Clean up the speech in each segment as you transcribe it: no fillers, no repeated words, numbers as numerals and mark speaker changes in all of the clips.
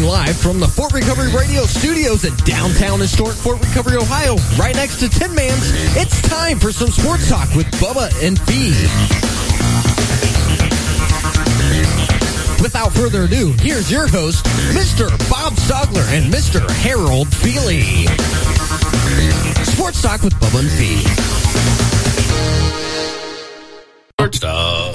Speaker 1: Broadcasting live from the Fort Recovery Radio Studios at downtown historic Fort Recovery, Ohio, right next to Tin Man's. It's time for some sports talk with Bubba and Fee. Without further ado, here's your host, Mr. Bob Stogler and Mr. Harold Feely. Sports talk with Bubba and Fee.
Speaker 2: Sports talk.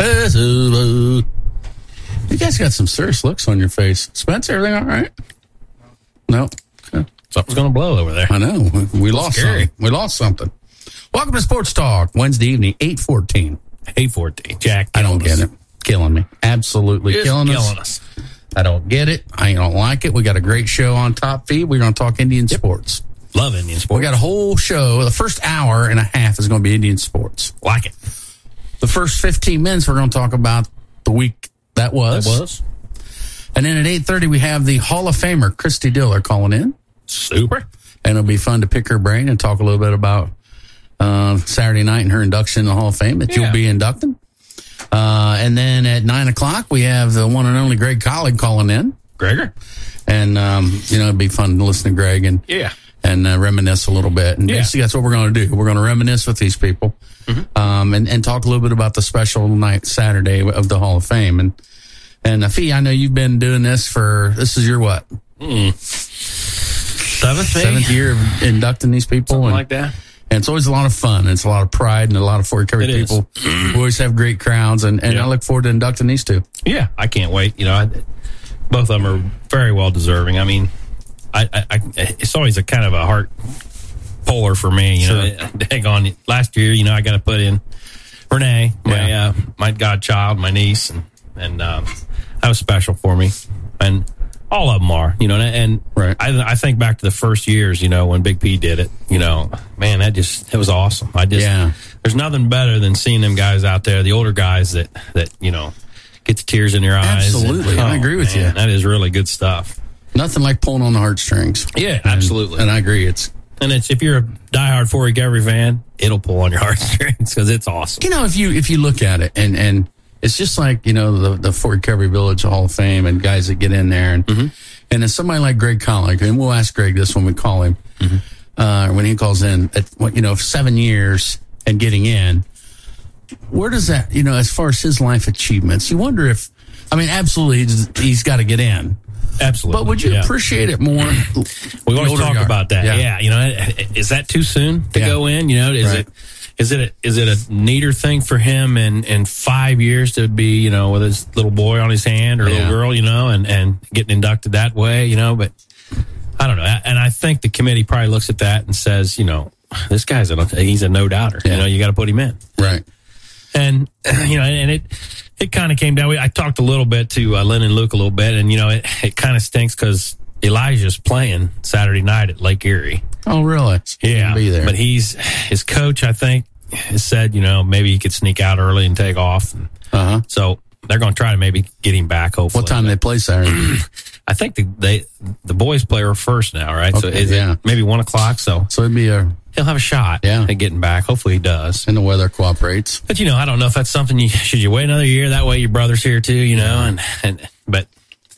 Speaker 2: You guys got some serious looks on your face. Spence, everything all right? No? Okay.
Speaker 3: Something's going to blow over there.
Speaker 2: I know. We lost something. We lost something. Welcome to Sports Talk, Wednesday evening, 8:14.
Speaker 3: 8:14. Jack,
Speaker 2: I don't get it. Killing me. Absolutely killing us. I don't get it. I don't like it. We got a great show on top feed. We're going to talk Indian sports.
Speaker 3: Love Indian sports.
Speaker 2: We got a whole show. The first hour and a half is going to be Indian sports.
Speaker 3: Like it.
Speaker 2: The first 15 minutes, we're going to talk about the week that was. And then at 8:30, we have the Hall of Famer, Christy Diller, calling in.
Speaker 3: Super.
Speaker 2: And it'll be fun to pick her brain and talk a little bit about Saturday night and her induction in the Hall of Fame that you'll be inducting. And then at 9 o'clock, we have the one and only Greg Collig calling in.
Speaker 3: Gregor.
Speaker 2: And, it'd be fun to listen to Greg and reminisce a little bit. And basically, that's what we're going to do. We're going to reminisce with these people and talk a little bit about the special night Saturday of the Hall of Fame. And Fee, I know you've been doing this this is your what? Seventh year of inducting these people.
Speaker 3: Something like that.
Speaker 2: And it's always a lot of fun. It's a lot of pride and a lot of Fort Recovery people. We always have great crowds, and I look forward to inducting these two.
Speaker 3: Yeah, I can't wait. Both of them are very well deserving. I mean, it's always a kind of a heart puller for me. Dang on, last year, I got to put in Renee, my godchild, my niece, and that was special for me. And all of them are, and I think back to the first years, when Big P did it, man, it was awesome. There's nothing better than seeing them guys out there, the older guys that get the tears in your eyes.
Speaker 2: Absolutely. I agree with you.
Speaker 3: That is really good stuff.
Speaker 2: Nothing like pulling on the heartstrings.
Speaker 3: Yeah, absolutely.
Speaker 2: And I agree. If
Speaker 3: you're a diehard Fort Recovery fan, it'll pull on your heartstrings because it's awesome.
Speaker 2: If you look at it and it's just like, the Fort Recovery Village Hall of Fame and guys that get in there. And it's somebody like Greg Collig, and we'll ask Greg this when we call him, when he calls in, 7 years and getting in. Where does that, as far as his life achievements, you wonder if, absolutely, he's got to get in.
Speaker 3: Absolutely.
Speaker 2: But would you appreciate it more?
Speaker 3: We always talk about that. Yeah. Is that too soon to go in? Is it a neater thing for him in 5 years to be, with his little boy on his hand or little girl, and getting inducted that way, but I don't know. And I think the committee probably looks at that and says, this guy's he's a no doubter. You got to put him in.
Speaker 2: Right.
Speaker 3: And, and it kind of came down. I talked a little bit to Lynn and Luke a little bit, and, it kind of stinks because Elijah's playing Saturday night at Lake Erie.
Speaker 2: Oh, really?
Speaker 3: Yeah.
Speaker 2: Be there.
Speaker 3: But his coach, I think, has said, maybe he could sneak out early and take off. So they're going to try to maybe get him back, hopefully.
Speaker 2: What time do they play Saturday?
Speaker 3: I think the boys play her first now, right?
Speaker 2: Okay,
Speaker 3: so is it maybe 1 o'clock? So
Speaker 2: it'd be
Speaker 3: he'll have a shot at getting back. Hopefully he does.
Speaker 2: And the weather cooperates.
Speaker 3: But, I don't know if that's something should you wait another year? That way your brother's here too, but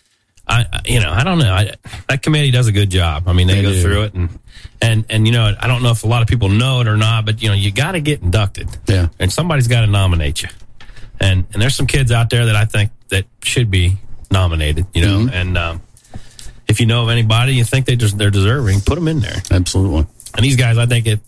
Speaker 3: I don't know. That committee does a good job. They go through it and I don't know if a lot of people know it or not, but you got to get inducted.
Speaker 2: Yeah.
Speaker 3: And somebody's got to nominate you. And there's some kids out there that I think that should be nominated, and if you know of anybody you think they're deserving, put them in there.
Speaker 2: Absolutely.
Speaker 3: And these guys,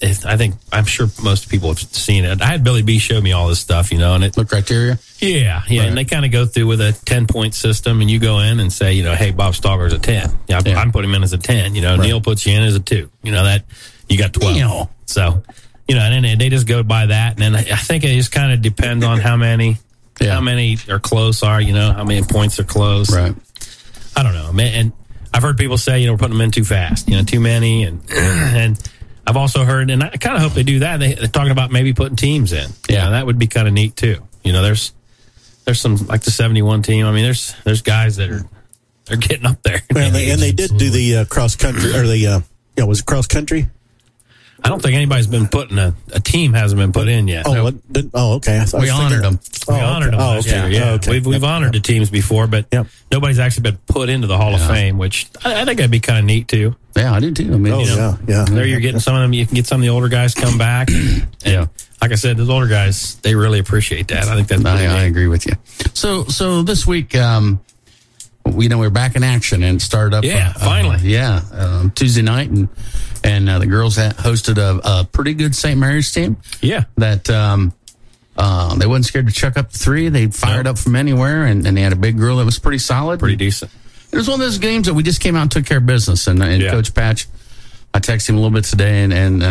Speaker 3: I'm sure most people have seen it. I had Billy B show me all this stuff, and it.
Speaker 2: The criteria?
Speaker 3: Yeah. Right. And they kind of go through with a 10-point system, and you go in and say, hey, Bob Stogler's a 10. I'm putting him in as a 10. Neil puts you in as a 2. That you got 12.
Speaker 2: Neil.
Speaker 3: So, and then they just go by that. And then I think it just kind of depends on how many are close how many points are close.
Speaker 2: Right.
Speaker 3: I don't know. And I've heard people say, we're putting them in too fast, too many. And I've also heard, and I kind of hope they do that. They're talking about maybe putting teams in. Yeah. That would be kind of neat too. There's some, like the 71 team. There's guys that they're getting up there.
Speaker 4: Well, and they did do the cross country, or was it cross country?
Speaker 3: I don't think anybody's been putting a team hasn't been put in yet.
Speaker 4: Oh, okay.
Speaker 2: We honored them.
Speaker 3: We honored them last year. Yeah.
Speaker 4: Okay.
Speaker 3: We've honored the teams before, but nobody's actually been put into the Hall of Fame, which I think that'd be kind of neat too.
Speaker 2: Yeah, I do too. I mean,
Speaker 3: there you're getting some of them. You can get some of the older guys come back. And like I said, those older guys, they really appreciate that. I think that's.
Speaker 2: I agree with you. So this week, we're back in action and started up.
Speaker 3: Finally.
Speaker 2: Tuesday night, and the girls hosted a pretty good St. Mary's team.
Speaker 3: Yeah.
Speaker 2: That they wasn't scared to chuck up the three. They fired up from anywhere, and they had a big girl that was pretty solid.
Speaker 3: Pretty decent.
Speaker 2: It was one of those games that we just came out and took care of business. And Coach Patch, I texted him a little bit today, and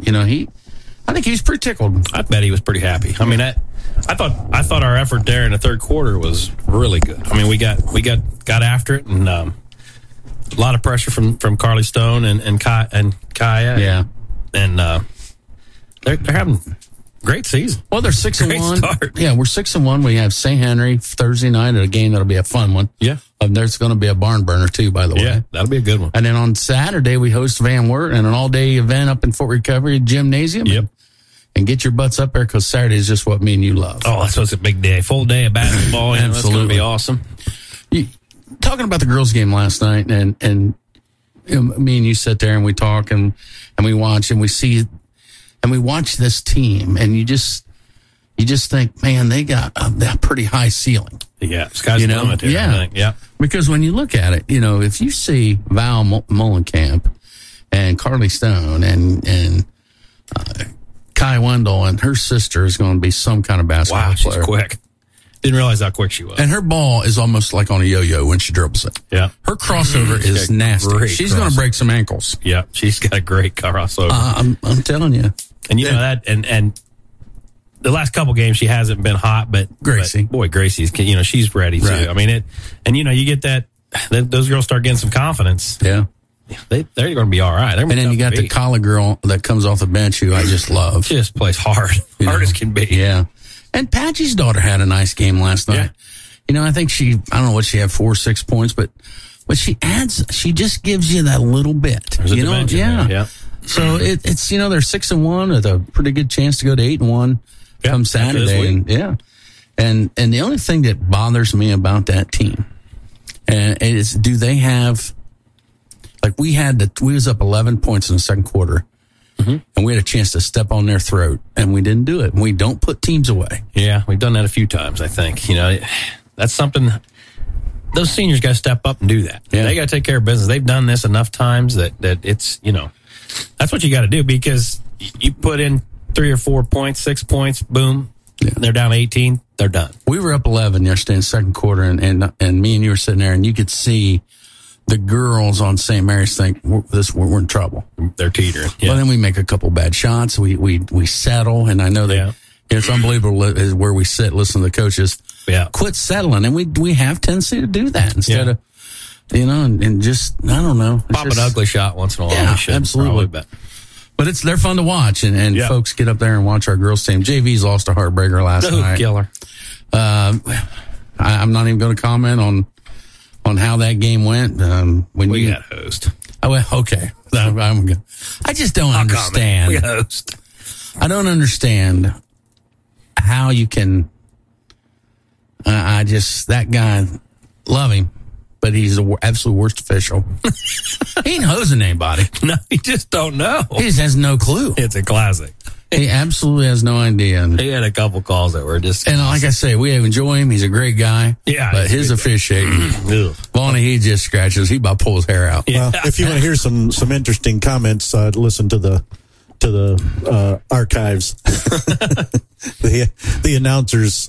Speaker 2: I think he was pretty tickled.
Speaker 3: I bet he was pretty happy. I mean, I thought our effort there in the third quarter was really good. I mean, we got after it, and a lot of pressure from Carly Stone and Kaya.
Speaker 2: Yeah,
Speaker 3: and they're having a great season.
Speaker 2: Well, they're 6-1.
Speaker 3: Start.
Speaker 2: Yeah, we're 6-1. We have St. Henry Thursday night at a game that'll be a fun one.
Speaker 3: Yeah,
Speaker 2: there's going to be a barn burner too, by the way.
Speaker 3: Yeah, that'll be a good one.
Speaker 2: And then on Saturday we host Van Wert and an all-day event up in Fort Recovery Gymnasium.
Speaker 3: Yep.
Speaker 2: And get your butts up there because Saturday is just what me and you love.
Speaker 3: Oh, that's what's a big day. Full day of basketball.
Speaker 2: Absolutely.
Speaker 3: That's going to be awesome.
Speaker 2: Talking about the girls' game last night, and me and you sit there and we talk and we watch and we see and we watch this team, and you just think, man, they got a pretty high ceiling.
Speaker 3: Yeah, sky's the limit there, I think. Yeah.
Speaker 2: Because when you look at it, if you see Val Mullenkamp and Carly Stone and Kai Wendell and her sister is going to be some kind of basketball player.
Speaker 3: She's quick. Didn't realize how quick she was.
Speaker 2: And her ball is almost like on a yo-yo when she dribbles it.
Speaker 3: Yeah.
Speaker 2: Her crossover is nasty. She's going to break some ankles.
Speaker 3: Yeah, she's got a great crossover.
Speaker 2: I'm telling you.
Speaker 3: And you know that, and the last couple games she hasn't been hot, but
Speaker 2: Gracie.
Speaker 3: Gracie's, she's ready too.
Speaker 2: Right.
Speaker 3: I mean, you get that, those girls start getting some confidence.
Speaker 2: Yeah.
Speaker 3: They're going to be all right.
Speaker 2: And then you got the collar girl that comes off the bench who I just love.
Speaker 3: She just plays hard. Hard as can be.
Speaker 2: Yeah. And Patchy's daughter had a nice game last night. Yeah. I think I don't know what she had, 4 or 6 points, but she just gives you that little bit.
Speaker 3: There's a dimension there. Yeah.
Speaker 2: So it's they're 6-1 with a pretty good chance to go to 8-1 come Saturday. And the only thing that bothers me about that team is, do they have, like we was up 11 points in the second quarter, and we had a chance to step on their throat, and we didn't do it. And we don't put teams away.
Speaker 3: Yeah, we've done that a few times, I think. That's something, those seniors got to step up and do that. Yeah. They got to take care of business. They've done this enough times that it's, that's what you got to do, because you put in 3 or 4 points, 6 points, boom, they're down 18, they're done. We
Speaker 2: were up 11 yesterday in the second quarter, and me and you were sitting there, and you could see the girls on St. Mary's think we're in trouble.
Speaker 3: They're teetering. Yeah.
Speaker 2: Well, then we make a couple bad shots. We settle, and I know that it's unbelievable where we sit, listen to the coaches.
Speaker 3: Yeah.
Speaker 2: Quit settling, and we have tendency to do that instead of, and just, I don't know.
Speaker 3: Pop an ugly shot once in a while.
Speaker 2: Yeah, absolutely. But they're fun to watch, and folks get up there and watch our girls team. JV's lost a heartbreaker last night.
Speaker 3: Killer.
Speaker 2: I'm not even going to comment on how that game went.
Speaker 3: We got host.
Speaker 2: Oh, well, okay. I just don't understand.
Speaker 3: We got host.
Speaker 2: I don't understand how you can. That guy, love him, but he's the absolute worst official. He ain't hosing anybody.
Speaker 3: No, he just don't know.
Speaker 2: He just has no clue.
Speaker 3: It's a classic.
Speaker 2: He absolutely has no idea.
Speaker 3: He had a couple calls that were just...
Speaker 2: And like I say, we enjoy him. He's a great guy.
Speaker 3: Yeah.
Speaker 2: But his officiating, Lonnie, he just scratches. He about pulls hair out.
Speaker 4: Well, if you want to hear some interesting comments, listen to the archives. The announcers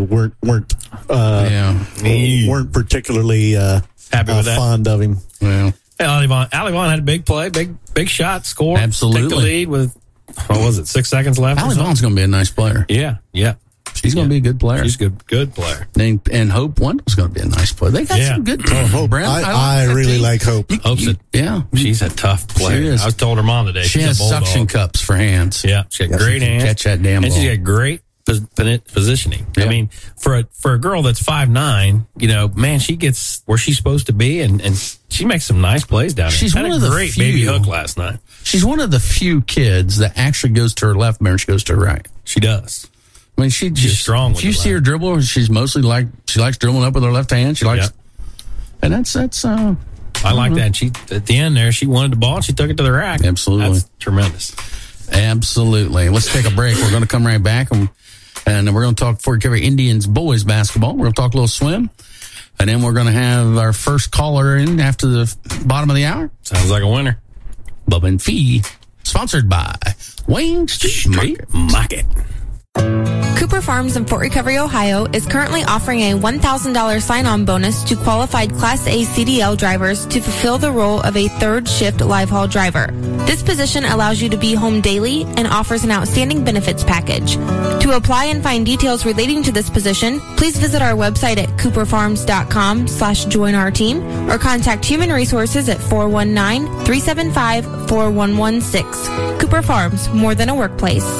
Speaker 4: weren't particularly
Speaker 3: happy with that.
Speaker 4: Fond of him.
Speaker 2: Well,
Speaker 3: Ali Vaughn had a big play, big shot, score.
Speaker 2: Absolutely.
Speaker 3: Take the lead with, 6 seconds left?
Speaker 2: Ali Vaughn's going to be a nice player.
Speaker 3: Yeah.
Speaker 2: She's going to be a good player.
Speaker 3: She's a good player.
Speaker 2: And Hope Wendell's going to be a nice player. They got some good team.
Speaker 4: Hope. I really like Hope.
Speaker 3: She's a tough player. I told her mom today.
Speaker 2: She has suction cups for hands.
Speaker 3: Yeah, she got great hands.
Speaker 2: Catch that damn ball.
Speaker 3: And she's got great positioning. Yeah. I mean, for a girl that's 5'9", man, she gets where she's supposed to be, and she makes some nice plays down there.
Speaker 2: She's one of the
Speaker 3: great
Speaker 2: few,
Speaker 3: baby hook last night.
Speaker 2: she's one of the few kids that actually goes to her left more than she goes to her right.
Speaker 3: She does.
Speaker 2: I mean, she's
Speaker 3: strong.
Speaker 2: If you see her dribble, she's mostly she likes dribbling up with her left hand. She likes, and that's.
Speaker 3: I like that. She at the end there, she wanted the ball. And she took it to the rack.
Speaker 2: Absolutely,
Speaker 3: that's tremendous.
Speaker 2: Absolutely. Let's take a break. We're going to come right back, and we're going to talk Fort Recovery Indians boys basketball. We're going to talk a little swim, and then we're going to have our first caller in after the bottom of the hour.
Speaker 3: Sounds like a winner.
Speaker 2: Bubba and Fee, sponsored by Wayne Street Market.
Speaker 5: Cooper Farms in Fort Recovery, Ohio is currently offering a $1,000 sign-on bonus to qualified Class A CDL drivers to fulfill the role of a third shift live haul driver. This position allows you to be home daily and offers an outstanding benefits package. To apply and find details relating to this position, please visit our website at cooperfarms.com/join our team or contact Human Resources at 419-375-4116. Cooper Farms, more than a workplace.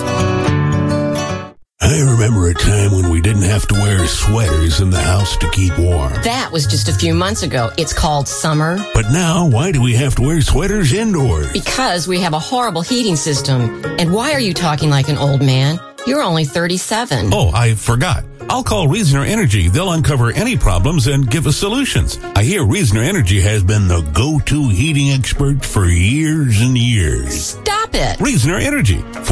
Speaker 6: I remember a time when we didn't have to wear sweaters in the house to keep warm.
Speaker 7: That was just a few months ago. It's called summer.
Speaker 6: But now, why do we have to wear sweaters indoors?
Speaker 7: Because we have a horrible heating system. And why are you talking like an old man? You're only 37.
Speaker 8: Oh, I forgot. I'll call Reasoner Energy. They'll uncover any problems and give us solutions. I hear Reasoner Energy has been the go-to heating expert for years and years.
Speaker 7: Stop it.
Speaker 8: Reasoner Energy,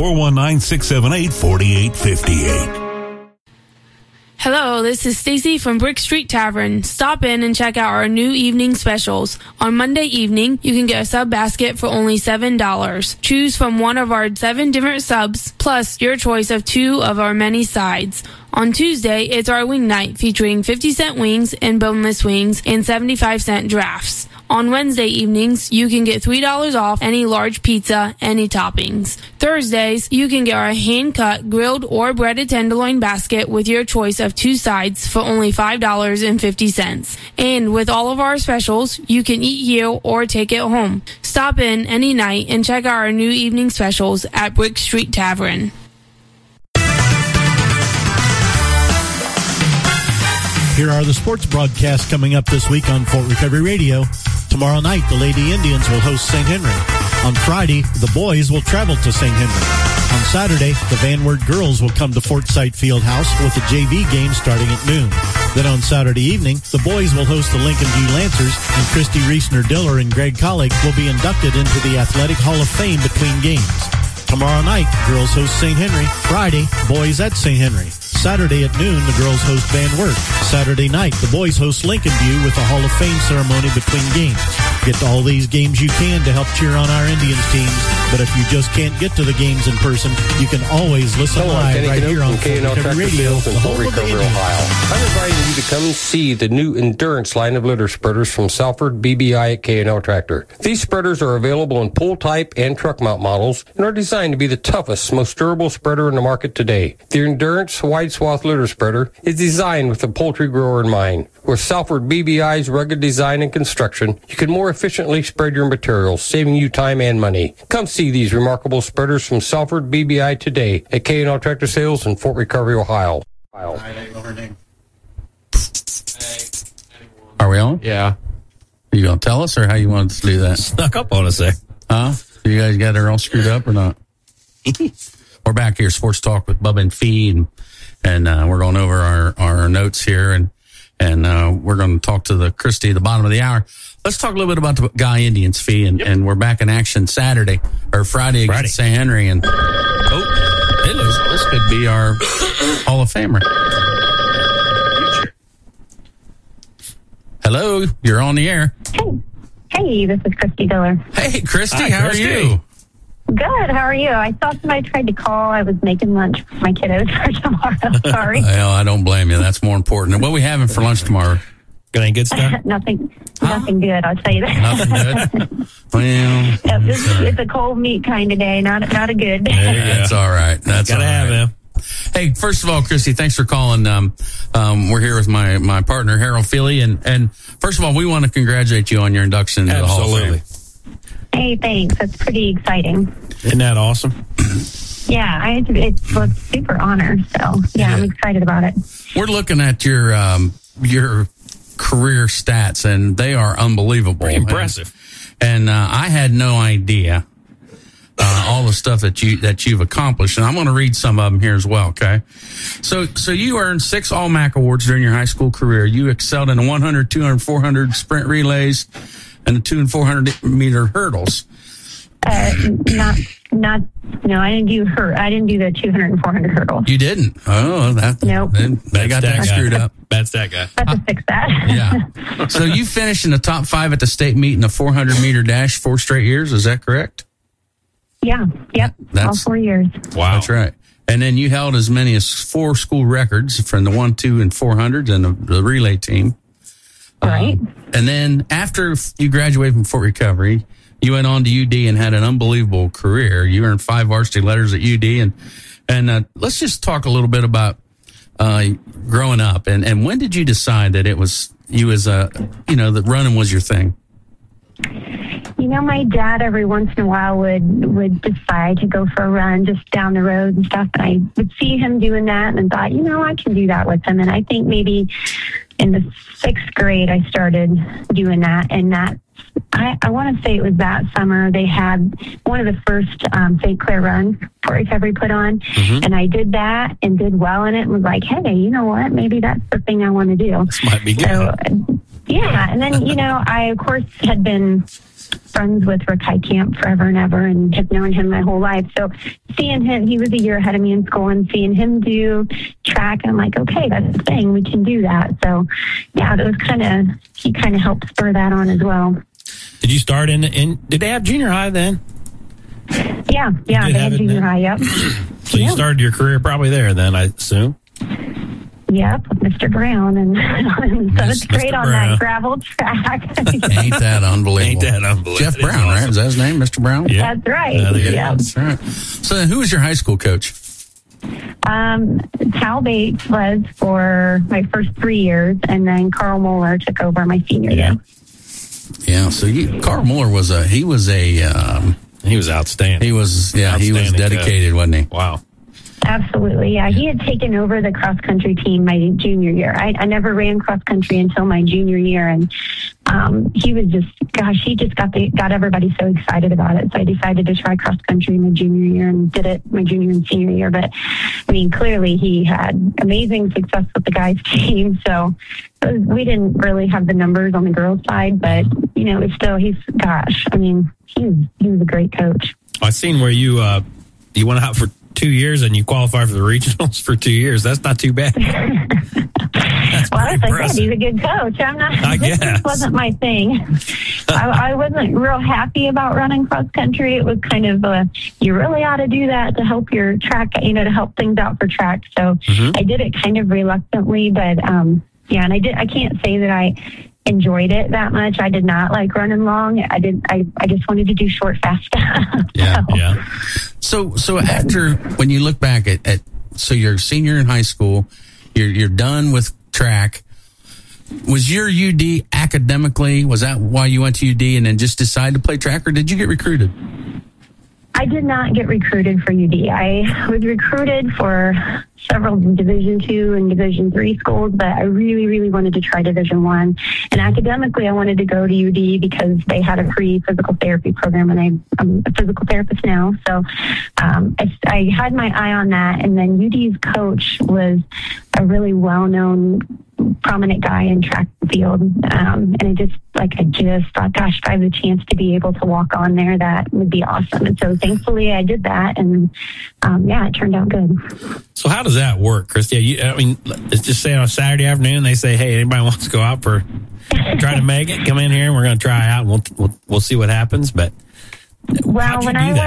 Speaker 8: 419-678-4858.
Speaker 9: Hello, this is Stacy from Brick Street Tavern. Stop in and check out our new evening specials. On Monday evening, you can get a sub basket for only $7. Choose from one of our 7 different subs, plus your choice of 2 of our many sides. On Tuesday, it's our wing night featuring 50-cent wings and boneless wings and 75-cent drafts. On Wednesday evenings, you can get $3 off any large pizza, any toppings. Thursdays, you can get our hand-cut, grilled, or breaded tenderloin basket with your choice of 2 sides for only $5.50. And with all of our specials, you can eat here or take it home. Stop in any night and check out our new evening specials at Brick Street Tavern.
Speaker 4: Here are the sports broadcasts coming up this week on Fort Recovery Radio. Tomorrow night, the Lady Indians will host St. Henry. On Friday, the boys will travel to St. Henry. On Saturday, the Van Wert girls will come to Fort Sight Fieldhouse with the JV game starting at noon. Then on Saturday evening, the boys will host the Lincoln G Lancers, and Christy Reisner-Diller and Greg Collick will be inducted into the Athletic Hall of Fame between games. Tomorrow night, girls host St. Henry. Friday, boys at St. Henry. Saturday at noon, the girls host Van Wert. Saturday night, the boys host Lincoln View with a Hall of Fame ceremony between games. Get to all these games you can to help cheer on our Indians teams. But if you just can't get to the games in person, you can always listen live right here on Fort Recovery Radio, the home of the Indians.
Speaker 10: Ohio. I'm inviting you to come and see the new Endurance line of litter spreaders from Salford BBI at K&L Tractor. These spreaders are available in pull type and truck mount models and are designed to be the toughest, most durable spreader in the market today. The Endurance wide swath litter spreader is designed with the poultry grower in mind. With Salford BBI's rugged design and construction, you can more efficiently spread your materials, saving you time and money. Come see these remarkable spreaders from Salford BBI today at K&L Tractor Sales in Fort Recovery, Ohio.
Speaker 2: Are we on?
Speaker 10: Yeah.
Speaker 2: You gonna tell us, or how you want us to do that?
Speaker 3: Snuck up on us there.
Speaker 2: Huh? You guys got her all screwed up or not? We're back here, Sports Talk with Bubba and Fee, and we're going over our notes here, and we're going to talk to the Christy at the bottom of the hour. Let's talk a little bit about the Guy Indians, Fee, and we're back in action Friday against St. Henry, and this could be our Hall of Famer. Hello, you're on the air.
Speaker 11: Hey, this is Christy Diller.
Speaker 2: Hey, Christy,
Speaker 3: Hi,
Speaker 2: how
Speaker 3: Christy.
Speaker 2: are you?
Speaker 11: Good, how are you? I thought somebody tried to call. I was making lunch for my kiddos for tomorrow. Sorry.
Speaker 2: Well, I don't blame you. That's more important. And what are we having for lunch tomorrow?
Speaker 3: Got any good stuff?
Speaker 11: Nothing good, I'll tell you that.
Speaker 2: Nothing good? Well,
Speaker 11: it's a cold meat kind of day, not a good.
Speaker 2: That's all right. That's
Speaker 3: Gotta
Speaker 2: all
Speaker 3: have
Speaker 2: right.
Speaker 3: him.
Speaker 2: Hey, first of all, Christy, thanks for calling. We're here with my partner, Harold Feely. And first of all, we want to congratulate you on your induction into the Hall of Fame.
Speaker 11: Hey, thanks. That's pretty exciting.
Speaker 3: Isn't that awesome?
Speaker 11: Yeah, it was super honor. So, yeah, I'm excited about it.
Speaker 2: We're looking at your career stats, and they are unbelievable.
Speaker 3: Pretty impressive.
Speaker 2: And I had no idea all the stuff that you've accomplished, and I'm going to read some of them here as well. Okay, so you earned 6 All-MAC awards during your high school career. You excelled in the 100, 200, 400 sprint relays, and the 200 and 400 meter hurdles.
Speaker 11: No, I didn't do the 200 and 400 hurdles.
Speaker 2: You didn't? Oh,
Speaker 11: nope.
Speaker 2: They got that screwed up.
Speaker 3: That's that guy.
Speaker 11: That's to fix that.
Speaker 2: Yeah. So you finished in the top 5 at the state meet in the 400 meter dash 4 straight years. Is that correct?
Speaker 11: Yeah. Yep. All 4 years.
Speaker 2: Wow. That's right. And then you held as many as 4 school records from the 1, 2, and 400s and the relay team.
Speaker 11: Right.
Speaker 2: And then after you graduated from Fort Recovery, you went on to UD and had an unbelievable career. You earned 5 varsity letters at UD. And let's just talk a little bit about growing up. And when did you decide that that running was your thing?
Speaker 11: My dad every once in a while would decide to go for a run just down the road and stuff. And I would see him doing that and thought, I can do that with him. And I think maybe in the 6th grade, I started doing that. And that, I want to say it was that summer, they had one of the first St. Clair runs Fort Recovery put on. Mm-hmm. And I did that and did well in it and was like, hey, you know what? Maybe that's the thing I want to do.
Speaker 3: This might be good.
Speaker 11: So, yeah. And then, I, of course, had been friends with Rick Heitkamp forever and ever and have known him my whole life. So seeing him, he was a year ahead of me in school, and seeing him do track, I'm like, okay, that's the thing. We can do that. So yeah, that was he kind of helped spur that on as well.
Speaker 3: Did you start did they have junior high then?
Speaker 11: Yeah, they had junior high, yep.
Speaker 3: So you started your career probably there then, I assume?
Speaker 11: Yep, with Mr. Brown and 7th grade on that gravel track.
Speaker 2: Ain't that unbelievable? Jeff Brown, right? Is that his name, Mr. Brown?
Speaker 11: Yeah. That's right.
Speaker 2: Yeah, that's right. So who was your high school coach?
Speaker 11: Tal Bates was for my first 3 years, and then Carl Moeller took over my senior year.
Speaker 2: Yeah, so Carl Moeller was he was
Speaker 3: outstanding.
Speaker 2: He was dedicated, wasn't he?
Speaker 3: Wow.
Speaker 11: Absolutely, yeah. He had taken over the cross-country team my junior year. I never ran cross-country until my junior year, and he was he just got everybody so excited about it. So I decided to try cross-country my junior year and did it my junior and senior year. But, clearly he had amazing success with the guys' team, so we didn't really have the numbers on the girls' side, but, it's still, he was a great coach.
Speaker 3: I've seen where you went out for 2 years and you qualified for the regionals for 2 years. That's not too bad. That's
Speaker 11: well, as I said, he's a good coach. This wasn't my thing. I wasn't real happy about running cross country. It was kind of you really ought to do that to help your track, to help things out for track. So I did it kind of reluctantly, but and I can't say that I enjoyed it that much. I did not like running long. I just wanted to do short, fast stuff.
Speaker 2: Yeah. So after, when you look back at so you're a senior in high school, you're done with track. Was your UD academically, was that why you went to UD and then just decided to play track, or did you get recruited?
Speaker 11: I did not get recruited for UD. I was recruited for several Division II and Division III schools, but I really, really wanted to try Division I. And academically, I wanted to go to UD because they had a free physical therapy program, and I'm a physical therapist now. So I had my eye on that. And then UD's coach was a really well-known, prominent guy in track and field. And I just thought, gosh, if I have a chance to be able to walk on there, that would be awesome. And so thankfully I did that. And it turned out good.
Speaker 3: So how does that work, Christy? It's just say on a Saturday afternoon, they say, hey, anybody wants to go out for try to make it, come in here and we're going to try out and we'll see what happens. But
Speaker 11: well, when I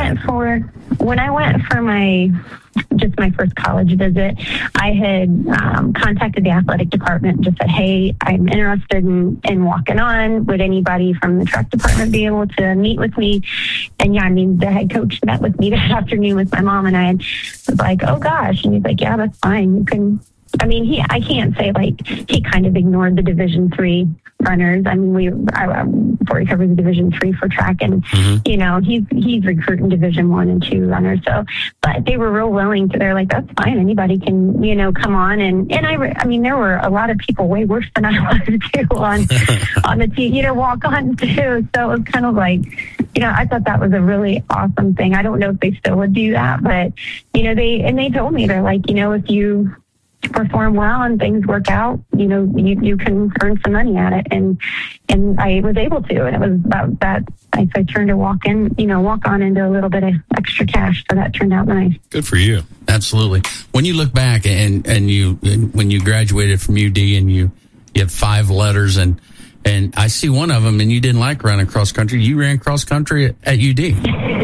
Speaker 11: went for my first college visit, I had contacted the athletic department and just said, hey, I'm interested in walking on. Would anybody from the track department be able to meet with me? And the head coach met with me that afternoon with my mom, and I was like, oh gosh. And he's like, yeah, that's fine. I mean, I can't say like he kind of ignored the Division III runners. I mean, Fort Recovery's Division III for track, and you know, he's recruiting Division I and II runners. So, but they were real willing to. They're like, that's fine. Anybody can, you know, come on. And I mean, there were a lot of people way worse than I was too on the team, you know, walk on too. So it was kind of like, you know, I thought that was a really awesome thing. I don't know if they still would do that, but you know, they told me, they're like, you know, if you perform well and things work out, you know, you can earn some money at it. And I was able to, and it was about that. I turned to walk on into a little bit of extra cash. So that turned out nice.
Speaker 3: Good for you.
Speaker 2: Absolutely. When you look back and when you graduated from UD and you had 5 letters and I see one of them, and you didn't like running cross country. You ran cross country at UD.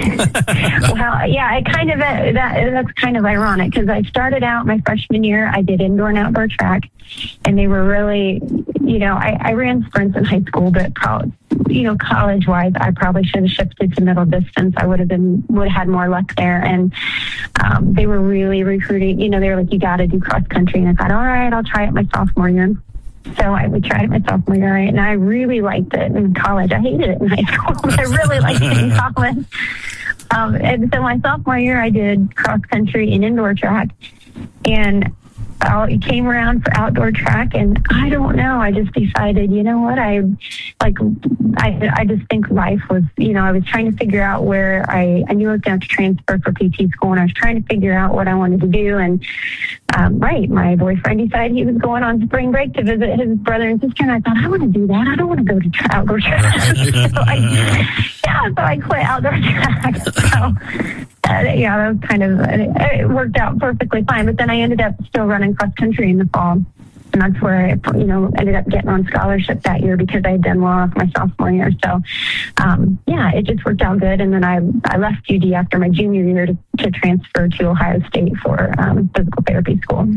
Speaker 11: Well, yeah, that's kind of ironic because I started out my freshman year. I did indoor and outdoor track, and they were really, you know, I ran sprints in high school, but you know, college wise, I probably should have shifted to middle distance. I would have had more luck there. And they were really recruiting. You know, they were like, you got to do cross country, and I thought, all right, I'll try it my sophomore year. So we tried it my sophomore year, and I really liked it in college. I hated it in high school, but I really liked it in college. And so my sophomore year, I did cross country and indoor track, and it came around for outdoor track, and I don't know. I just decided, you know what? I just think life was, you know, I was trying to figure out where I knew I was going to have to transfer for PT school, and I was trying to figure out what I wanted to do. And my boyfriend decided he was going on spring break to visit his brother and sister, and I thought, I want to do that. I don't want to go to outdoor track. So I quit outdoor track. So that was kind of, it worked out perfectly fine. But then I ended up still running cross country in the fall. And that's where I, you know, ended up getting on scholarship that year because I had done well off my sophomore year. So, it just worked out good. And then I left UD after my junior year to transfer to Ohio State for physical therapy school.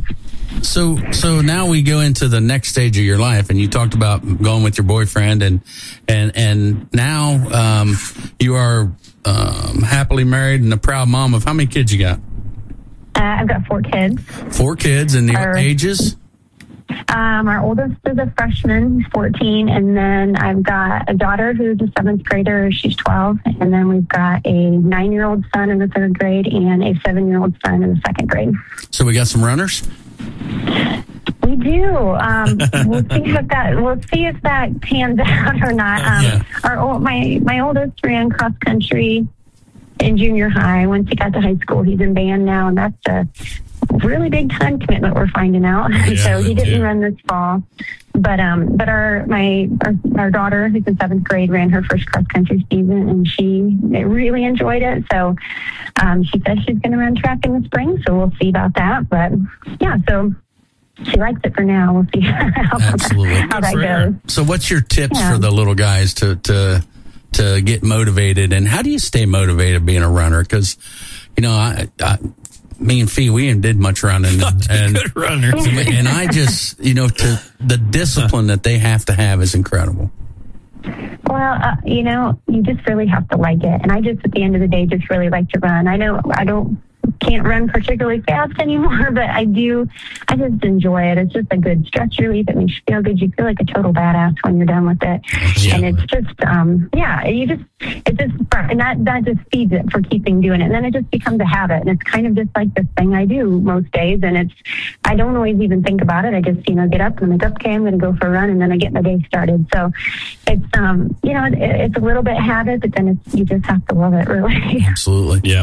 Speaker 2: So now we go into the next stage of your life, and you talked about going with your boyfriend, and now you are happily married and a proud mom of how many kids you got?
Speaker 11: I've got 4 kids.
Speaker 2: 4 kids, and their ages?
Speaker 11: Our oldest is a freshman, 14, and then I've got a daughter who's a 7th grader. She's 12, and then we've got a 9-year-old son in the 3rd grade and a 7-year-old son in the 2nd grade. So we got some runners? We do. We'll see if that pans out or not. My oldest ran cross country in junior high. Once he got to high school, he's in band now, and that's a really big time commitment we're finding out. Yeah, so he didn't run this fall, but our daughter, who's in 7th grade, ran her first cross country season, and she really enjoyed it. So she says she's going to run track in the spring, so we'll see about that. But yeah, so she likes it for now. We'll see how that goes.
Speaker 2: So what's your tips for the little guys to get motivated, and how do you stay motivated being a runner? Because, you know, me and Fee, we ain't did much running, and
Speaker 3: good runners.
Speaker 2: And I just, you know, the discipline that they have to have is incredible.
Speaker 11: Well, you know, you just really have to like it, and I just, at the end of the day, just really like to run. I know I can't run particularly fast anymore, but I just enjoy it. It's just a good stress relief. It makes you feel good. You feel like a total badass when you're done with it. Yeah. And it's just, it's just fun. And that just feeds it for keeping doing it. And then it just becomes a habit. And it's kind of just like this thing I do most days. And I don't always even think about it. I just, you know, get up and I'm like, okay, I'm going to go for a run. And then I get my day started. So it's, it's a little bit habit, but then you just have to love it, really.
Speaker 2: Absolutely.
Speaker 3: Yeah.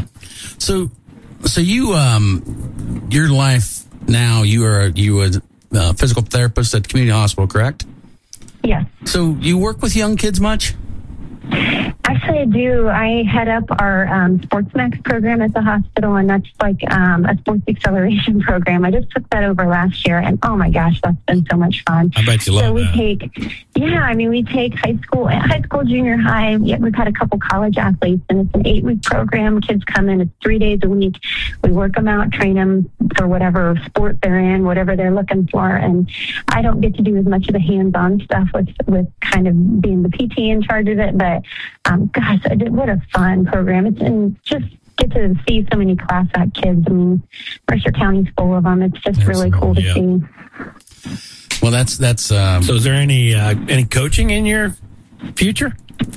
Speaker 2: So you, your life now, you are a physical therapist at the community hospital, correct?
Speaker 11: Yes.
Speaker 2: So you work with young kids much?
Speaker 11: Actually, I do. I head up our SportsMax program at the hospital, and that's like a sports acceleration program. I just took that over last year, and oh my gosh, that's been so much fun.
Speaker 3: I bet you love that.
Speaker 11: We take high school, junior high. Yeah, we've had a couple college athletes, and it's an 8-week program. Kids come in, it's 3 days a week. We work them out, train them for whatever sport they're in, whatever they're looking for. And I don't get to do as much of the hands-on stuff with kind of being the PT in charge of it, but gosh, what a fun program. It's just get to see so many class act kids. I mean, Mercer County's full of them. It's just really cool to see.
Speaker 2: Well, that's.
Speaker 3: So, is there any coaching in your future?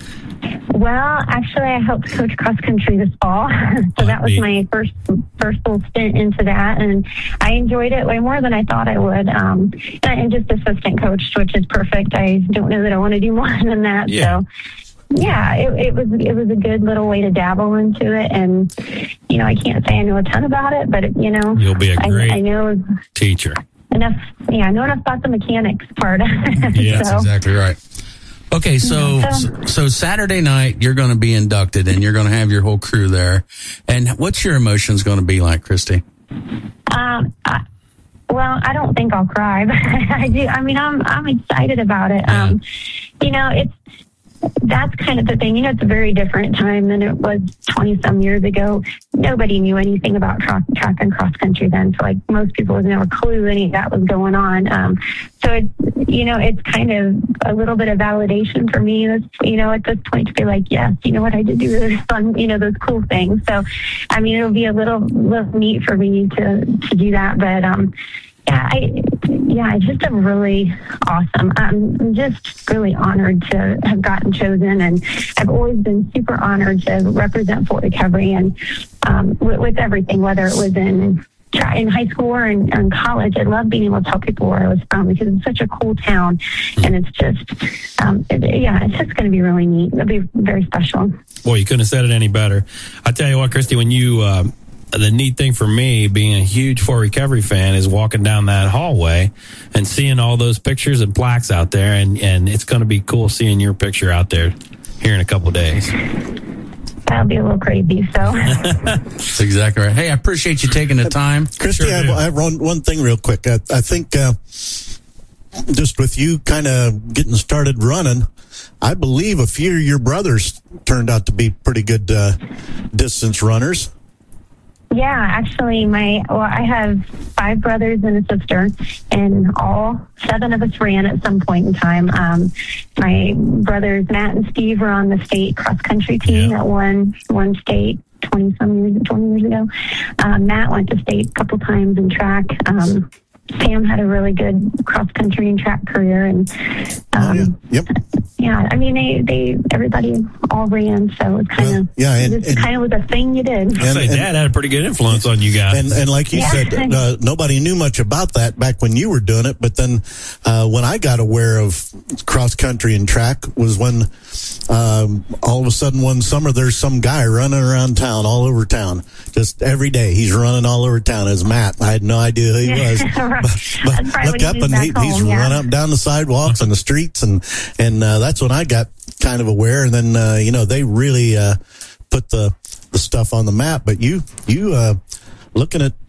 Speaker 11: Well, actually, I helped coach cross country this fall, so that was my first full stint into that, and I enjoyed it way more than I thought I would. And just assistant coach, which is perfect. I don't know that I want to do more than that. Yeah. So, yeah, it was a good little way to dabble into it, and I can't say I know a ton about it, but
Speaker 3: you'll be a great
Speaker 11: I know
Speaker 3: teacher.
Speaker 11: I know enough about the mechanics part.
Speaker 2: Yeah, that's exactly right. Okay, so Saturday night you're going to be inducted, and you're going to have your whole crew there. And what's your emotions going to be like, Christy?
Speaker 11: Well, I don't think I'll cry, but I do. I mean, I'm excited about it. Yeah. That's kind of the thing. It's a very different time than it was 20-some years ago. Nobody knew anything about track and cross country then. So, most people had no clue any of that was going on. So it's kind of a little bit of validation for me. At this point to be like, yes, what I did do those fun, those cool things. So, I mean, it'll be a little neat for me to do that. But, it's just a really awesome. I'm just really honored to have gotten chosen, and I've always been super honored to represent Fort Recovery, and with everything, whether it was in high school or in college. I love being able to tell people where I was from because it's such a cool town, and it's just, it's just going to be really neat. It'll be very special.
Speaker 3: Boy, you couldn't have said it any better. I tell you what, Christy, when you. The neat thing for me, being a huge Fort Recovery fan, is walking down that hallway and seeing all those pictures and plaques out there, and it's going to be cool seeing your picture out there here in a couple of days.
Speaker 11: That'll be a little crazy, so.
Speaker 2: That's exactly right. Hey, I appreciate you taking the time.
Speaker 4: Christy, sure I have one thing real quick. I think just with you kind of getting started running, I believe a few of your brothers turned out to be pretty good distance runners.
Speaker 11: Yeah, actually, I have 5 brothers and a sister, and all 7 of us ran at some point in time. My brothers Matt and Steve were on the state cross country team that won state 20 years ago. Matt went to state a couple times in track. Sam had a really good cross country and track career, and I mean, everybody all ran, so it's kind of kind of was a thing you did.
Speaker 3: Dad had a pretty good influence on you guys,
Speaker 4: and like you said, nobody knew much about that back when you were doing it. But then when I got aware of cross country and track was when all of a sudden one summer there's some guy running around town, all over town, just every day he's running all over town. As Matt, I had no idea who he was. But look up and he's running up and down the sidewalks and the streets, and that's when I got kind of aware. And then they really put the stuff on the map. But you looking at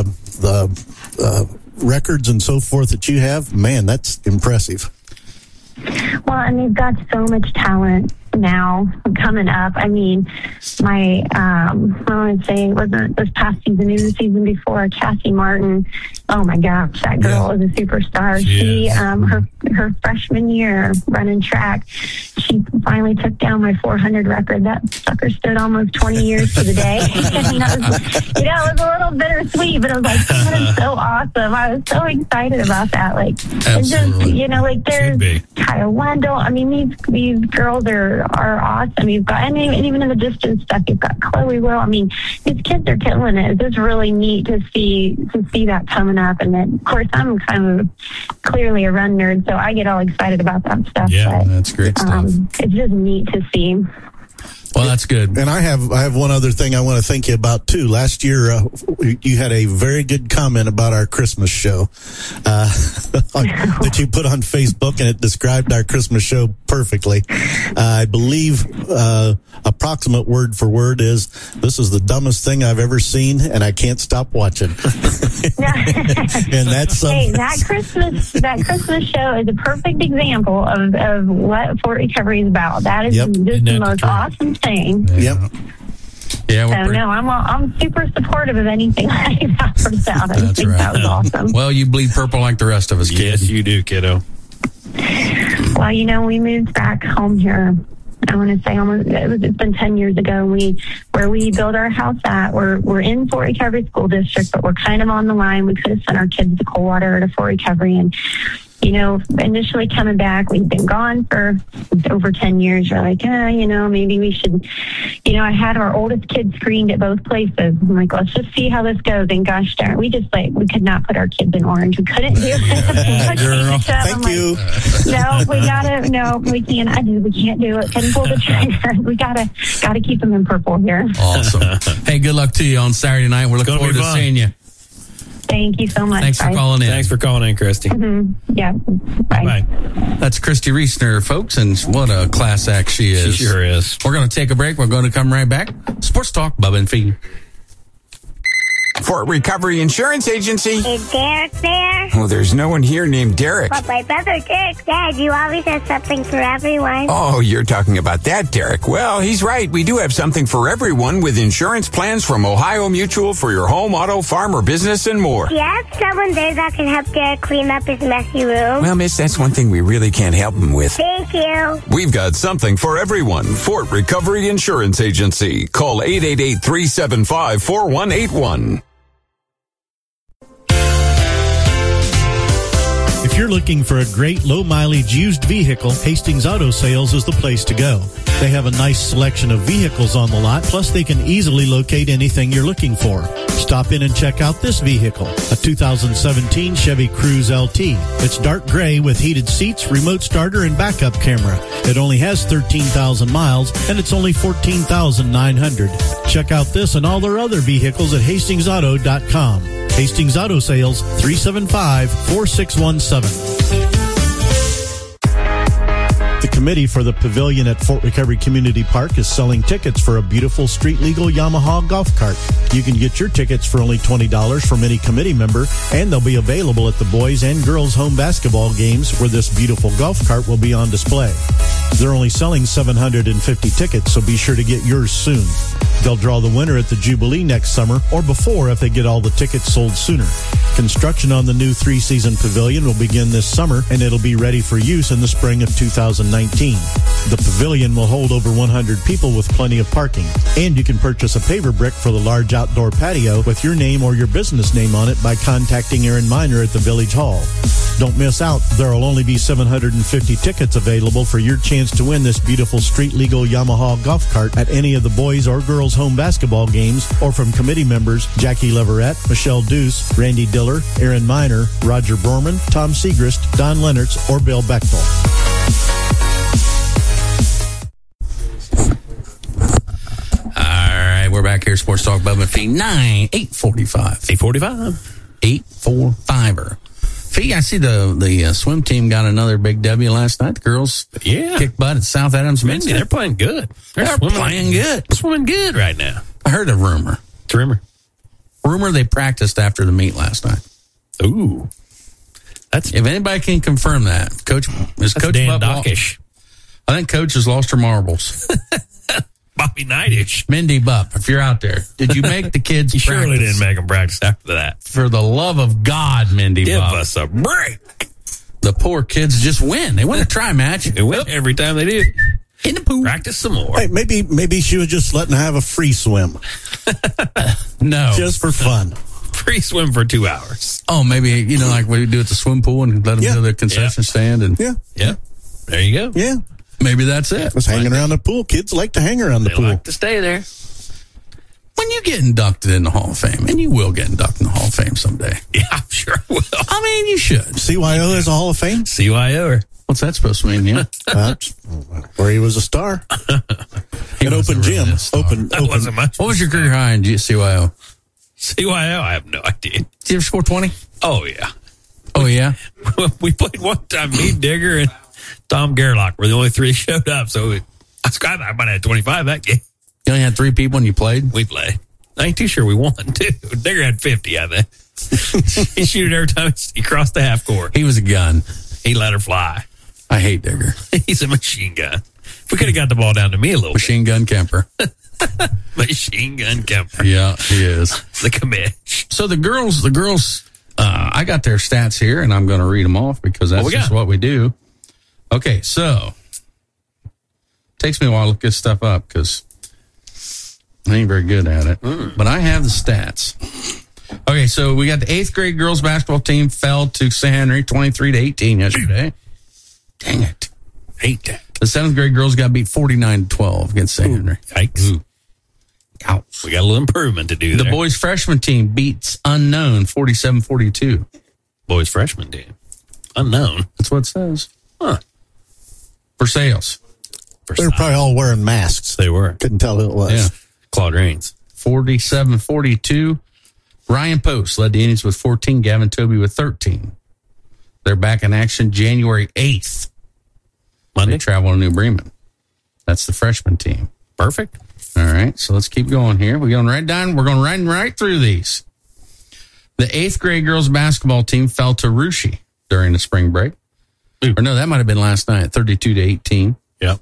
Speaker 4: the records and so forth that you have, man, that's impressive.
Speaker 11: Well, and they've got so much talent now coming up. I mean, I would say it wasn't this past season, it was the season before. Cassie Martin, oh my gosh, that girl is a superstar. She her freshman year running track, she finally took down my 400 record. That sucker stood almost 20 years to the day. And that was, it was a little bittersweet, but it was like, that is so awesome. I was so excited about that. Like, it's just, there's Kyle Wendell. I mean, these girls are awesome. You've got, and even in the distance stuff, you've got Chloe Will. I mean, these kids are killing it. It's just really neat to see that coming up. And then, of course, I'm kind of clearly a run nerd, so I get all excited about that stuff.
Speaker 2: Yeah, but, that's great stuff.
Speaker 11: It's just neat to see.
Speaker 2: Well, that's good.
Speaker 4: And I have one other thing I want to thank you about too. Last year, you had a very good comment about our Christmas show that you put on Facebook, and it described our Christmas show perfectly. I believe approximate word for word is, "This is the dumbest thing I've ever seen, and I can't stop watching." And that's
Speaker 11: that Christmas show is a perfect example of what Fort Recovery is about. That is just the most awesome thing.
Speaker 4: Yep.
Speaker 2: Yeah.
Speaker 11: So no, I'm super supportive of anything like that from South. I think that was awesome.
Speaker 2: Well, you bleed purple like the rest of us, kid.
Speaker 3: Yes, you do, kiddo.
Speaker 11: Well, we moved back home here I want to say it's been 10 years ago. Where we built our house at, we're in Fort Recovery School District, but we're kind of on the line. We could have sent our kids to Coldwater or to Fort Recovery, and initially coming back, we've been gone for over 10 years. We're like, maybe we should, I had our oldest kid screened at both places. I'm like, let's just see how this goes. And gosh darn, we could not put our kids in Orange. We couldn't do it.
Speaker 4: Girl, thank you.
Speaker 11: We can't do it. Couldn't pull the trigger. We gotta keep them in purple here.
Speaker 2: Awesome. Hey, good luck to you on Saturday night. We're looking forward to seeing you.
Speaker 11: Thank you so much.
Speaker 2: Thanks for calling in.
Speaker 3: Thanks for calling in, Christy.
Speaker 11: Mm-hmm. Yeah. Bye.
Speaker 2: That's Christy Reisner, folks, and what a class act she is.
Speaker 3: She sure is.
Speaker 2: We're going to take a break. We're going to come right back. Sports Talk, Bubba and Fee.
Speaker 12: Fort Recovery Insurance Agency.
Speaker 13: Is Derek there?
Speaker 12: Well, there's no one here named Derek.
Speaker 13: But my brother Derek, Dad, you always have something for everyone.
Speaker 12: Oh, you're talking about that, Derek. Well, he's right. We do have something for everyone with insurance plans from Ohio Mutual for your home, auto, farm, or business, and more.
Speaker 13: Do you have someone there that can help Derek clean up his messy room?
Speaker 12: Well, miss, that's one thing we really can't help him with.
Speaker 13: Thank you.
Speaker 12: We've got something for everyone. Fort Recovery Insurance Agency. Call 888-375-4181.
Speaker 4: If you're looking for a great low-mileage used vehicle, Hastings Auto Sales is the place to go. They have a nice selection of vehicles on the lot, plus they can easily locate anything you're looking for. Stop in and check out this vehicle, a 2017 Chevy Cruze LT. It's dark gray with heated seats, remote starter, and backup camera. It only has 13,000 miles, and it's only $14,900. Check out this and all their other vehicles at HastingsAuto.com. Hastings Auto Sales, 375-4617. The committee for the pavilion at Fort Recovery Community Park is selling tickets for a beautiful street-legal Yamaha golf cart. You can get your tickets for only $20 from any committee member, and they'll be available at the boys' and girls' home basketball games where this beautiful golf cart will be on display. They're only selling 750 tickets, so be sure to get yours soon. They'll draw the winner at the Jubilee next summer or before if they get all the tickets sold sooner. Construction on the new 3-season pavilion will begin this summer, and it'll be ready for use in the spring of 2019. The pavilion will hold over 100 people with plenty of parking. And you can purchase a paver brick for the large outdoor patio with your name or your business name on it by contacting Aaron Miner at the Village Hall. Don't miss out. There will only be 750 tickets available for your chance to win this beautiful street-legal Yamaha golf cart at any of the boys' or girls' home basketball games, or from committee members Jackie Leverett, Michelle Deuce, Randy Diller, Aaron Miner, Roger Borman, Tom Segrist, Don Lennertz, or Bill Bechtel.
Speaker 2: We're back here, Sports Talk, Bubba and Fee, 845er. Fee, I see the swim team got another big W last night. The girls kicked butt at South Adams.
Speaker 3: Mindy, they're playing good.
Speaker 2: They're playing good.
Speaker 3: Swimming good right now.
Speaker 2: I heard a rumor.
Speaker 3: It's a rumor.
Speaker 2: Rumor they practiced after the meet last night.
Speaker 3: Ooh.
Speaker 2: If anybody can confirm that. Coach
Speaker 3: Dan Dockish.
Speaker 2: I think Coach has lost her marbles.
Speaker 3: Bobby Knightish.
Speaker 2: Mindy Bupp, if you're out there, did you make the kids
Speaker 3: You
Speaker 2: practice?
Speaker 3: surely didn't make them practice after that.
Speaker 2: For the love of God, Mindy
Speaker 3: Give
Speaker 2: Bupp.
Speaker 3: us a break.
Speaker 2: The poor kids just win. They win a try match.
Speaker 3: They win every time they do.
Speaker 2: In the pool.
Speaker 3: Practice some more.
Speaker 4: Hey, maybe she was just letting her have a free swim.
Speaker 2: No.
Speaker 4: Just for fun.
Speaker 3: Free swim for 2 hours.
Speaker 2: Oh, maybe, like we do at the swim pool and let them go to the concession stand. And
Speaker 3: Yeah. There you go.
Speaker 4: Yeah.
Speaker 2: Maybe that's it.
Speaker 4: Just hanging around the pool. Kids like to hang around the
Speaker 3: They
Speaker 4: pool.
Speaker 3: like to stay there.
Speaker 2: When you get inducted in the Hall of Fame, and you will get inducted in the Hall of Fame someday.
Speaker 3: Yeah, I'm sure I will.
Speaker 2: I mean, you should.
Speaker 4: CYO is a Hall of Fame?
Speaker 3: CYO.
Speaker 2: What's that supposed to mean,
Speaker 4: Where he was a star.
Speaker 2: He
Speaker 4: An open
Speaker 2: wasn't really
Speaker 4: gym.
Speaker 2: a star.
Speaker 3: That wasn't much.
Speaker 2: What was your career high in CYO?
Speaker 3: CYO? I have no idea.
Speaker 2: Did you ever score 20?
Speaker 3: Oh, yeah.
Speaker 2: Oh, yeah?
Speaker 3: We played one time. Me, Digger, and Tom Gerlach were the only three showed up. So I might have had 25 that game.
Speaker 2: You only had 3 people and you played?
Speaker 3: We played. I ain't too sure we won, too. Digger had 50, I think. He shoot every time he crossed the half court.
Speaker 2: He was a gun.
Speaker 3: He let her fly.
Speaker 2: I hate Digger.
Speaker 3: He's a machine gun. If we could have got the ball down to me a little
Speaker 2: Machine gun Kemper.
Speaker 3: Machine gun Kemper.
Speaker 2: Yeah, he is.
Speaker 3: The commish.
Speaker 2: So the girls, I got their stats here, and I'm going to read them off because that's just what we do. Okay, so Takes me a while to look this stuff up because I ain't very good at it. But I have the stats. Okay, so we got the 8th grade girls basketball team fell to St. Henry 23-18 yesterday. Dang it.
Speaker 3: Hate that.
Speaker 2: The 7th grade girls got beat 49-12 against St. Henry.
Speaker 3: Yikes.
Speaker 2: Ouch.
Speaker 3: We got a little improvement to do
Speaker 2: The
Speaker 3: there.
Speaker 2: boys freshman team beats Unknown 47-42.
Speaker 3: Boys freshman team. Unknown.
Speaker 2: That's what it says.
Speaker 3: Huh.
Speaker 2: For sales.
Speaker 4: They were probably all wearing masks.
Speaker 3: They were.
Speaker 4: Couldn't tell who it was.
Speaker 2: Yeah.
Speaker 3: Claude Rains.
Speaker 2: 47-42. Ryan Post led the Indians with 14. Gavin Toby with 13. They're back in action January 8th.
Speaker 3: Monday.
Speaker 2: They travel to New Bremen. That's the freshman team.
Speaker 3: Perfect.
Speaker 2: All right, so let's keep going here. We're going right through these. The 8th grade girls basketball team fell to Rushi during the spring break. Or no, that might have been last night, 32-18.
Speaker 3: Yep.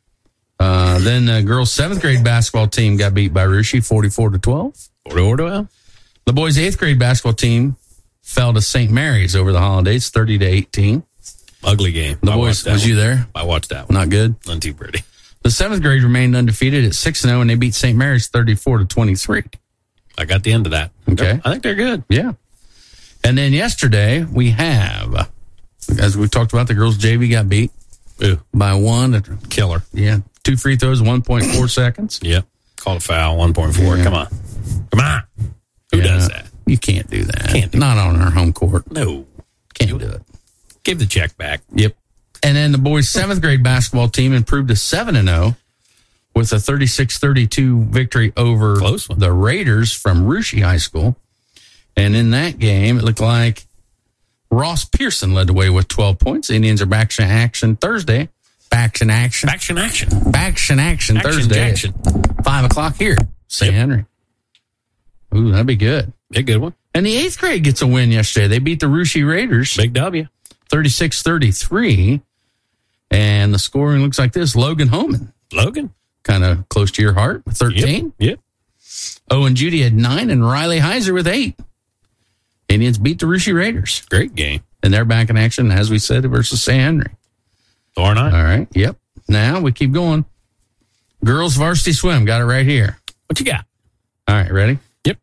Speaker 2: Then the girls' 7th grade basketball team got beat by Rushi 44-12.
Speaker 3: 44-12.
Speaker 2: The boys' 8th grade basketball team fell to St. Mary's over the holidays, 30-18.
Speaker 3: Ugly game.
Speaker 2: The boys, was you there?
Speaker 3: I watched that one.
Speaker 2: Not good?
Speaker 3: Not too pretty.
Speaker 2: The 7th grade remained undefeated at 6-0, and they beat St. Mary's 34-23.
Speaker 3: I got the end of that.
Speaker 2: Okay.
Speaker 3: I think they're good.
Speaker 2: Yeah. And then yesterday, we have, as we talked about, the girls' JV got beat by one.
Speaker 3: Killer.
Speaker 2: Yeah. 2 free throws, 1.4 seconds.
Speaker 3: Yep. Called a foul, 1.4.
Speaker 2: Yeah.
Speaker 3: Come on. Come on. Who does that?
Speaker 2: You can't do that.
Speaker 3: Can't do
Speaker 2: Not on our home court.
Speaker 3: No.
Speaker 2: Can't do it.
Speaker 3: Give the check back.
Speaker 2: Yep. And then the boys' 7th grade basketball team improved to 7-0 with a 36-32 victory over the Raiders from Rushi High School. And in that game, it looked like Ross Pearson led the way with 12 points. The Indians are back in action Thursday. Back in action Thursday.
Speaker 3: Action.
Speaker 2: 5 o'clock here, St. Henry. Ooh, that'd be good.
Speaker 3: A good one.
Speaker 2: And the 8th grade gets a win yesterday. They beat the Rushi Raiders.
Speaker 3: Big W.
Speaker 2: 36-33. And the scoring looks like this. Logan Homan.
Speaker 3: Logan.
Speaker 2: Kind of close to your heart with 13.
Speaker 3: Yep.
Speaker 2: Owen Judy had 9 and Riley Heiser with 8. Indians beat the Rushi Raiders.
Speaker 3: Great game.
Speaker 2: And they're back in action, as we said, versus St. Henry.
Speaker 3: Or not.
Speaker 2: All right. Yep. Now we keep going. Girls varsity swim. Got it right here.
Speaker 3: What you got?
Speaker 2: All right. Ready?
Speaker 3: Yep.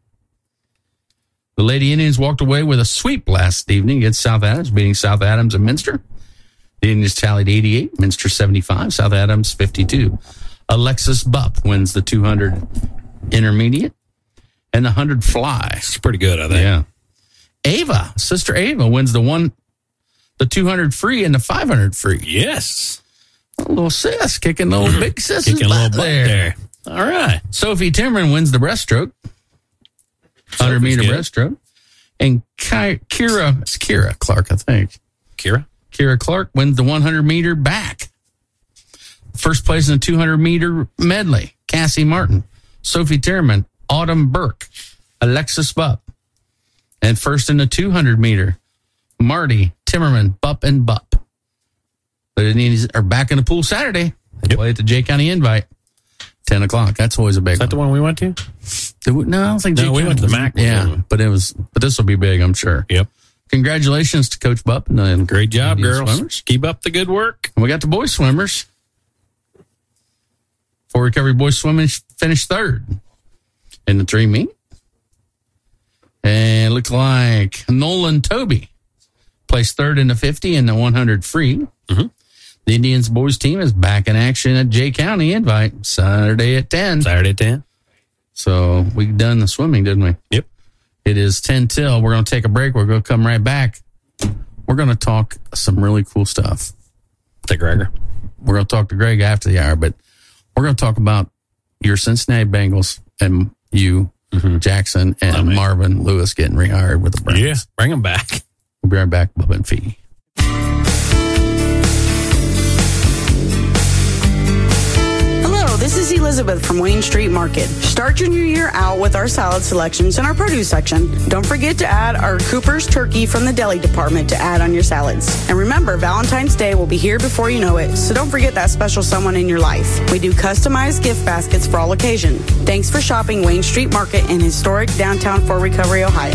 Speaker 2: The Lady Indians walked away with a sweep last evening against South Adams, beating South Adams and Minster. The Indians tallied 88, Minster 75, South Adams 52. Alexis Bupp wins the 200 intermediate and the 100 fly.
Speaker 3: It's pretty good, I think.
Speaker 2: Yeah. Sister Ava wins the 200 free and the 500 free.
Speaker 3: Yes.
Speaker 2: A little sis, kicking the little big sis's
Speaker 3: Kicking a little
Speaker 2: butt
Speaker 3: butt there. All right.
Speaker 2: Sophie Timmerman wins the breaststroke. 100 meter
Speaker 3: good.
Speaker 2: breaststroke. And Kira Clark, I think. Kira Clark wins the 100 meter back. First place in the 200 meter medley. Cassie Martin, Sophie Timmerman, Autumn Burke, Alexis Bupp. And first in the 200 meter, Marty Timmerman, Bupp and Bupp. The Indians are back in the pool Saturday. They play at the Jay County Invite. 10 o'clock. That's always a big one.
Speaker 3: Is that the one we went to?
Speaker 2: No, I don't think
Speaker 3: No, we went to the MAC.
Speaker 2: Yeah, but this will be big, I'm sure.
Speaker 3: Yep.
Speaker 2: Congratulations to Coach Bupp and the
Speaker 3: Great job,
Speaker 2: Indian
Speaker 3: girls.
Speaker 2: swimmers.
Speaker 3: Keep up the good work.
Speaker 2: And we got the boys swimmers. Fort Recovery boys swimming finished third in the 3 meet. And it looked like Nolan Toby placed third in the 50 and the 100 free.
Speaker 3: Mm-hmm.
Speaker 2: The Indians boys team is back in action at Jay County Invite Saturday at 10. So we done the swimming, didn't we?
Speaker 3: Yep.
Speaker 2: It is 10 till. We're going to take a break. We're going to come right back. We're going to talk some really cool stuff.
Speaker 3: To Gregor.
Speaker 2: We're going to talk to Greg after the hour, but we're going to talk about your Cincinnati Bengals and you, Jackson, and Marvin Lewis getting rehired with the Browns.
Speaker 3: Yeah, bring them back.
Speaker 2: We'll be right back, Bubba and Fee.
Speaker 14: This is Elizabeth from Wayne Street Market. Start your new year out with our salad selections in our produce section. Don't forget to add our Cooper's turkey from the deli department to add on your salads. And remember, Valentine's Day will be here before you know it, so don't forget that special someone in your life. We do customized gift baskets for all occasion. Thanks for shopping Wayne Street Market in historic downtown Fort Recovery, Ohio.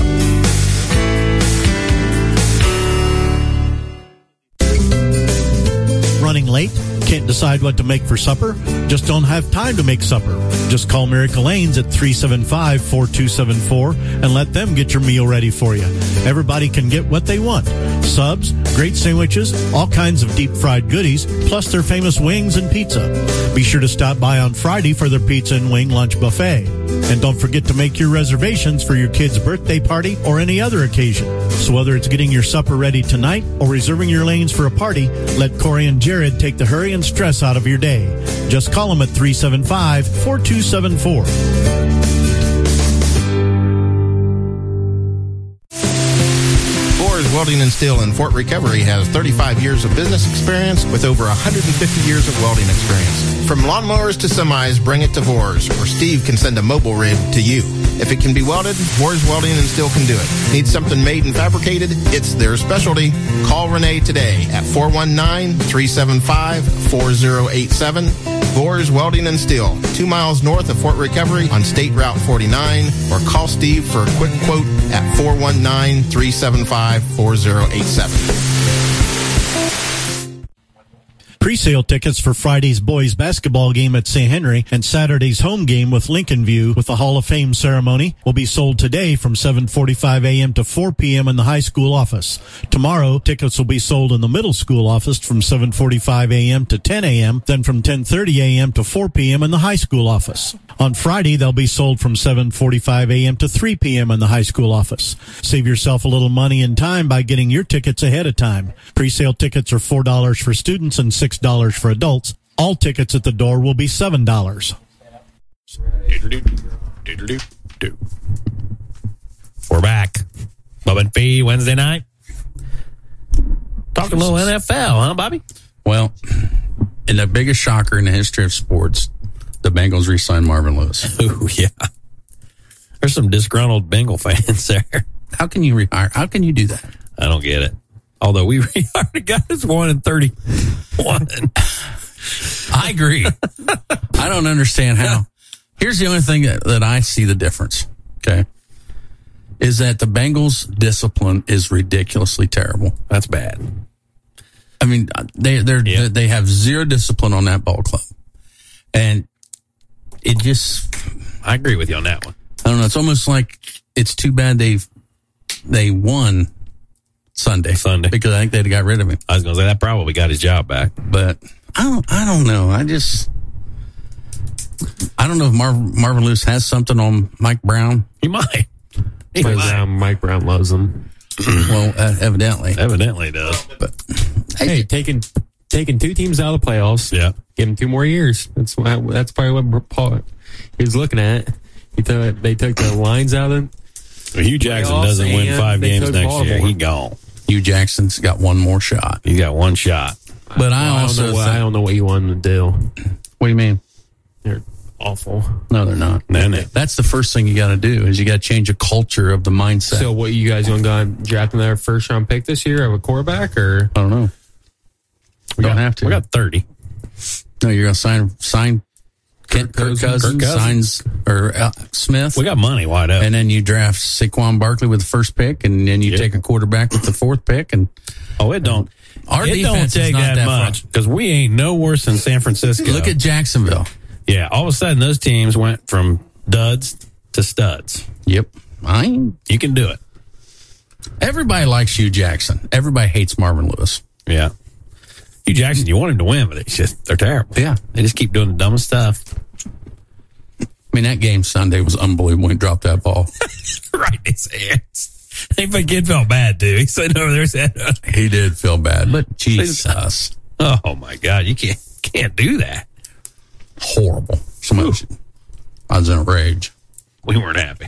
Speaker 4: Running late? Can't decide decide what to make for supper? Just don't have time to make supper? Just call Miracle Lanes at 375-4274 and let them get your meal ready for you. Everybody can get what they want. Subs, great sandwiches, all kinds of deep fried goodies, plus their famous wings and pizza. Be sure to stop by on Friday for their pizza and wing lunch buffet. And don't forget to make your reservations for your kid's birthday party or any other occasion. So whether it's getting your supper ready tonight or reserving your lanes for a party, let Corey and Jared take the hurry and stress out of your day. Just call them at 375-4274.
Speaker 15: Welding and Steel in Fort Recovery has 35 years of business experience with over 150 years of welding experience. From lawnmowers to semis, bring it to Vors, or Steve can send a mobile rig to you. If it can be welded, Vors Welding and Steel can do it. Need something made and fabricated? It's their specialty. Call Renee today at 419-375-4087. Vors Welding and Steel, 2 miles north of Fort Recovery on State Route 49, or call Steve for a quick quote at 419-375-4087.
Speaker 4: Pre-sale tickets for Friday's boys basketball game at St. Henry and Saturday's home game with Lincoln View with the Hall of Fame ceremony will be sold today from 7:45 a.m. to 4 p.m. in the high school office. Tomorrow, tickets will be sold in the middle school office from 7:45 a.m. to 10 a.m., then from 10:30 a.m. to 4 p.m. in the high school office. On Friday, they'll be sold from 7:45 a.m. to 3 p.m. in the high school office. Save yourself a little money and time by getting your tickets ahead of time. Pre-sale tickets are $4 for students and $6 for adults. All tickets at the door will be $7.
Speaker 3: We're back. Bubba and Fee, Wednesday night. Talking a little NFL, huh, Bobby?
Speaker 2: Well, in the biggest shocker in the history of sports, the Bengals re-signed Marvin Lewis.
Speaker 3: Oh, yeah. There's some disgruntled Bengal fans there.
Speaker 2: How can you rehire? How can you do that?
Speaker 3: I don't get it. Although we rehired a guy that's 1-31.
Speaker 2: I agree. I don't understand how. Here's the only thing that I see the difference, okay, is that the Bengals' discipline is ridiculously terrible.
Speaker 3: That's bad.
Speaker 2: I mean, they have zero discipline on that ball club. And it just...
Speaker 3: I agree with you on that one.
Speaker 2: I don't know. It's almost like it's too bad they won Sunday because I think they'd got rid of him.
Speaker 3: I was going to say that probably got his job back,
Speaker 2: but I don't know. I don't know if Marvin Lewis has something on Mike Brown.
Speaker 3: He might.
Speaker 16: Mike Brown loves him.
Speaker 2: Well, evidently
Speaker 3: he does.
Speaker 16: But hey, taking two teams out of the playoffs.
Speaker 3: Yeah,
Speaker 16: give him 2 more years. That's probably what Paul he was looking at. They took the lines out of them.
Speaker 3: Well, Hugh Jackson doesn't win 5 games next year. He gone.
Speaker 2: Hugh Jackson's got one more shot.
Speaker 3: He's got one shot.
Speaker 2: But I
Speaker 16: don't know what you want him to do.
Speaker 2: What do you mean?
Speaker 16: They're awful.
Speaker 2: No, they're not.
Speaker 3: No.
Speaker 2: That's the first thing you got to do is you got to change the culture of the mindset.
Speaker 16: So what, you guys going to go and draft another first-round pick this year of a quarterback, or?
Speaker 2: I don't know. We don't have to.
Speaker 3: We got 30.
Speaker 2: No, you're going to sign Kirk Cousins signs Smith.
Speaker 3: We got money wide up.
Speaker 2: And then you draft Saquon Barkley with the first pick, and then you take a quarterback with the 4th pick. And
Speaker 3: it don't take that much because we ain't no worse than San Francisco.
Speaker 2: Look at Jacksonville.
Speaker 3: Yeah, all of a sudden those teams went from duds to studs.
Speaker 2: Yep.
Speaker 3: You can do it.
Speaker 2: Everybody likes Hugh Jackson. Everybody hates Marvin Lewis.
Speaker 3: Yeah. Hugh Jackson, you want him to win, but they're terrible.
Speaker 2: Yeah.
Speaker 3: They just keep doing the dumbest stuff.
Speaker 2: I mean, that game Sunday was unbelievable when he dropped that ball.
Speaker 3: Right in his hands. I think the kid felt bad, too. He said over there.
Speaker 2: He did feel bad, but Jesus.
Speaker 3: Oh, my God. You can't do that.
Speaker 2: Horrible. I was in a rage.
Speaker 3: We weren't happy.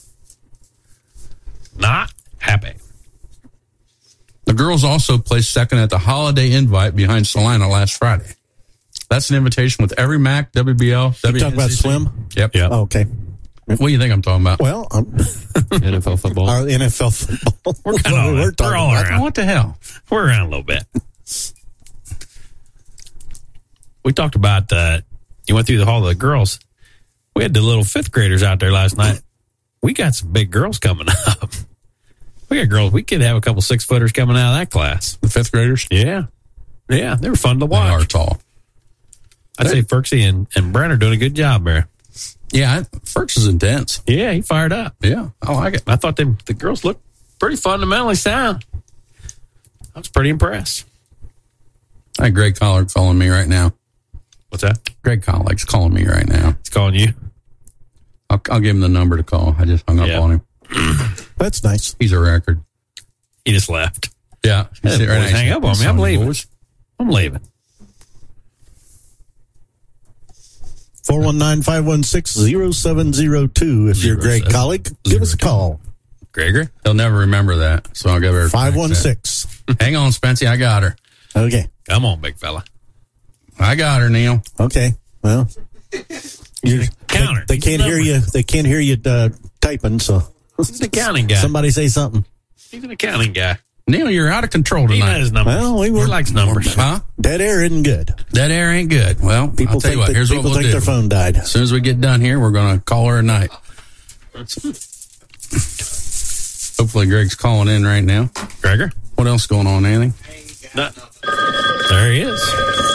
Speaker 3: Not happy.
Speaker 2: The girls also placed second at the Holiday Invite behind Salina last Friday. That's an invitation with every MAC, WBL,
Speaker 4: You talking about swim?
Speaker 2: Yep.
Speaker 4: Oh, okay.
Speaker 2: What do you think I'm talking about?
Speaker 4: Well,
Speaker 16: NFL football.
Speaker 4: Our NFL football.
Speaker 3: We're all around.
Speaker 2: What the hell?
Speaker 3: We're around a little bit. We talked about you went through the Hall of the Girls. We had the little 5th graders out there last night. We got some big girls coming up. We got girls. We could have a couple 6-footers coming out of that class.
Speaker 2: The 5th graders?
Speaker 3: Yeah. Yeah, they were fun to watch.
Speaker 2: They are tall.
Speaker 3: I'd say Ferksy and Brent are doing a good job there.
Speaker 2: Yeah, Ferks is intense.
Speaker 3: Yeah, he fired up.
Speaker 2: Yeah, I like it.
Speaker 3: I thought the girls looked pretty fundamentally sound. I was pretty impressed.
Speaker 2: I had Greg Collick calling me right now.
Speaker 3: What's that?
Speaker 2: Greg Collick's calling me right now.
Speaker 3: He's calling you?
Speaker 2: I'll give him the number to call. I just hung up on him.
Speaker 4: That's nice.
Speaker 2: He's a record.
Speaker 3: He just left.
Speaker 2: Yeah.
Speaker 3: Hey, right, hang up on me. I'm leaving. I'm leaving.
Speaker 4: 419-516-0702. If you're Greg Collick, give us a call.
Speaker 2: Gregor? He'll never remember that, so I'll give her
Speaker 4: 516.
Speaker 2: Hang on, Spency. I got her.
Speaker 4: Okay.
Speaker 3: Come on, big fella.
Speaker 2: I got her, Neil.
Speaker 4: Okay. Well,
Speaker 3: counter.
Speaker 4: They can't hear you. They can't hear you typing. So
Speaker 3: he's an accounting guy.
Speaker 4: Somebody say something.
Speaker 3: He's an accounting guy.
Speaker 2: Neil, you're out of control tonight.
Speaker 3: He knows numbers.
Speaker 4: Well,
Speaker 3: he likes numbers.
Speaker 2: Huh?
Speaker 4: Dead air isn't good.
Speaker 2: Dead air ain't good. Well,
Speaker 4: People
Speaker 2: I'll tell you what. Here's what we'll do.
Speaker 4: Their phone died.
Speaker 2: As soon as we get done here, we're going to call her at night. Hopefully, Greg's calling in right now.
Speaker 3: Gregor?
Speaker 2: What else going on, anything?
Speaker 3: No. There he is.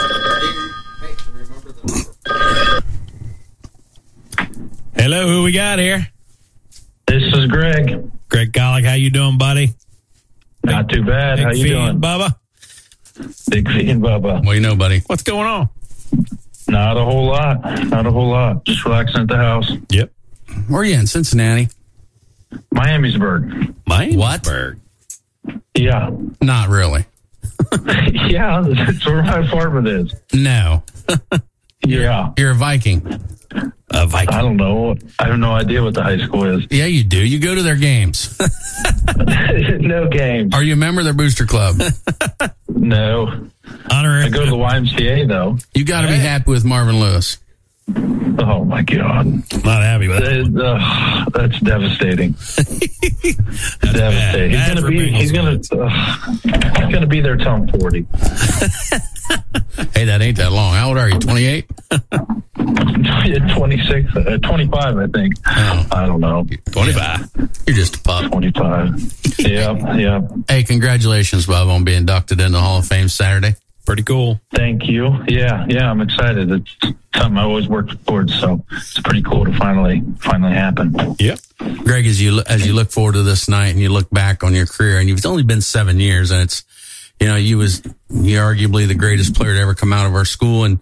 Speaker 3: Hello, who we got here?
Speaker 17: This is Greg.
Speaker 3: Greg Collick, how you doing, buddy?
Speaker 17: Not too bad.
Speaker 3: Big
Speaker 17: How you
Speaker 3: Fee
Speaker 17: doing?
Speaker 3: and Bubba?
Speaker 17: Big Fee and Bubba.
Speaker 2: What do you know, buddy?
Speaker 3: What's going on?
Speaker 17: Not a whole lot. Not a whole lot. Just relaxing at the house.
Speaker 3: Yep.
Speaker 2: Where are you in? Cincinnati?
Speaker 17: Miamisburg.
Speaker 3: Miamisburg?
Speaker 17: Yeah.
Speaker 2: Not really.
Speaker 17: Yeah, that's where my apartment is.
Speaker 2: No.
Speaker 17: Yeah.
Speaker 2: You're a Viking.
Speaker 3: A Viking.
Speaker 17: I don't know. I have no idea what the high school is.
Speaker 2: Yeah, you do. You go to their games.
Speaker 17: No games.
Speaker 2: Are you a member of their booster club?
Speaker 17: No.
Speaker 3: Honorary.
Speaker 17: I go to the YMCA, though.
Speaker 2: You got to be happy with Marvin Lewis.
Speaker 17: Oh, my God.
Speaker 3: Not happy with that.
Speaker 17: That's devastating. Devastating. He's gonna be there till I'm 40.
Speaker 2: Hey, that ain't that long. How old are you? 28?
Speaker 17: 26, 25, I think.
Speaker 2: Oh.
Speaker 17: I don't know.
Speaker 2: 25. You're just a pup.
Speaker 17: 25. Yeah.
Speaker 2: Hey, congratulations, Bob, on being inducted into the Hall of Fame Saturday.
Speaker 3: Pretty cool.
Speaker 17: Thank you. Yeah, I'm excited. It's something I always worked towards, so it's pretty cool to finally happen.
Speaker 3: Yep.
Speaker 2: Greg, as you look forward to this night and you look back on your career, and you've only been 7 years, and it's, you're arguably the greatest player to ever come out of our school and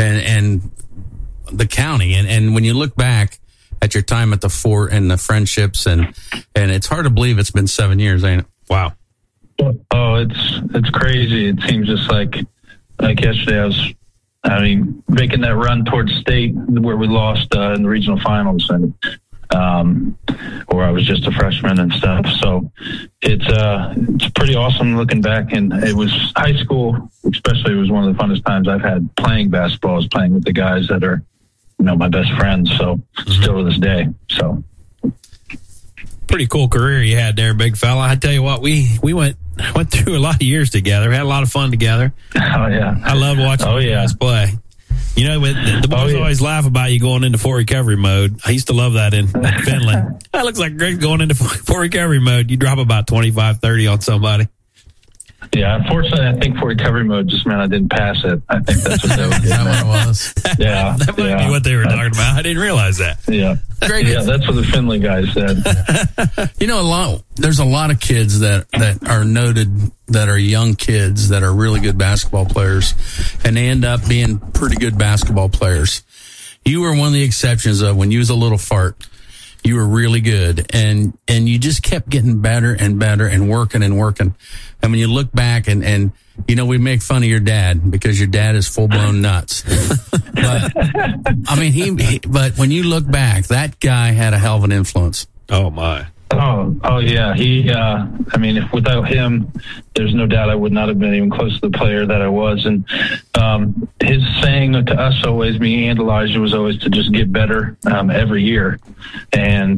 Speaker 2: the county. And when you look back at your time at the fort and the friendships and it's hard to believe it's been 7 years, ain't it?
Speaker 3: Wow.
Speaker 17: Oh, it's crazy. It seems just like yesterday making that run towards state where we lost in the regional finals and where I was just a freshman and stuff. So it's pretty awesome looking back. And it was high school, especially, it was one of the funnest times I've had playing basketball, is playing with the guys that are, my best friends. So still to this day. So
Speaker 3: pretty cool career you had there, big fella. I tell you what, we went through a lot of years together. We had a lot of fun together.
Speaker 17: Oh yeah,
Speaker 3: I love watching you guys play. The boys always laugh about you going into full recovery mode. I used to love that in Finland. That looks like Greg going into full recovery mode. You drop about 25, 30 on somebody.
Speaker 17: Yeah, unfortunately, I think full recovery mode just meant I didn't pass it. I think that's what they were getting at.
Speaker 2: That was.
Speaker 17: Yeah.
Speaker 3: That might be what they were talking about. I didn't realize that.
Speaker 17: Yeah.
Speaker 2: Greg,
Speaker 17: yeah, that's what the Finley guys said.
Speaker 2: There's a lot of kids that are noted, that are young kids that are really good basketball players, and they end up being pretty good basketball players. You were one of the exceptions of when you was a little fart. You were really good, and you just kept getting better and better and working. And when you look back and we make fun of your dad because your dad is full blown nuts. But but when you look back, that guy had a hell of an influence.
Speaker 3: Oh my.
Speaker 17: Oh yeah. He, if without him, there's no doubt I would not have been even close to the player that I was. And, his saying to us always, me and Elijah, was always to just get better, every year. And,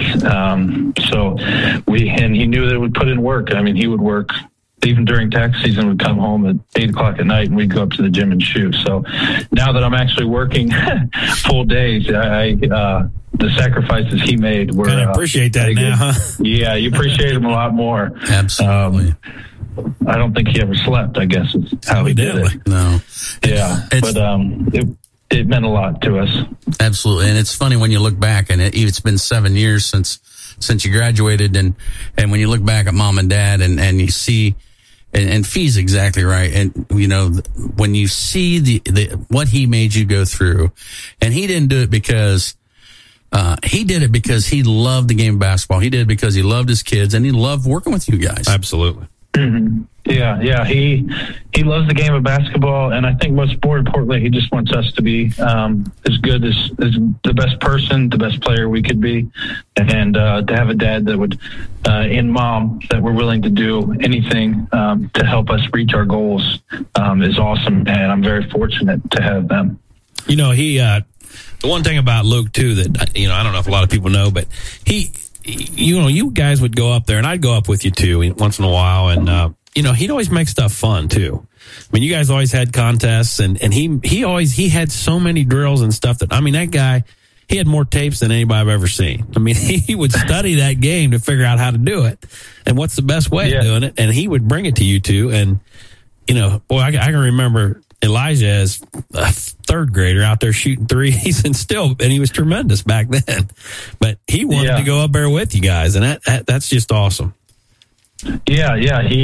Speaker 17: he knew that it would put in work. He would work even during tax season. Would come home at 8:00 at night and we'd go up to the gym and shoot. So now that I'm actually working full days, the sacrifices he made were.
Speaker 3: I appreciate that now, huh?
Speaker 17: Yeah, you appreciate him a lot more.
Speaker 2: Absolutely.
Speaker 17: I don't think he ever slept, I guess is how he did it.
Speaker 2: No.
Speaker 17: Yeah. But it meant a lot to us.
Speaker 2: Absolutely. And it's funny when you look back, and it's been 7 years since you graduated, and when you look back at mom and dad and you see, and Fee's exactly right. And, you know, when you see the what he made you go through, and he didn't do it because, he did it because he loved the game of basketball. He did it because he loved his kids and he loved working with you guys.
Speaker 3: Absolutely.
Speaker 17: Mm-hmm. Yeah. He loves the game of basketball, and I think most more importantly, he just wants us to be as good as the best person, the best player we could be, and to have a dad that would and mom that were willing to do anything to help us reach our goals is awesome, and I'm very fortunate to have them.
Speaker 3: You know, the one thing about Luke too that I don't know if a lot of people know, but you guys would go up there, and I'd go up with you too once in a while, and he'd always make stuff fun too. I mean, you guys always had contests, and he had so many drills and stuff that, I mean, that guy, he had more tapes than anybody I've ever seen. I mean, he would study that game to figure out how to do it and what's the best way of doing it, and he would bring it to you two. And I can remember Elijah as a third grader out there shooting threes, and he was tremendous back then. But he wanted to go up there with you guys, and that's just awesome.
Speaker 17: Yeah.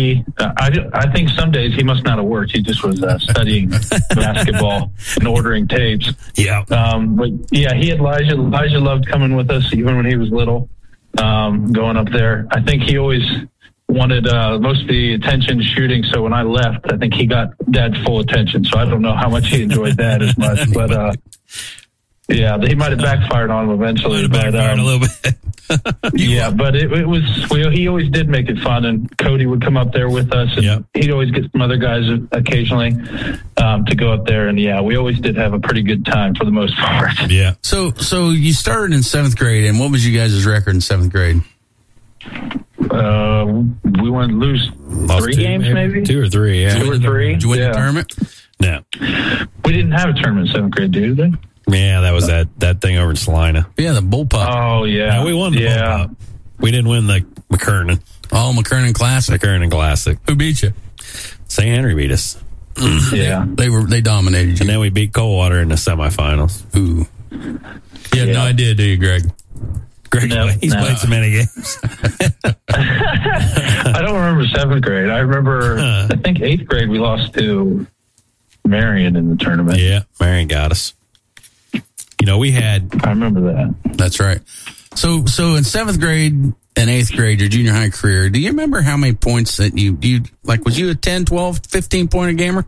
Speaker 17: I think some days he must not have worked. He just was studying basketball and ordering tapes.
Speaker 3: Yeah.
Speaker 17: But yeah, Elijah loved coming with us even when he was little, going up there. I think he always wanted most of the attention shooting. So when I left, I think he got Dad's full attention. So I don't know how much he enjoyed that as much, but yeah, he might have backfired on him eventually.
Speaker 3: But a little bit.
Speaker 17: Yeah, but it was. He always did make it fun, and Cody would come up there with us, and he'd always get some other guys occasionally to go up there, and we always did have a pretty good time for the most part.
Speaker 3: Yeah.
Speaker 2: So you started in 7th grade, and what was you guys' record in 7th grade?
Speaker 17: We went lose
Speaker 3: Lost
Speaker 17: 3 games, maybe
Speaker 3: 2 or 3. Yeah,
Speaker 17: 2 or 3.
Speaker 2: Did you win the tournament?
Speaker 3: No,
Speaker 17: we didn't have a tournament in 7th grade, did they?
Speaker 3: Yeah, that was that thing over in Salina.
Speaker 2: Yeah, the bullpup.
Speaker 17: Oh, yeah.
Speaker 3: No, we won the bullpup. We didn't win the McKernan.
Speaker 2: Oh, McKernan Classic.
Speaker 3: McKernan Classic.
Speaker 2: Who beat you?
Speaker 3: St. Henry beat us.
Speaker 17: Yeah.
Speaker 2: They dominated you.
Speaker 3: And then we beat Coldwater in the semifinals.
Speaker 2: Ooh. You have no idea, do you, Greg?
Speaker 3: Greg, he's played so many games.
Speaker 17: I don't remember 7th grade. I remember, I think 8th grade we lost to Marion in the tournament.
Speaker 3: Yeah, Marion got us. I
Speaker 17: remember that.
Speaker 2: That's right. So in 7th grade and 8th grade, your junior high career, do you remember how many points that was you a 10, 12, 15 point gamer?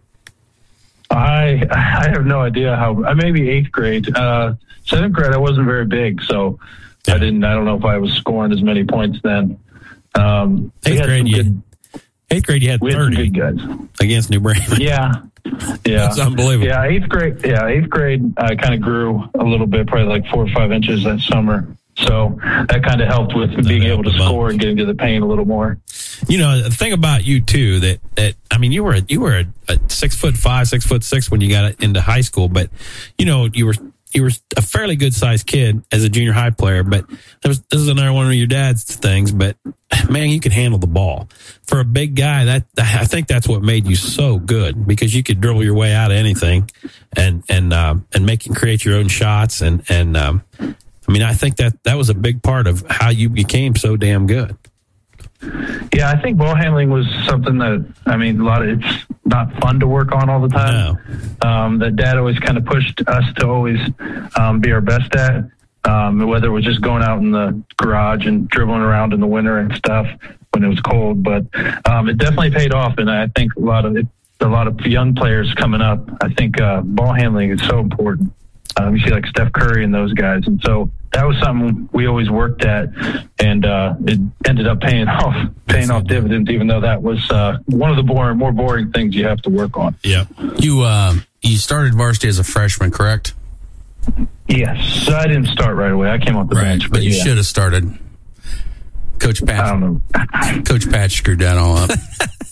Speaker 17: I have no idea maybe 8th grade. 7th grade, I wasn't very big, so I don't know if I was scoring as many points then.
Speaker 3: 8th grade, you had 30
Speaker 17: guys
Speaker 3: against New Bremen.
Speaker 17: Yeah.
Speaker 3: That's unbelievable.
Speaker 17: Yeah, 8th grade, I kind of grew a little bit, probably like 4 or 5 inches that summer. So that kind of helped with being able to score and getting to the paint a little more.
Speaker 3: The thing about you too, that I mean, you were a 6'5", 6'6" when you got into high school, but you were a fairly good sized kid as a junior high player. But this is another one of your dad's things. But man, you could handle the ball for a big guy. I think that's what made you so good, because you could dribble your way out of anything and create your own shots. And I mean, I think that was a big part of how you became so damn good.
Speaker 17: Yeah, I think ball handling was something that, it's not fun to work on all the time. No. That Dad always kind of pushed us to always be our best at, whether it was just going out in the garage and dribbling around in the winter and stuff when it was cold. But it definitely paid off, and I think a lot of young players coming up, I think ball handling is so important. You see like Steph Curry and those guys, and so that was something we always worked at, and it ended up paying off dividends, even though that was one of the more boring things you have to work on.
Speaker 3: Yeah.
Speaker 2: You started varsity as a freshman, correct?
Speaker 17: Yes. So I didn't start right away. I came off the bench,
Speaker 2: but you should have started. Coach Patch.
Speaker 17: I don't know.
Speaker 2: Coach Patch screwed that all up.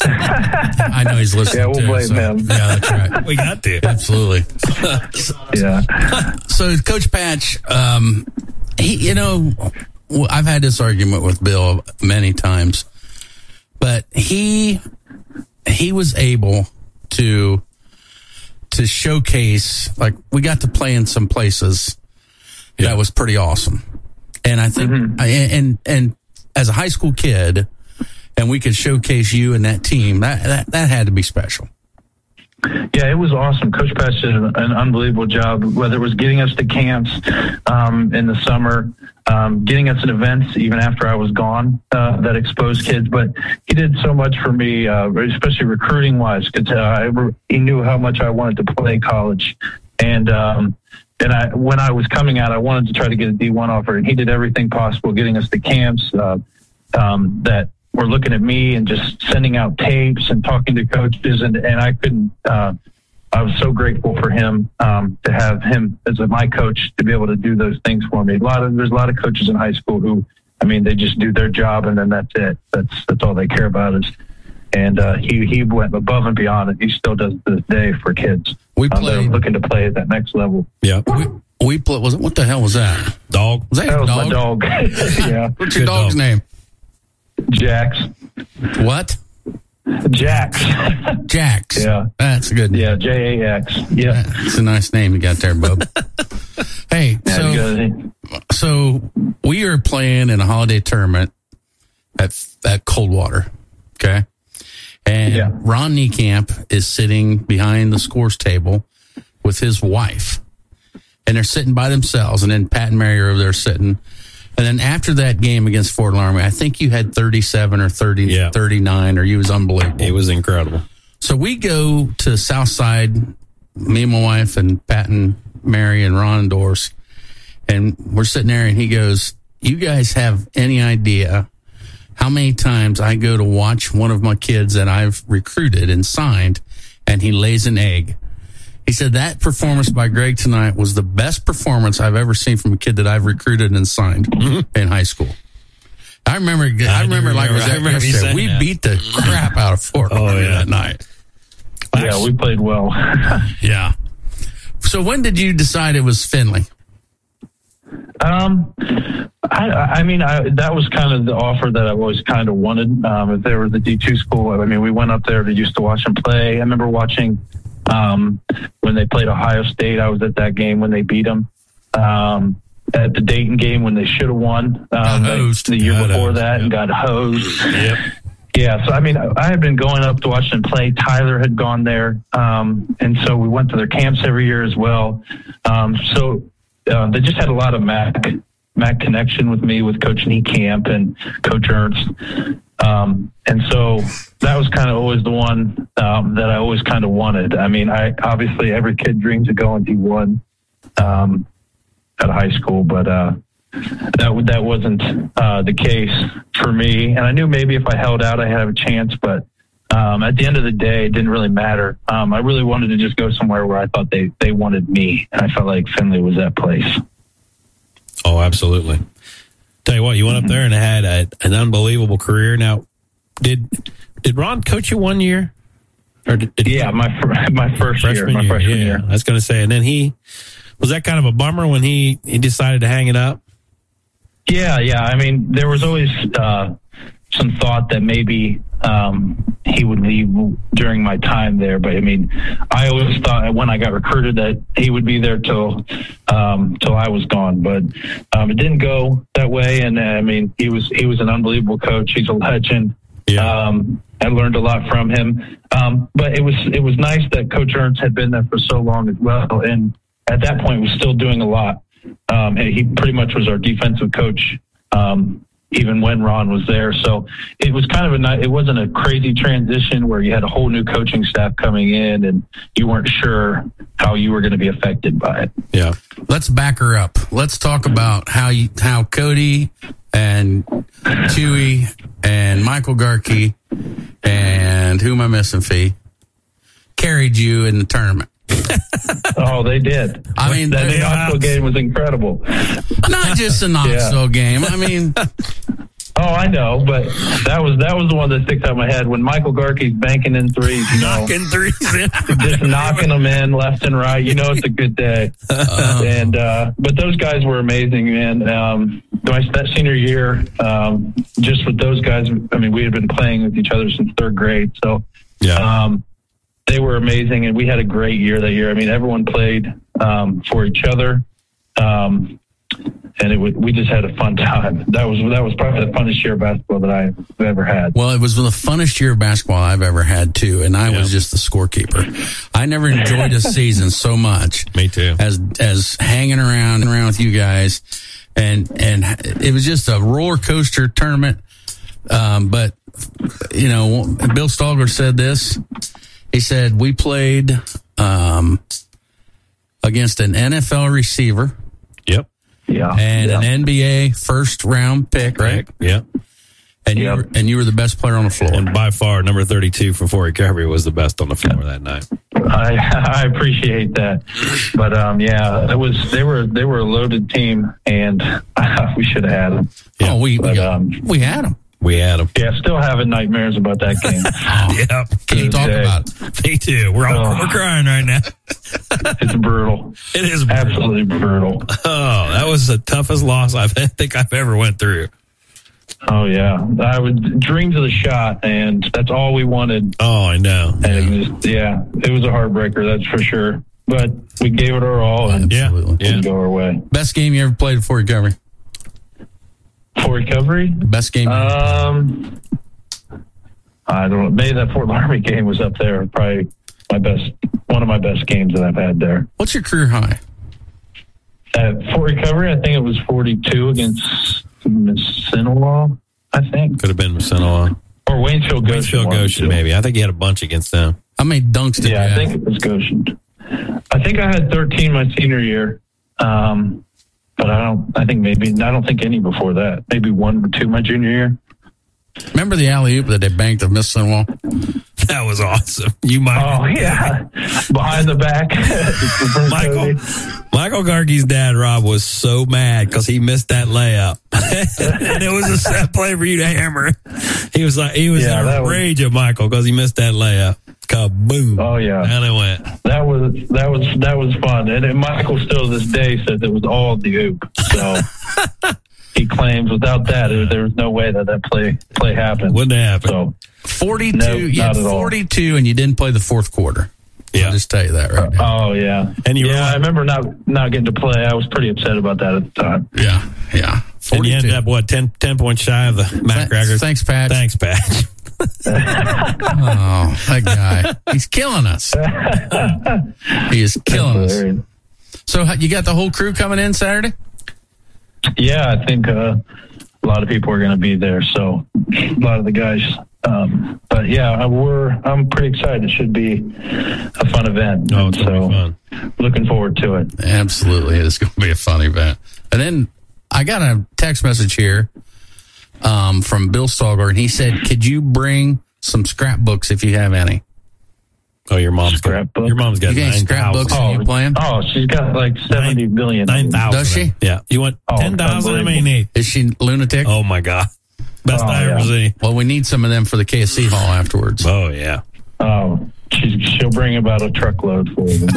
Speaker 2: I know he's listening.
Speaker 17: Yeah, we'll blame him.
Speaker 2: Yeah, that's right.
Speaker 3: We got to.
Speaker 2: Absolutely.
Speaker 17: Yeah.
Speaker 2: So Coach Patch, I've had this argument with Bill many times, but he was able to to showcase, like, we got to play in some places that was pretty awesome. And I think, and as a high school kid, and we could showcase you and that team, that had to be special.
Speaker 17: Yeah, it was awesome. Coach Patch did an unbelievable job, whether it was getting us to camps in the summer, getting us in events even after I was gone that exposed kids. But he did so much for me, especially recruiting-wise, because he knew how much I wanted to play college. And when I was coming out, I wanted to try to get a D1 offer, and he did everything possible, getting us to camps that were looking at me and just sending out tapes and talking to coaches. And I couldn't, I was so grateful for him to have him as my coach to be able to do those things for me. There's a lot of coaches in high school who, I mean, they just do their job and then that's it. That's all they care about and he went above and beyond, and he still does to this day for kids.
Speaker 2: We played
Speaker 17: looking to play at that next level.
Speaker 3: Yeah.
Speaker 2: We play, what the hell was that?
Speaker 3: Dog?
Speaker 2: Was that
Speaker 17: was
Speaker 2: dog?
Speaker 17: my dog. Yeah.
Speaker 2: What's your dog's name?
Speaker 17: Jax.
Speaker 2: What?
Speaker 17: Jax.
Speaker 2: Jax.
Speaker 17: Yeah.
Speaker 2: That's a good name.
Speaker 17: Yeah, Jax. Yeah.
Speaker 2: It's a nice name you got there, bub. Hey, so we are playing in a holiday tournament at Coldwater, okay? And Ron Niekamp is sitting behind the scores table with his wife. And they're sitting by themselves, and then Pat and Mary are over there sitting. And then after that game against Fort Laramie, I think you had 37 or 39, or you was unbelievable.
Speaker 3: It was incredible.
Speaker 2: So we go to Southside, me and my wife and Pat and Mary and Ron and Doris, and we're sitting there, and he goes, you guys have any idea how many times I go to watch one of my kids that I've recruited and signed, and he lays an egg? He said that performance by Greg tonight was the best performance I've ever seen from a kid that I've recruited and signed in high school. I remember like it was yesterday. We beat the crap out of Fort Laramie that night.
Speaker 17: Yeah, we played well.
Speaker 2: Yeah. So when did you decide it was Findlay?
Speaker 17: I mean, that was kind of the offer that I always kind of wanted. If they were the D2 school, I mean, we went up there to used to watch them play. I remember watching when they played Ohio State. I was at that game when they beat them. At the Dayton game when they should have won the year before that and got hosed.
Speaker 3: Yep.
Speaker 17: Yeah, so I mean, I had been going up to watch them play. Tyler had gone there, and so we went to their camps every year as well. They just had a lot of MAC connection with me, with Coach Niekamp and Coach Ernst. And so that was kind of always the one that I always kind of wanted. I mean, obviously every kid dreams of going D1 at high school, but that wasn't the case for me. And I knew maybe if I held out, I'd have a chance, but at the end of the day, it didn't really matter. I really wanted to just go somewhere where I thought they wanted me, and I felt like Findlay was that place.
Speaker 3: Oh, absolutely. Tell you what, you went up there and had an unbelievable career. Now, did Ron coach you 1 year? Or
Speaker 17: my freshman year.
Speaker 3: I was going to say, and then was that kind of a bummer when he decided to hang it up?
Speaker 17: Yeah. I mean, there was always some thought that maybe he would leave during my time there, but I mean, I always thought when I got recruited that he would be there till I was gone, but it didn't go that way. And I mean, he was an unbelievable coach. He's a legend. Yeah. I learned a lot from him. But it was nice that Coach Ernst had been there for so long as well, and at that point was still doing a lot. And he pretty much was our defensive coach even when Ron was there. So it was kind of it wasn't a crazy transition where you had a whole new coaching staff coming in and you weren't sure how you were going to be affected by it.
Speaker 3: Yeah.
Speaker 2: Let's back her up. Let's talk about how Cody and Chewy and Michael Garkey and who am I missing, Fee, carried you in the tournament.
Speaker 17: Oh, they did.
Speaker 2: I mean,
Speaker 17: that Knoxville game was incredible.
Speaker 2: Not just a Knoxville game. I mean,
Speaker 17: oh, I know, but that was the one that sticks out in my head when Michael Garkey's banking in threes.
Speaker 3: Knocking threes in.
Speaker 17: Just knocking them in left and right. You know, it's a good day. And but those guys were amazing, man. That senior year, just with those guys, I mean, we had been playing with each other since third grade, so.
Speaker 3: Yeah.
Speaker 17: they were amazing, and we had a great year that year. I mean, everyone played for each other, and we just had a fun time. That was probably the funnest year of basketball that I've ever had.
Speaker 2: Well, it was the funnest year of basketball I've ever had too, and I was just the scorekeeper. I never enjoyed a season so much.
Speaker 3: Me too.
Speaker 2: As hanging around with you guys, and it was just a roller coaster tournament. But you know, Bill Stalgler said this. He said we played against an NFL receiver.
Speaker 3: Yep.
Speaker 17: Yeah.
Speaker 2: And an NBA first round pick, right?
Speaker 3: Yep.
Speaker 2: And you were the best player on the floor.
Speaker 3: And by far, number 32 from Fort Recovery was the best on the floor that night.
Speaker 17: I appreciate that, but they were a loaded team, and we should have had them.
Speaker 2: Yeah. Oh, we had them.
Speaker 3: We had them.
Speaker 17: Yeah, still having nightmares about that game.
Speaker 3: Yep.
Speaker 2: Can you talk about it?
Speaker 3: Me too. We're crying right now.
Speaker 17: It's brutal.
Speaker 3: It is brutal.
Speaker 17: Absolutely brutal.
Speaker 3: Oh, that was the toughest loss I think I've ever went through.
Speaker 17: Oh yeah, I would dream to the shot, and that's all we wanted.
Speaker 3: Oh, I know.
Speaker 17: And it was a heartbreaker, that's for sure. But we gave it our all, and didn't go our way.
Speaker 2: Best game you ever played for Recovery?
Speaker 17: For Recovery?
Speaker 2: Best game.
Speaker 17: I don't know. Maybe that Fort Laramie game was up there. Probably one of my best games that I've had there.
Speaker 2: What's your career high?
Speaker 17: At Fort Recovery, I think it was 42 against Mississinewa, I think.
Speaker 3: Could have been Mississinewa.
Speaker 17: Or Waynesville Goshen,
Speaker 3: maybe. I think he had a bunch against them.
Speaker 2: How many dunks did you have?
Speaker 17: I think it was Goshen. I think I had 13 my senior year. But I don't think any before that. Maybe 1 or 2 my junior year.
Speaker 2: Remember the alley-oop that they banked of Mississinewa?
Speaker 3: That was awesome. You might.
Speaker 17: Oh, yeah. Behind the back.
Speaker 3: Michael Garkey's dad, Rob, was so mad because he missed that layup. And it was a set play for you to hammer. He was in a rage at Michael because he missed that layup. Kaboom.
Speaker 17: Oh, yeah.
Speaker 3: And it went.
Speaker 17: That was fun. And Michael still to this day said it was all the oop. So he claims without that, there was no way that play happened.
Speaker 3: Wouldn't happen.
Speaker 17: So
Speaker 2: 42, you had 42 and you didn't play the fourth quarter.
Speaker 3: Yeah.
Speaker 2: I'll just tell you that right now.
Speaker 17: Oh, yeah.
Speaker 3: And
Speaker 17: I remember not getting to play. I was pretty upset about that at the time.
Speaker 2: Yeah.
Speaker 3: 42. And you ended up, 10 points shy of the MAC record?
Speaker 2: Thanks, Pat. Oh, that guy. He's killing us. He is killing us. So you got the whole crew coming in Saturday?
Speaker 17: Yeah, I think a lot of people are going to be there. So a lot of the guys. But yeah, I'm pretty excited. It should be a fun event.
Speaker 3: Oh, it's going to be
Speaker 17: fun. Looking forward to it.
Speaker 2: Absolutely. It's going to be a fun event. And then I got a text message here from Bill Stalgler, and he said, could you bring some scrapbooks if you have any?
Speaker 3: Oh, your mom's got 9,000.
Speaker 2: Scrapbooks and you playing?
Speaker 17: Oh, she's got like 70 million.
Speaker 3: 9,000.
Speaker 2: Does she?
Speaker 3: Yeah. You want 10,000? How many need?
Speaker 2: Is she lunatic?
Speaker 3: Oh, my God. Best I ever see.
Speaker 2: Well, we need some of them for the KSC Hall afterwards.
Speaker 3: Oh, yeah.
Speaker 17: Oh, she'll bring about a truckload for them.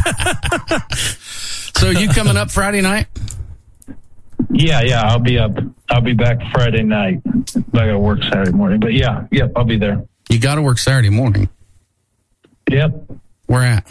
Speaker 2: So you coming up Friday night?
Speaker 17: Yeah, I'll be up. I'll be back Friday night. I got to work Saturday morning, but I'll be there.
Speaker 2: You got to work Saturday morning.
Speaker 17: Yep.
Speaker 2: Where at?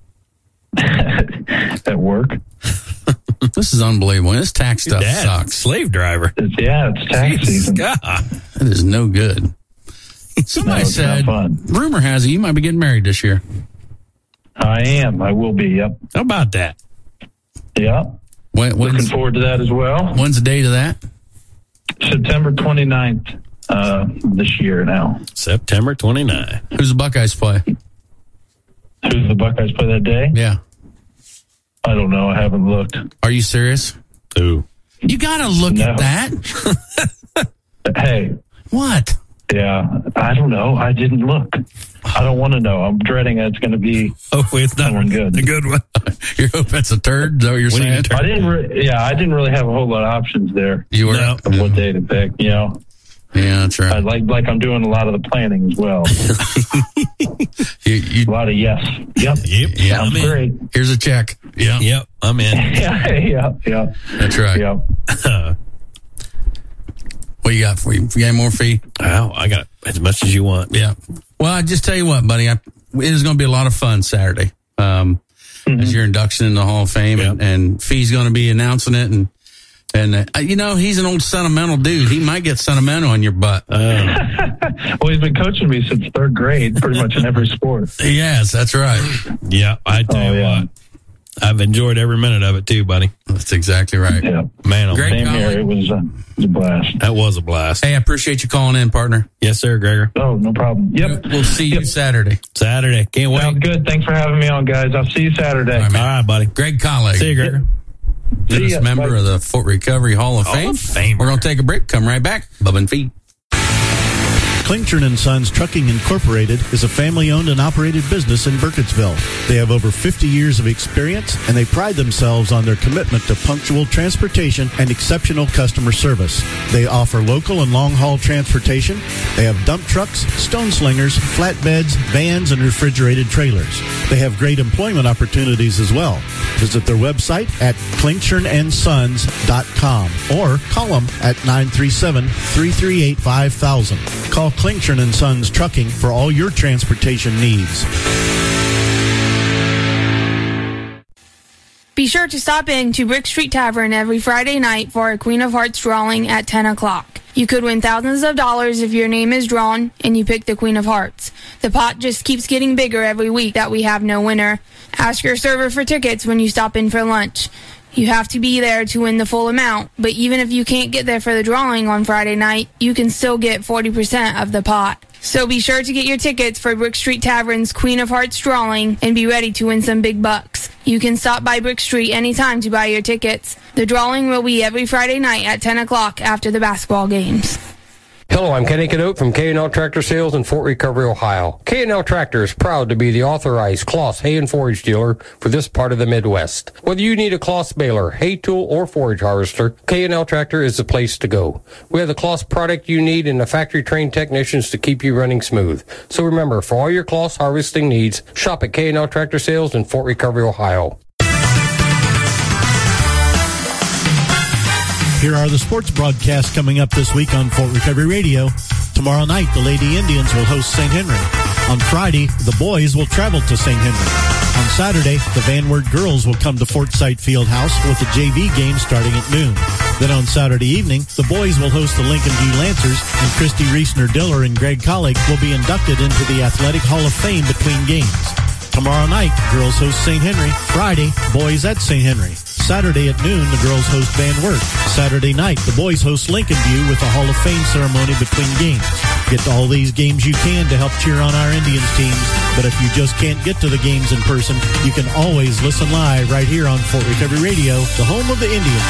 Speaker 17: At work.
Speaker 2: This is unbelievable. This tax stuff sucks.
Speaker 3: Slave driver.
Speaker 17: It's tax season.
Speaker 2: That is no good. Somebody said, rumor has it you might be getting married this year.
Speaker 17: I am. I will be. Yep.
Speaker 3: How about that?
Speaker 17: Yeah. Looking forward to that as well.
Speaker 2: When's the date of that?
Speaker 17: September 29th this year now.
Speaker 3: September 29th.
Speaker 2: Who's the Buckeyes play?
Speaker 17: Who's the Buckeyes play that day?
Speaker 2: Yeah.
Speaker 17: I don't know. I haven't looked.
Speaker 2: Are you serious?
Speaker 3: Who?
Speaker 2: You got to look at that.
Speaker 17: Hey.
Speaker 2: What?
Speaker 17: Yeah. I don't know. I didn't look. I don't want to know. I'm dreading it's going to be
Speaker 3: it's not
Speaker 17: someone good.
Speaker 3: A good one.
Speaker 2: You hope it's a turd? Is that what you're saying?
Speaker 17: I didn't really have a whole lot of options there.
Speaker 2: You were
Speaker 17: of what day to pick,
Speaker 2: Yeah, that's right.
Speaker 17: I like I'm doing a lot of the planning as well. A lot of yes. Yep.
Speaker 2: Yeah,
Speaker 17: sounds great.
Speaker 2: Here's a check. Yeah.
Speaker 3: Yep. I'm in.
Speaker 17: Yeah.
Speaker 2: That's right.
Speaker 17: Yep.
Speaker 2: What you got for you? You got any more fee?
Speaker 3: Oh, I got as much as you want.
Speaker 2: Yeah. Well, I just tell you what, buddy. it is going to be a lot of fun Saturday. As your induction in the Hall of Fame, and Fee's going to be announcing it, and he's an old sentimental dude. He might get sentimental on your butt.
Speaker 17: Well, he's been coaching me since 3rd grade, pretty much in every sport.
Speaker 2: Yes, that's right.
Speaker 3: Yeah, I tell you what, I've enjoyed every minute of it too, buddy.
Speaker 2: That's exactly right.
Speaker 17: Yeah,
Speaker 3: man.
Speaker 17: Same here. It was a blast.
Speaker 3: That was a blast.
Speaker 2: Hey, I appreciate you calling in, partner.
Speaker 3: Yes, sir, Gregor.
Speaker 17: Oh, no problem. Yep.
Speaker 2: We'll see you Saturday.
Speaker 3: Can't wait.
Speaker 17: Sounds good. Thanks for having me on, guys. I'll see you Saturday.
Speaker 2: All
Speaker 3: right, buddy.
Speaker 2: Greg Colleague.
Speaker 3: See you, Gregor.
Speaker 2: Newest member of the Fort Recovery Hall of Fame. We're going to take a break. Come right back. Bubba and Fee.
Speaker 4: Klingtron & Sons Trucking Incorporated is a family-owned and operated business in Burkittsville. They have over 50 years of experience, and they pride themselves on their commitment to punctual transportation and exceptional customer service. They offer local and long-haul transportation. They have dump trucks, stone slingers, flatbeds, vans, and refrigerated trailers. They have great employment opportunities as well. Visit their website at klingtronandsons.com or call them at 937-338-5000. Call Klingtron & Sons Trucking for all your transportation needs.
Speaker 9: Be sure to stop in to Brick Street Tavern every Friday night for a Queen of Hearts drawing at 10 o'clock. You could win thousands of dollars if your name is drawn and you pick the Queen of Hearts. The pot just keeps getting bigger every week that we have no winner. Ask your server for tickets when you stop in for lunch. You have to be there to win the full amount, but even if you can't get there for the drawing on Friday night, you can still get 40% of the pot. So be sure to get your tickets for Brick Street Tavern's Queen of Hearts drawing and be ready to win some big bucks. You can stop by Brick Street anytime to buy your tickets. The drawing will be every Friday night at 10 o'clock after the basketball games.
Speaker 10: Hello, I'm Kenny Cadote from K&L Tractor Sales in Fort Recovery, Ohio. K&L Tractor is proud to be the authorized Kloss hay and forage dealer for this part of the Midwest. Whether you need a Kloss baler, hay tool, or forage harvester, K&L Tractor is the place to go. We have the Kloss product you need and the factory-trained technicians to keep you running smooth. So remember, for all your Kloss harvesting needs, shop at K&L Tractor Sales in Fort Recovery, Ohio.
Speaker 4: Here are the sports broadcasts coming up this week on Fort Recovery Radio. Tomorrow night, the Lady Indians will host St. Henry. On Friday, the boys will travel to St. Henry. On Saturday, the Van Wert girls will come to Fort Sight Fieldhouse with the JV game starting at noon. Then on Saturday evening, the boys will host the Lincoln G Lancers, and Christy Reisner-Diller and Greg Colleague will be inducted into the Athletic Hall of Fame between games. Tomorrow night, girls host St. Henry. Friday, boys at St. Henry. Saturday at noon, the girls host Van Wert. Saturday night, the boys host Lincoln View with a Hall of Fame ceremony between games. Get to all these games you can to help cheer on our Indians teams. But if you just can't get to the games in person, you can always listen live right here on Fort Recovery Radio, the home of the Indians.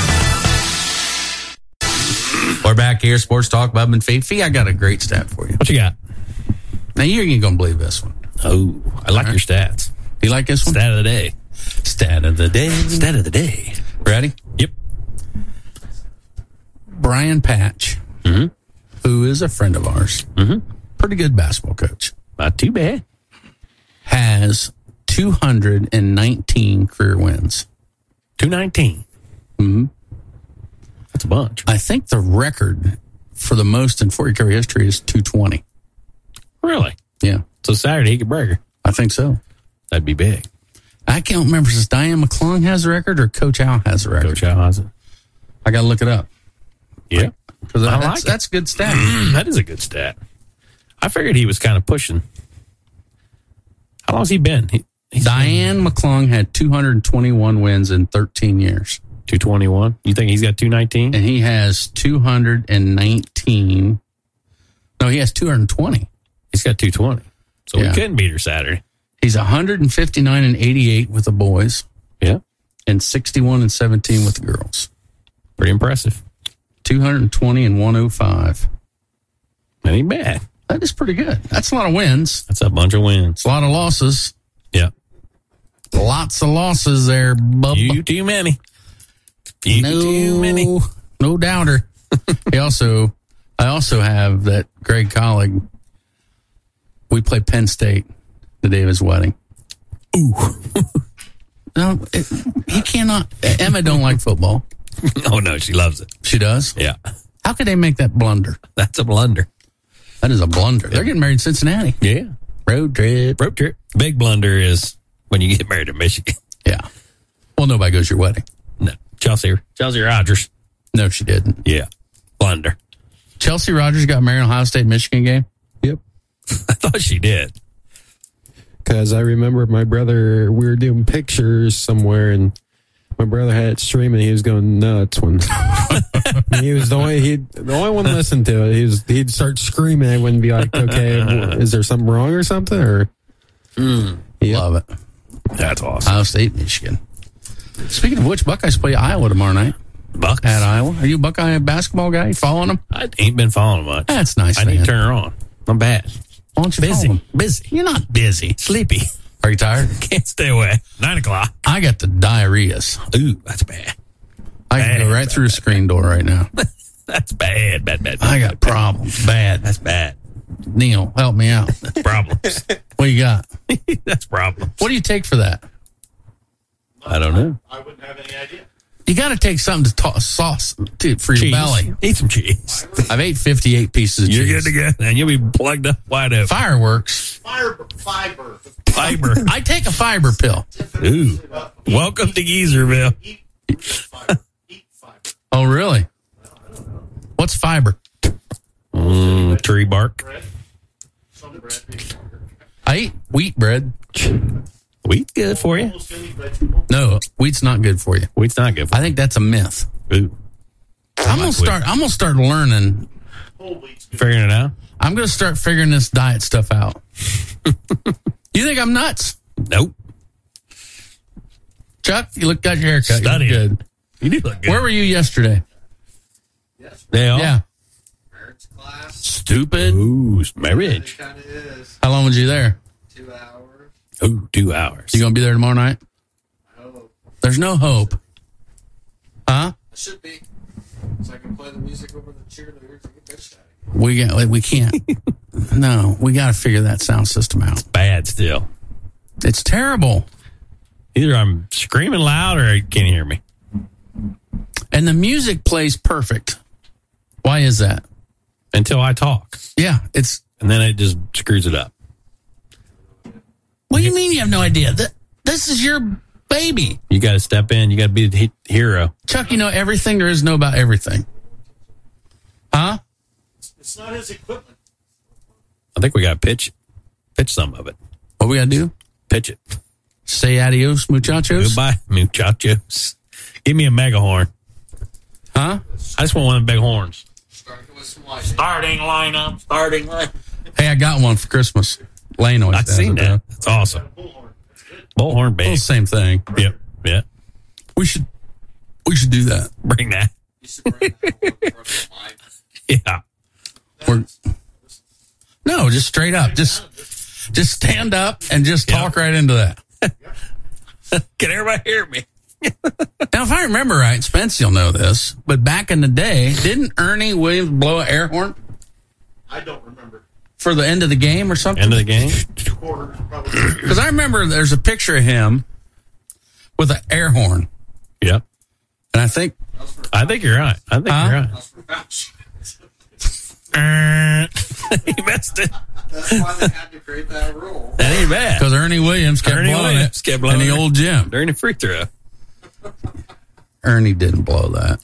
Speaker 2: We're back here, Sports Talk, Bub and Fee. Fee, I got a great stat for you.
Speaker 3: What you got?
Speaker 2: Now, you ain't going to believe this one.
Speaker 3: Oh, I like your stats.
Speaker 2: You like this one?
Speaker 3: Stat of the day.
Speaker 2: Stat of the day.
Speaker 3: Stat of the day.
Speaker 2: Ready?
Speaker 3: Yep.
Speaker 2: Brian Patch, who is a friend of ours, pretty good basketball coach.
Speaker 3: Not too bad.
Speaker 2: Has 219 career wins.
Speaker 3: 219?
Speaker 2: Mm-hmm.
Speaker 3: That's a bunch.
Speaker 2: I think the record for the most in Fort Recovery history is 220.
Speaker 3: Really?
Speaker 2: Yeah.
Speaker 3: So Saturday he could break her.
Speaker 2: I think so.
Speaker 3: That'd be big.
Speaker 2: I can't remember if Diane McClung has a record or Coach Al has a record.
Speaker 3: Coach Al has it.
Speaker 2: I got to look it up.
Speaker 3: Yeah.
Speaker 2: Because that's a good stat.
Speaker 3: That is a good stat. I figured he was kind of pushing. How long's he been?
Speaker 2: Diane McClung had 221 wins in 13 years.
Speaker 3: 221? You think he's got 219?
Speaker 2: And he has 219. No, he has 220.
Speaker 3: He's got 220. So we couldn't beat her Saturday.
Speaker 2: He's 159 and 88 with the boys.
Speaker 3: Yeah.
Speaker 2: And 61 and 17 with the girls.
Speaker 3: Pretty impressive.
Speaker 2: 220 and 105.
Speaker 3: That ain't bad.
Speaker 2: That is pretty good. That's a lot of wins.
Speaker 3: That's a bunch of wins.
Speaker 2: It's a lot of losses.
Speaker 3: Yeah.
Speaker 2: Lots of losses there, Bubba.
Speaker 3: You too many. Too many.
Speaker 2: No doubter. I also have that Greg Colleague. We play Penn State the day of his wedding.
Speaker 3: Ooh.
Speaker 2: No, he cannot. Emma don't like football.
Speaker 3: Oh, no, she loves it.
Speaker 2: She does?
Speaker 3: Yeah.
Speaker 2: How could they make that blunder?
Speaker 3: That's a blunder.
Speaker 2: That is a blunder. They're getting married in Cincinnati.
Speaker 3: Yeah.
Speaker 2: Road trip.
Speaker 3: Big blunder is when you get married in Michigan.
Speaker 2: Yeah. Well, nobody goes to your wedding.
Speaker 3: No. Chelsea Rogers.
Speaker 2: No, she didn't.
Speaker 3: Yeah. Blunder.
Speaker 2: Chelsea Rogers got married in Ohio State, Michigan game?
Speaker 16: Yep.
Speaker 3: I thought she did.
Speaker 16: Because I remember my brother, we were doing pictures somewhere, and my brother had it streaming. He was going nuts when he was the only one listened to it. He'd start screaming. I wouldn't be like, okay, is there something wrong or something? Or
Speaker 2: Love it.
Speaker 3: That's awesome.
Speaker 2: Ohio State, Michigan. Speaking of which, Buckeyes play Iowa tomorrow night.
Speaker 3: Bucks
Speaker 2: at Iowa. Are you a Buckeye basketball guy? You following them?
Speaker 3: I ain't been following much.
Speaker 2: That's nice.
Speaker 3: I need to turn her on. I'm bad.
Speaker 2: Why don't you follow them?
Speaker 3: Busy.
Speaker 2: You're not busy.
Speaker 3: Sleepy.
Speaker 2: Are you tired?
Speaker 3: Can't stay away. 9 o'clock.
Speaker 2: I got the diarrheas.
Speaker 3: Ooh, that's bad.
Speaker 2: I can go right through a screen door right now.
Speaker 3: That's bad.
Speaker 2: I got problems. Bad.
Speaker 3: That's bad.
Speaker 2: Neil, help me out.
Speaker 3: That's problems.
Speaker 2: What you got?
Speaker 3: That's problems.
Speaker 2: What do you take for that?
Speaker 3: I don't know.
Speaker 4: I wouldn't have any idea.
Speaker 2: You got to take something to sauce for your belly.
Speaker 3: Eat some cheese.
Speaker 2: I've ate 58 pieces of cheese.
Speaker 3: You're good to go, and you'll be plugged up wide open.
Speaker 2: Fireworks.
Speaker 4: Fiber.
Speaker 2: I take a fiber pill.
Speaker 3: Ooh. Welcome to Geezerville.
Speaker 2: Oh, really? What's fiber?
Speaker 3: Tree bark.
Speaker 2: I eat wheat bread.
Speaker 3: Wheat's good for you?
Speaker 2: No, wheat's not good for you.
Speaker 3: Wheat's not good for you.
Speaker 2: I think that's a myth.
Speaker 3: Ooh.
Speaker 2: I'm gonna start learning.
Speaker 3: Figuring it out?
Speaker 2: I'm gonna start figuring this diet stuff out. You think I'm nuts?
Speaker 3: Nope.
Speaker 2: Chuck, you got your haircut.
Speaker 3: Studying.
Speaker 2: You look good.
Speaker 3: You do look good.
Speaker 2: Where were you yesterday?
Speaker 3: They
Speaker 2: Yeah. Stupid.
Speaker 3: Ooh, marriage.
Speaker 2: How long was you there?
Speaker 18: 2 hours.
Speaker 3: Ooh, 2 hours.
Speaker 2: You gonna be there tomorrow night? There's no hope. Huh?
Speaker 18: I should be. So I can play the music over the cheerleaders and get bitched at.
Speaker 2: We can't. No, we got to figure that sound system out.
Speaker 3: Bad still.
Speaker 2: It's terrible.
Speaker 3: Either I'm screaming loud or you can't hear me.
Speaker 2: And the music plays perfect. Why is that?
Speaker 3: Until I talk.
Speaker 2: Yeah,
Speaker 3: and then it just screws it up.
Speaker 2: What do you mean you have no idea? This is your baby.
Speaker 3: You got to step in. You got to be the hero.
Speaker 2: Chuck, you know everything there is to know about everything. Huh?
Speaker 4: It's not his equipment.
Speaker 3: I think we got to pitch some of it.
Speaker 2: What we got to do?
Speaker 3: Pitch it.
Speaker 2: Say adios, muchachos.
Speaker 3: Goodbye, muchachos. Give me a mega horn.
Speaker 2: Huh?
Speaker 3: I just want one of the big horns.
Speaker 18: Starting lineup.
Speaker 2: Hey, I got one for Christmas. Lane always
Speaker 3: I've
Speaker 2: does
Speaker 3: seen
Speaker 2: it,
Speaker 3: that.
Speaker 2: though.
Speaker 3: That's awesome. Bullhorn band.
Speaker 2: Well, same thing.
Speaker 3: Yep. Yeah.
Speaker 2: We should do that.
Speaker 3: Bring that. Yeah.
Speaker 2: No, just straight up. Just stand up and just talk right into that.
Speaker 3: Can everybody hear me?
Speaker 2: Now, if I remember right, Spence, you'll know this, but back in the day, didn't Ernie Williams blow an air horn
Speaker 4: I don't remember.
Speaker 2: for the end of the game or something?
Speaker 3: End of the game?
Speaker 4: Quarter, probably.
Speaker 2: Because I remember there's a picture of him with an air horn.
Speaker 3: Yep.
Speaker 2: And I think
Speaker 3: you're right. I think you're right. He messed it.
Speaker 18: That's why they had to create that rule.
Speaker 3: That ain't bad.
Speaker 2: Because Ernie Williams kept blowing it in the old gym.
Speaker 3: During the free throw.
Speaker 2: Ernie didn't blow that.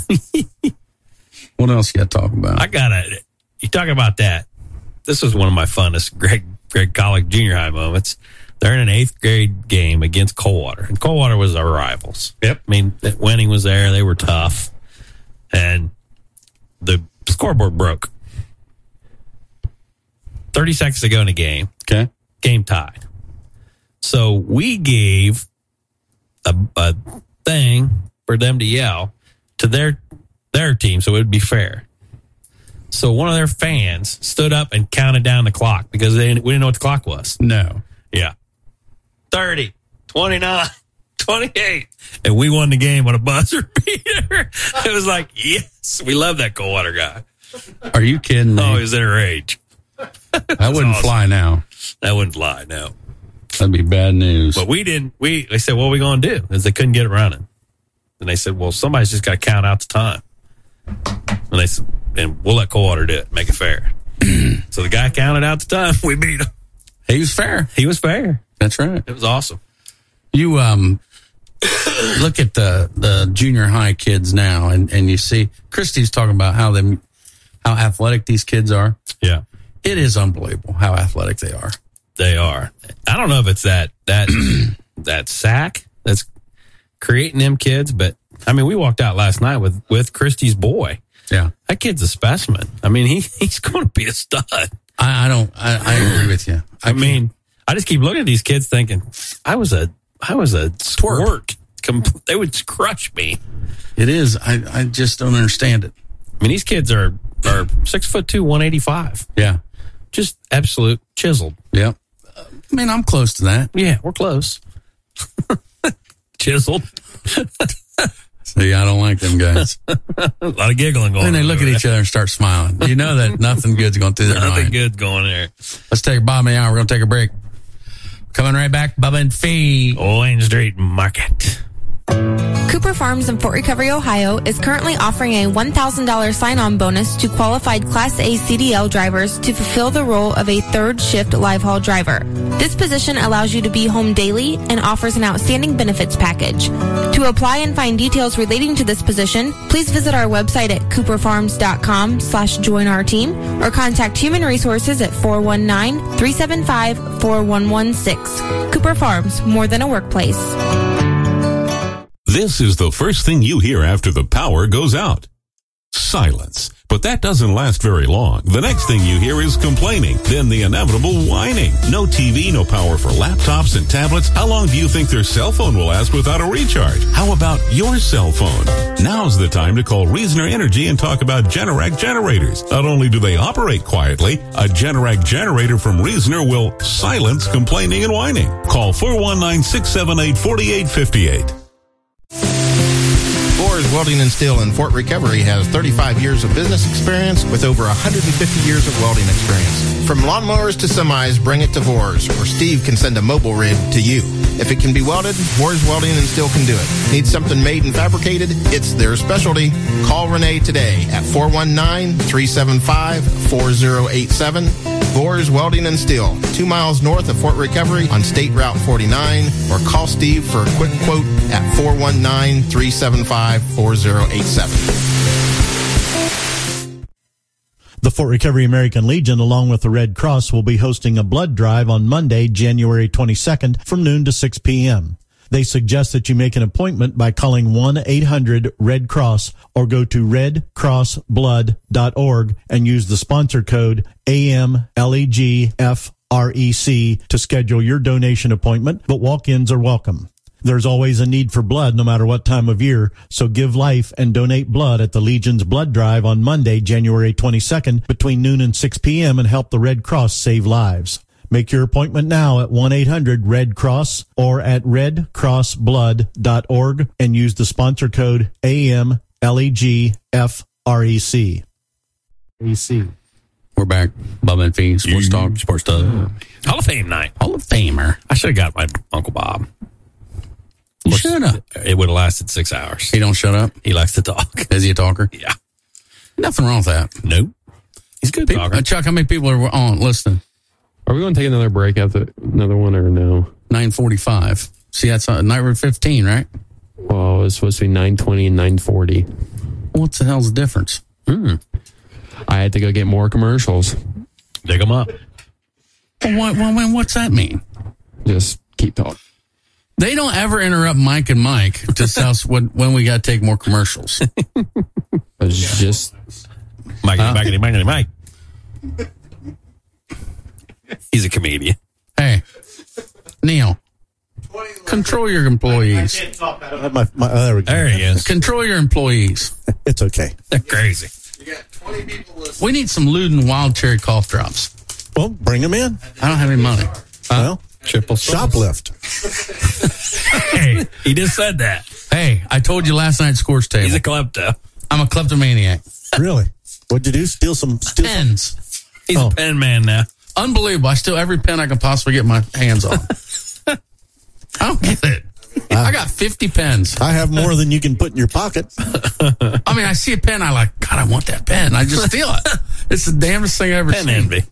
Speaker 2: What else you got to talk about?
Speaker 3: I got it. You talk about that. This was one of my funnest Greg College junior high moments. They're in an 8th grade game against Coldwater. And Coldwater was our rivals.
Speaker 2: Yep.
Speaker 3: I mean, Winning was there. They were tough. And the scoreboard broke. 30 seconds to go in the game.
Speaker 2: Okay.
Speaker 3: Game tied. So we gave a thing for them to yell to their team so it would be fair. So one of their fans stood up and counted down the clock because we didn't know what the clock was.
Speaker 2: No.
Speaker 3: Yeah. 30, 29, 28. And we won the game on a buzzer beater. It was like, yes, we love that Coldwater guy.
Speaker 2: Are you kidding me?
Speaker 3: Oh, he was in a rage.
Speaker 2: That wouldn't
Speaker 3: awesome.
Speaker 2: fly now.
Speaker 3: That wouldn't fly, no.
Speaker 2: That'd be bad news.
Speaker 3: But they said, what are we going to do? Because they couldn't get it running. And they said, well, somebody's just got to count out the time. And they said, and we'll let Coldwater do it, make it fair. So the guy counted out the time. We beat him.
Speaker 2: He was fair.
Speaker 3: He was fair.
Speaker 2: That's right.
Speaker 3: It was awesome.
Speaker 2: You look at the junior high kids now, and you see Christy's talking about how athletic these kids are.
Speaker 3: Yeah.
Speaker 2: It is unbelievable how athletic they are.
Speaker 3: They are. I don't know if it's that sack that's creating them kids, but I mean, we walked out last night with Christy's boy.
Speaker 2: Yeah.
Speaker 3: That kid's a specimen. I mean, he's going to be a stud.
Speaker 2: I agree with you.
Speaker 3: I mean, I just keep looking at these kids thinking, I was a squirt. They would crush me.
Speaker 2: It is. I just don't understand it.
Speaker 3: I mean, these kids are 6'2", 185.
Speaker 2: Yeah.
Speaker 3: Just absolute chiseled.
Speaker 2: Yeah. I mean, I'm close to that.
Speaker 3: Yeah, we're close. Chiseled.
Speaker 2: See, I don't like them guys.
Speaker 3: A lot of giggling going on.
Speaker 2: And they look at each other and start smiling. You know that nothing good's going through their mind.
Speaker 3: Nothing good's going there.
Speaker 2: Let's take Bob and Al. We're going to take a break. Coming right back, Bubba and Fee.
Speaker 3: Wayne Street Market.
Speaker 5: Cooper Farms in Fort Recovery, Ohio is currently offering a $1,000 sign-on bonus to qualified Class A CDL drivers to fulfill the role of a third shift live haul driver. This position allows you to be home daily and offers an outstanding benefits package. To apply and find details relating to this position, please visit our website at cooperfarms.com/join our team or contact Human Resources at 419-375-4116. Cooper Farms, more than a workplace.
Speaker 8: This is the first thing you hear after the power goes out. Silence. But that doesn't last very long. The next thing you hear is complaining, then the inevitable whining. No TV, no power for laptops and tablets. How long do you think their cell phone will last without a recharge? How about your cell phone? Now's the time to call Reasoner Energy and talk about Generac generators. Not only do they operate quietly, a Generac generator from Reasoner will silence complaining and whining. Call 419-678-4858.
Speaker 15: Boers Welding and Steel in Fort Recovery has 35 years of business experience with over 150 years of welding experience. From lawnmowers to semis, bring it to Boers, or Steve can send a mobile rig to you. If it can be welded, Boers Welding and Steel can do it. Need something made and fabricated? It's their specialty. Call Renee today at 419-375-4087. Boers Welding and Steel, 2 miles north of Fort Recovery on State Route 49, or call Steve for a quick quote at 419-375-4087.
Speaker 4: The Fort Recovery American Legion, along with the Red Cross, will be hosting a blood drive on Monday, January 22nd from noon to 6 p.m. They suggest that you make an appointment by calling 1-800-RED-CROSS or go to redcrossblood.org and use the sponsor code AMLEGFREC to schedule your donation appointment, but walk-ins are welcome. There's always a need for blood no matter what time of year, so give life and donate blood at the Legion's Blood Drive on Monday, January 22nd between noon and 6 p.m. and help the Red Cross save lives. Make your appointment now at 1-800-RED-CROSS or at redcrossblood.org and use the sponsor code AMLEGFREC.
Speaker 2: We're back. Bubba and Fee, Sports Talk, Sports Talk.
Speaker 3: Hall of Fame night.
Speaker 2: Hall of Famer.
Speaker 3: I should have got my Uncle Bob.
Speaker 2: You should have.
Speaker 3: It would have lasted 6 hours.
Speaker 2: He don't shut up?
Speaker 3: He likes to talk.
Speaker 2: Is he a talker?
Speaker 3: Yeah.
Speaker 2: Nothing wrong with that.
Speaker 3: Nope. He's a good talker.
Speaker 2: Chuck, how many people are on listening?
Speaker 16: Are we going to take another break after another one or no?
Speaker 2: 9:45. See, that's night route 15, right?
Speaker 16: Well, it's supposed to be 9:20 and 9:40.
Speaker 2: What the hell's the difference?
Speaker 16: I had to go get more commercials.
Speaker 3: Dig them up.
Speaker 2: Well, what's that mean?
Speaker 16: Just keep talking.
Speaker 2: They don't ever interrupt Mike and Mike to tell us when we got to take more commercials.
Speaker 16: It's just
Speaker 3: Mike. He's a comedian.
Speaker 2: Hey, Neil, control your employees.
Speaker 4: There we go.
Speaker 3: There he is.
Speaker 2: Control your employees.
Speaker 4: It's okay.
Speaker 3: They're crazy.
Speaker 18: You got 20 people listening.
Speaker 2: We need some Luden Wild Cherry cough drops.
Speaker 4: Well, bring them in.
Speaker 2: I don't have any money.
Speaker 4: Well,
Speaker 3: triple
Speaker 4: shoplift.
Speaker 3: Hey, he just said that.
Speaker 2: Hey, I told you last night at Scores Table.
Speaker 3: He's a klepto.
Speaker 2: I'm a kleptomaniac.
Speaker 4: Really? What'd you do? Steal
Speaker 2: pens.
Speaker 3: He's a pen man now.
Speaker 2: Unbelievable. I steal every pen I can possibly get my hands on. I don't get it. I got 50 pens.
Speaker 4: I have more than you can put in your pocket.
Speaker 2: I mean, I see a pen, I like, God, I want that pen. I just steal it. It's the damnest thing I ever seen.
Speaker 3: Pen envy.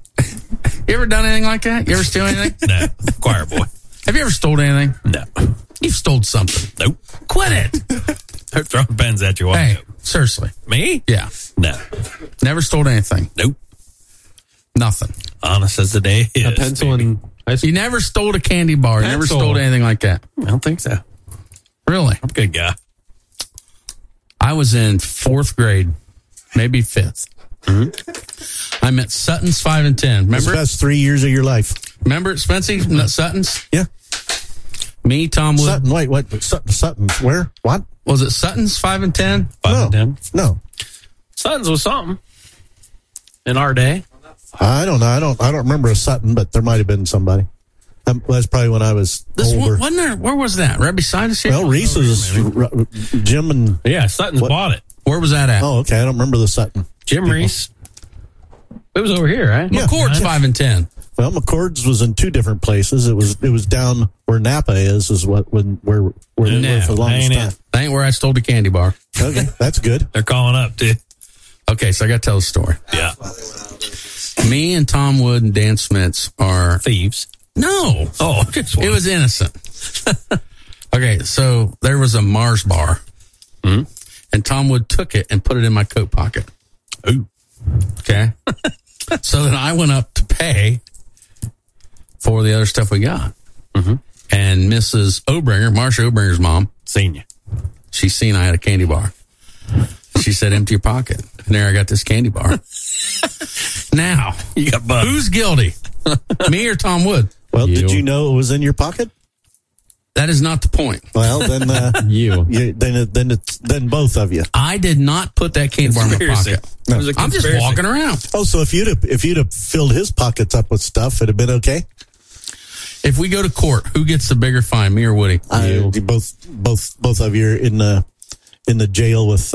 Speaker 2: You ever done anything like that? You ever steal anything?
Speaker 3: No. Choir boy.
Speaker 2: Have you ever stolen anything?
Speaker 3: No.
Speaker 2: You've stole something.
Speaker 3: Nope.
Speaker 2: Quit it.
Speaker 3: They're throwing pens at you.
Speaker 2: Hey, seriously.
Speaker 3: Me?
Speaker 2: Yeah.
Speaker 3: No.
Speaker 2: Never stole anything.
Speaker 3: Nope.
Speaker 2: Nothing.
Speaker 3: Honest as the day is.
Speaker 16: A pencil and
Speaker 2: You never stole a candy bar. You never
Speaker 3: Pencil.
Speaker 2: stole anything like that.
Speaker 3: I don't think so.
Speaker 2: Really?
Speaker 3: I'm a good guy.
Speaker 2: I was in 4th grade, maybe 5th. Mm-hmm. I'm at Sutton's 5 and 10. Remember?
Speaker 4: The best 3 years of your life.
Speaker 2: Remember at Spency? Sutton's?
Speaker 4: Yeah.
Speaker 2: Me, Tom Wood.
Speaker 4: Sutton, wait, what? Sutton, where? What?
Speaker 2: Was it Sutton's 5 and 10?
Speaker 3: 5 and 10?
Speaker 4: No.
Speaker 3: Sutton's was something in our day.
Speaker 4: I don't know. I don't remember a Sutton, but there might have been somebody. That's probably when I was older.
Speaker 2: Wasn't there? Where was that? Right beside us here?
Speaker 4: Well, Reese's, Jim and...
Speaker 3: Yeah, Sutton's bought it.
Speaker 2: Where was that at?
Speaker 4: Oh, okay. I don't remember the Sutton.
Speaker 3: Jim Reese. It was over here, right?
Speaker 4: Yeah.
Speaker 2: McCord's 5 and 10.
Speaker 4: Well, McCord's was in 2 different places. It was down where Napa is where they were for the longest time.
Speaker 2: That ain't where I stole the candy bar.
Speaker 4: Okay, that's good.
Speaker 3: They're calling up, too.
Speaker 2: Okay, so I got to tell the story.
Speaker 3: Yeah.
Speaker 2: Me and Tom Wood and Dan Smits are...
Speaker 3: Thieves.
Speaker 2: No.
Speaker 3: Oh,
Speaker 2: it was innocent. Okay, so there was a Mars bar.
Speaker 3: Mm-hmm.
Speaker 2: And Tom Wood took it and put it in my coat pocket.
Speaker 3: Ooh.
Speaker 2: Okay. So then I went up to pay for the other stuff we got.
Speaker 3: Mm-hmm.
Speaker 2: And Mrs. Obringer, Marsha Obringer's mom,
Speaker 3: seen you.
Speaker 2: She seen I had a candy bar. She said, empty your pocket. And there I got this candy bar. Now,
Speaker 3: you got bugged.
Speaker 2: Who's guilty? Me or Tom Wood?
Speaker 4: Well, did you know it was in your pocket?
Speaker 2: That is not the point.
Speaker 4: Well, then then both of you.
Speaker 2: I did not put that candy bar in my pocket.
Speaker 4: No.
Speaker 2: I'm just walking around.
Speaker 4: Oh, so if you'd have filled his pockets up with stuff, it'd have been okay.
Speaker 2: If we go to court, who gets the bigger fine, me or Woody?
Speaker 4: Both of you are in the jail with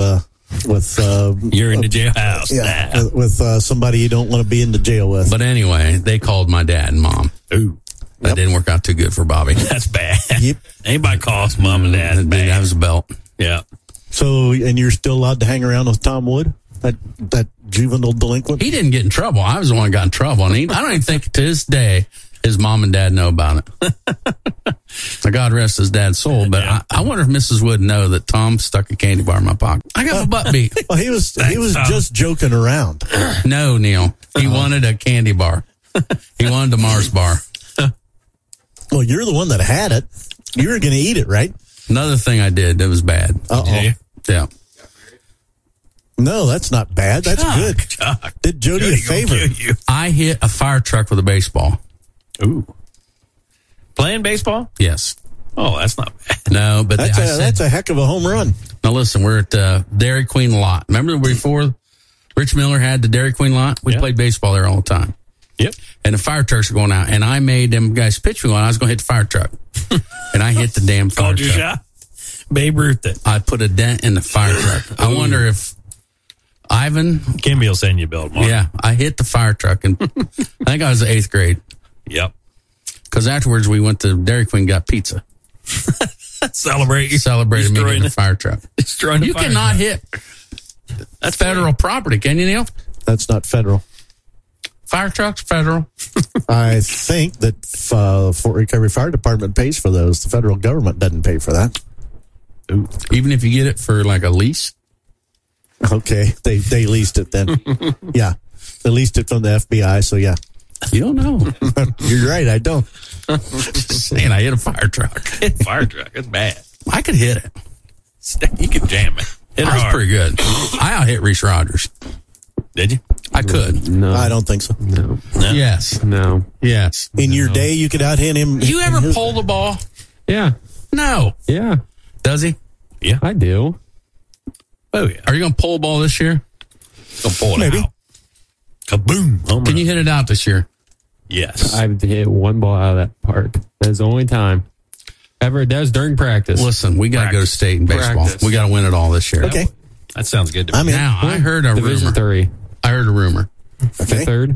Speaker 3: you're in the jailhouse.
Speaker 4: Yeah, with somebody you don't want to be in the jail with.
Speaker 2: But anyway, they called my dad and mom.
Speaker 3: Ooh.
Speaker 2: That didn't work out too good for Bobby.
Speaker 3: That's bad.
Speaker 4: Yep.
Speaker 3: Anybody calls mom and dad.
Speaker 2: That was a belt.
Speaker 3: Yeah.
Speaker 4: So, and you're still allowed to hang around with Tom Wood, that juvenile delinquent?
Speaker 2: He didn't get in trouble. I was the one who got in trouble. And I don't even think to this day his mom and dad know about it. So God rest his dad's soul. But I wonder if Mrs. Wood know that Tom stuck a candy bar in my pocket. I got my butt beat.
Speaker 4: Well, he was just joking around.
Speaker 2: No, Neil. He wanted a candy bar. He wanted a Mars bar.
Speaker 4: Well, you're the one that had it. You were going to eat it, right?
Speaker 2: Another thing I did that was bad.
Speaker 4: Uh-oh.
Speaker 2: Yeah.
Speaker 4: No, that's not bad. That's good.
Speaker 3: Chuck.
Speaker 4: Did Jody a favor.
Speaker 2: I hit a fire truck with a baseball.
Speaker 3: Ooh. Playing baseball?
Speaker 2: Yes.
Speaker 3: Oh, that's not bad.
Speaker 2: No, but
Speaker 4: that's a heck of a home run.
Speaker 2: Now listen, we're at Dairy Queen lot. Remember before Rich Miller had the Dairy Queen lot? We played baseball there all the time.
Speaker 3: Yep.
Speaker 2: And the fire trucks are going out, and I made them guys pitch me one. I was going to hit the fire truck, and I hit the damn fire
Speaker 3: Called
Speaker 2: truck.
Speaker 3: your shot? Babe Ruth it.
Speaker 2: I put a dent in the fire truck. I wonder if Ivan...
Speaker 3: Kimby will send you a bill tomorrow.
Speaker 2: Yeah, I hit the fire truck, and I think I was in 8th grade.
Speaker 3: Yep.
Speaker 2: Because afterwards, we went to Dairy Queen, got pizza. Celebrated me hitting the fire truck. You cannot hit. That's federal property, can you, Neil?
Speaker 4: That's not federal.
Speaker 2: Fire trucks, federal.
Speaker 4: I think that Fort Recovery Fire Department pays for those. The federal government doesn't pay for that.
Speaker 2: Ooh. Even if you get it for like a lease?
Speaker 4: Okay, they leased it then. Yeah, they leased it from the FBI, so yeah.
Speaker 2: You don't know.
Speaker 4: You're right, I don't.
Speaker 2: Just saying, I hit a fire truck.
Speaker 3: Fire truck, that's bad.
Speaker 2: I could hit it.
Speaker 3: You can jam it. Hit
Speaker 2: I was
Speaker 3: hard.
Speaker 2: pretty good. I out-hit Reese Rogers.
Speaker 3: Did you?
Speaker 2: I could.
Speaker 16: No.
Speaker 4: I don't think so.
Speaker 16: No.
Speaker 2: Yes.
Speaker 16: No.
Speaker 2: Yes.
Speaker 4: In your day, you could out-hit him.
Speaker 2: You ever pull the ball?
Speaker 16: Yeah.
Speaker 2: No.
Speaker 16: Yeah.
Speaker 2: Does he?
Speaker 3: Yeah.
Speaker 16: I do.
Speaker 3: Oh, yeah.
Speaker 2: Are you going to pull a ball this year?
Speaker 3: Gonna pull it
Speaker 4: Maybe.
Speaker 3: out. Kaboom. Home
Speaker 2: Can
Speaker 3: run.
Speaker 2: you hit it out this year?
Speaker 3: Yes.
Speaker 16: I've hit one ball out of that park. That's the only time. Ever. That was during practice.
Speaker 2: Listen, we got to go to state in baseball.
Speaker 16: Practice.
Speaker 2: We got to win it all this year.
Speaker 4: Okay.
Speaker 3: That sounds good to me.
Speaker 4: I'm in.
Speaker 2: Now, I heard a
Speaker 16: Division
Speaker 2: rumor.
Speaker 16: 3.
Speaker 2: I heard a rumor.
Speaker 4: Okay.
Speaker 16: Third.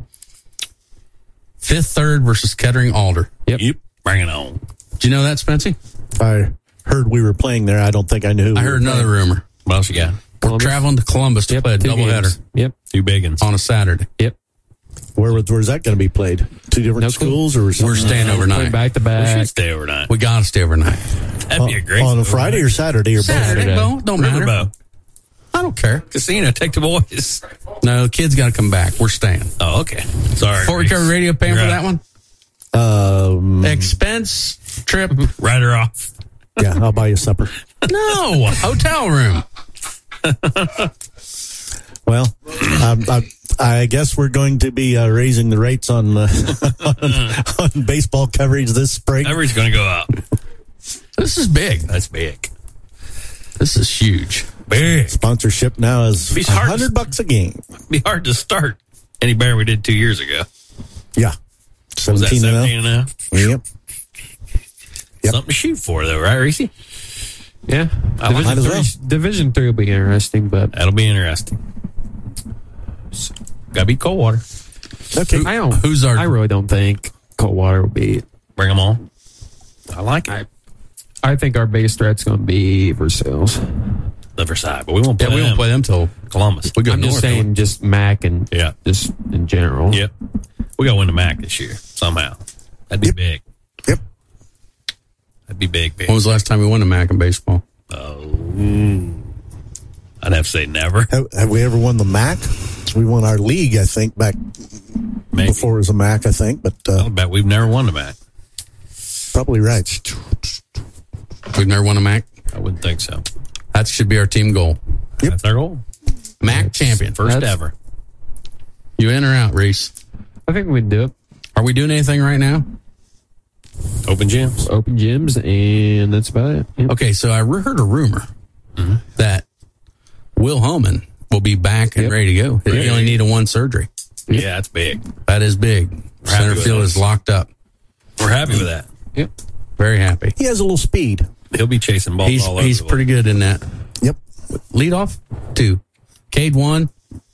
Speaker 2: 5th, 3rd versus Kettering Alder.
Speaker 16: Yep.
Speaker 3: Bring it on.
Speaker 2: Do you know that, Spency?
Speaker 4: I heard we were playing there. I don't think I knew who
Speaker 2: I
Speaker 4: we
Speaker 2: heard
Speaker 4: were
Speaker 2: another
Speaker 4: playing.
Speaker 2: rumor.
Speaker 3: What else you got?
Speaker 2: We're traveling to Columbus to play a
Speaker 16: 2
Speaker 2: doubleheader
Speaker 16: games. Yep.
Speaker 3: 2 big ones.
Speaker 2: on a Saturday.
Speaker 16: Yep.
Speaker 4: Where's that going to be played? Two different schools, or something?
Speaker 2: We're staying overnight.
Speaker 16: Back to
Speaker 3: We
Speaker 16: back.
Speaker 3: should stay overnight.
Speaker 2: We got to stay overnight.
Speaker 3: That'd be a great
Speaker 4: on a Friday or Saturday or
Speaker 2: Saturday. Bo, don't matter.
Speaker 3: Riverboat.
Speaker 2: I don't care.
Speaker 3: Casino, take the boys.
Speaker 2: No, the kids got to come back. We're staying.
Speaker 3: Oh, okay. Sorry.
Speaker 2: Fort Recovery Radio paying for that one? Expense trip.
Speaker 3: Write her off.
Speaker 4: Yeah, I'll buy you supper.
Speaker 2: No, hotel room.
Speaker 4: Well, I guess we're going to be raising the rates on baseball coverage this spring.
Speaker 3: Coverage going to go up.
Speaker 2: This is big.
Speaker 3: That's big.
Speaker 2: This is huge.
Speaker 3: Big.
Speaker 4: Sponsorship now is $100 a game.
Speaker 3: It'd be hard to start any better we did 2 years ago.
Speaker 4: Yeah. 17
Speaker 3: and a half?
Speaker 4: Yep.
Speaker 3: Something to shoot for, though, right, Reese?
Speaker 16: Yeah. Division 3 will be interesting, but
Speaker 3: that'll be interesting. Gotta beat Coldwater.
Speaker 4: Okay.
Speaker 16: I really don't think Coldwater will beat.
Speaker 3: Bring them all. I like it.
Speaker 16: I think our biggest threat's going to be Versailles.
Speaker 3: The Versailles, but we won't play them.
Speaker 2: We won't play them till
Speaker 3: Columbus.
Speaker 2: We go
Speaker 16: I'm
Speaker 2: north.
Speaker 16: just saying, just MAC and just in general.
Speaker 3: Yep. We got to win the MAC this year somehow. That'd be big.
Speaker 4: Yep.
Speaker 3: That'd be big.
Speaker 2: When was the last time we won a MAC in baseball?
Speaker 3: Oh, I'd have to say never.
Speaker 4: Have we ever won the MAC? We won our league, I think, back before it was a MAC, I think. But
Speaker 3: I bet we've never won the MAC.
Speaker 4: Probably right.
Speaker 2: We've never won a MAC?
Speaker 3: I wouldn't think so.
Speaker 2: That should be our team goal.
Speaker 4: Yep.
Speaker 3: That's our goal.
Speaker 2: MAC champion.
Speaker 3: First ever.
Speaker 2: You in or out, Reese?
Speaker 16: I think we can do it.
Speaker 2: Are we doing anything right now?
Speaker 3: Open gyms.
Speaker 16: Open gyms, and that's about it. Yep.
Speaker 2: Okay, so I heard a rumor that Will Holman will be back and ready to go. He only needed one surgery.
Speaker 3: Yeah, that's big.
Speaker 2: That is big. Center field is locked up.
Speaker 3: We're happy with that.
Speaker 16: Yep.
Speaker 2: Very happy.
Speaker 4: He has a little speed.
Speaker 3: He'll be chasing balls all over.
Speaker 2: He's pretty good in that.
Speaker 4: Yep.
Speaker 2: Lead off, 2. Cade 1.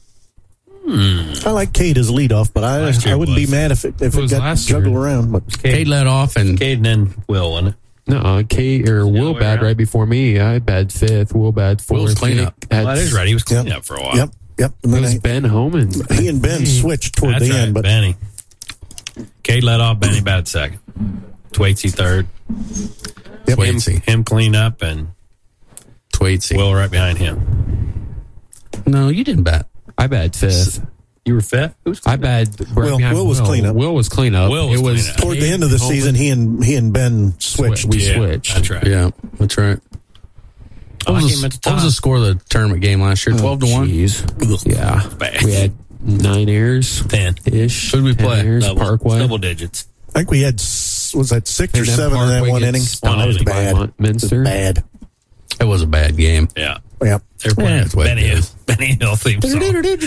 Speaker 4: I like Cade as leadoff, but I wouldn't be mad if it got juggled around. But
Speaker 2: Cade led off, and
Speaker 3: Cade and then Will, wasn't it?
Speaker 16: No, Will bad right before me. I bad fifth. Will bad fourth.
Speaker 2: Will's cleanup.
Speaker 3: Well, that is right. He was cleaning up for a while.
Speaker 4: Yep. And
Speaker 16: it was Ben Holman.
Speaker 4: He and Ben switched toward
Speaker 3: That's
Speaker 4: the
Speaker 3: right,
Speaker 4: end, but
Speaker 3: Benny. Cade led off. Benny batted second. Twatesy third.
Speaker 4: Yep.
Speaker 3: Him clean up, and
Speaker 2: Twatesy.
Speaker 3: Will right behind him.
Speaker 2: No, you didn't bat.
Speaker 16: I bat fifth.
Speaker 3: You were fifth?
Speaker 16: I bat.
Speaker 4: Will was cleanup.
Speaker 16: Will was cleanup.
Speaker 3: Will was
Speaker 16: it was
Speaker 3: cleanup.
Speaker 4: toward the end of the season, he and Ben switched.
Speaker 16: We switched.
Speaker 3: That's right.
Speaker 2: Yeah, that's right. What was the score of the tournament game last year? 12-1?
Speaker 16: Yeah.
Speaker 3: Bad.
Speaker 16: We had 9 errors.
Speaker 3: 10-ish.
Speaker 2: Who did we play?
Speaker 16: Errors, Parkway.
Speaker 3: Double digits.
Speaker 4: I think we had, was that 6 or
Speaker 16: And then
Speaker 4: 7 in that
Speaker 16: Parkway
Speaker 4: one
Speaker 16: gets
Speaker 4: inning?
Speaker 16: stopped
Speaker 4: That was
Speaker 16: by
Speaker 4: bad.
Speaker 16: Minster.
Speaker 4: Bad.
Speaker 2: It was a bad game.
Speaker 3: Yeah.
Speaker 4: Yep.
Speaker 3: They're playing
Speaker 2: that's what
Speaker 3: Benny
Speaker 2: it
Speaker 3: Hill.
Speaker 2: is.
Speaker 3: Benny Hill theme song.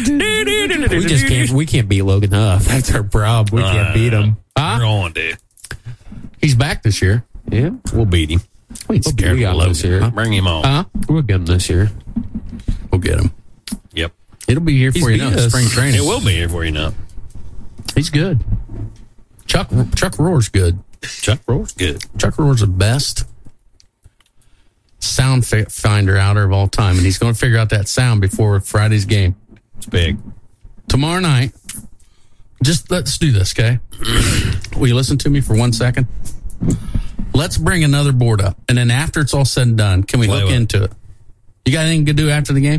Speaker 16: We can't beat Logan Huff. That's our problem. We can't beat him.
Speaker 3: We're on, dude.
Speaker 2: He's back this year.
Speaker 16: Yeah.
Speaker 3: We'll beat him.
Speaker 2: We ain't scared
Speaker 16: We
Speaker 2: of
Speaker 16: got him
Speaker 2: Logan.
Speaker 16: this year.
Speaker 3: Bring him on.
Speaker 2: Huh?
Speaker 16: We'll get him this year.
Speaker 2: We'll get him.
Speaker 3: Yep.
Speaker 2: It'll be here
Speaker 16: He's
Speaker 2: for you know.
Speaker 16: beat us.
Speaker 2: Spring training.
Speaker 3: It will be here for you now.
Speaker 2: He's good. Chuck Roar's good.
Speaker 3: Chuck Roar's good.
Speaker 2: Chuck Roar's the best sound finder outer of all time, and he's going to figure out that sound before Friday's game.
Speaker 3: It's big.
Speaker 2: Tomorrow night, just let's do this, okay? Will you listen to me for 1 second? Let's bring another board up, and then after it's all said and done, can we look into it? You got anything to do after the game?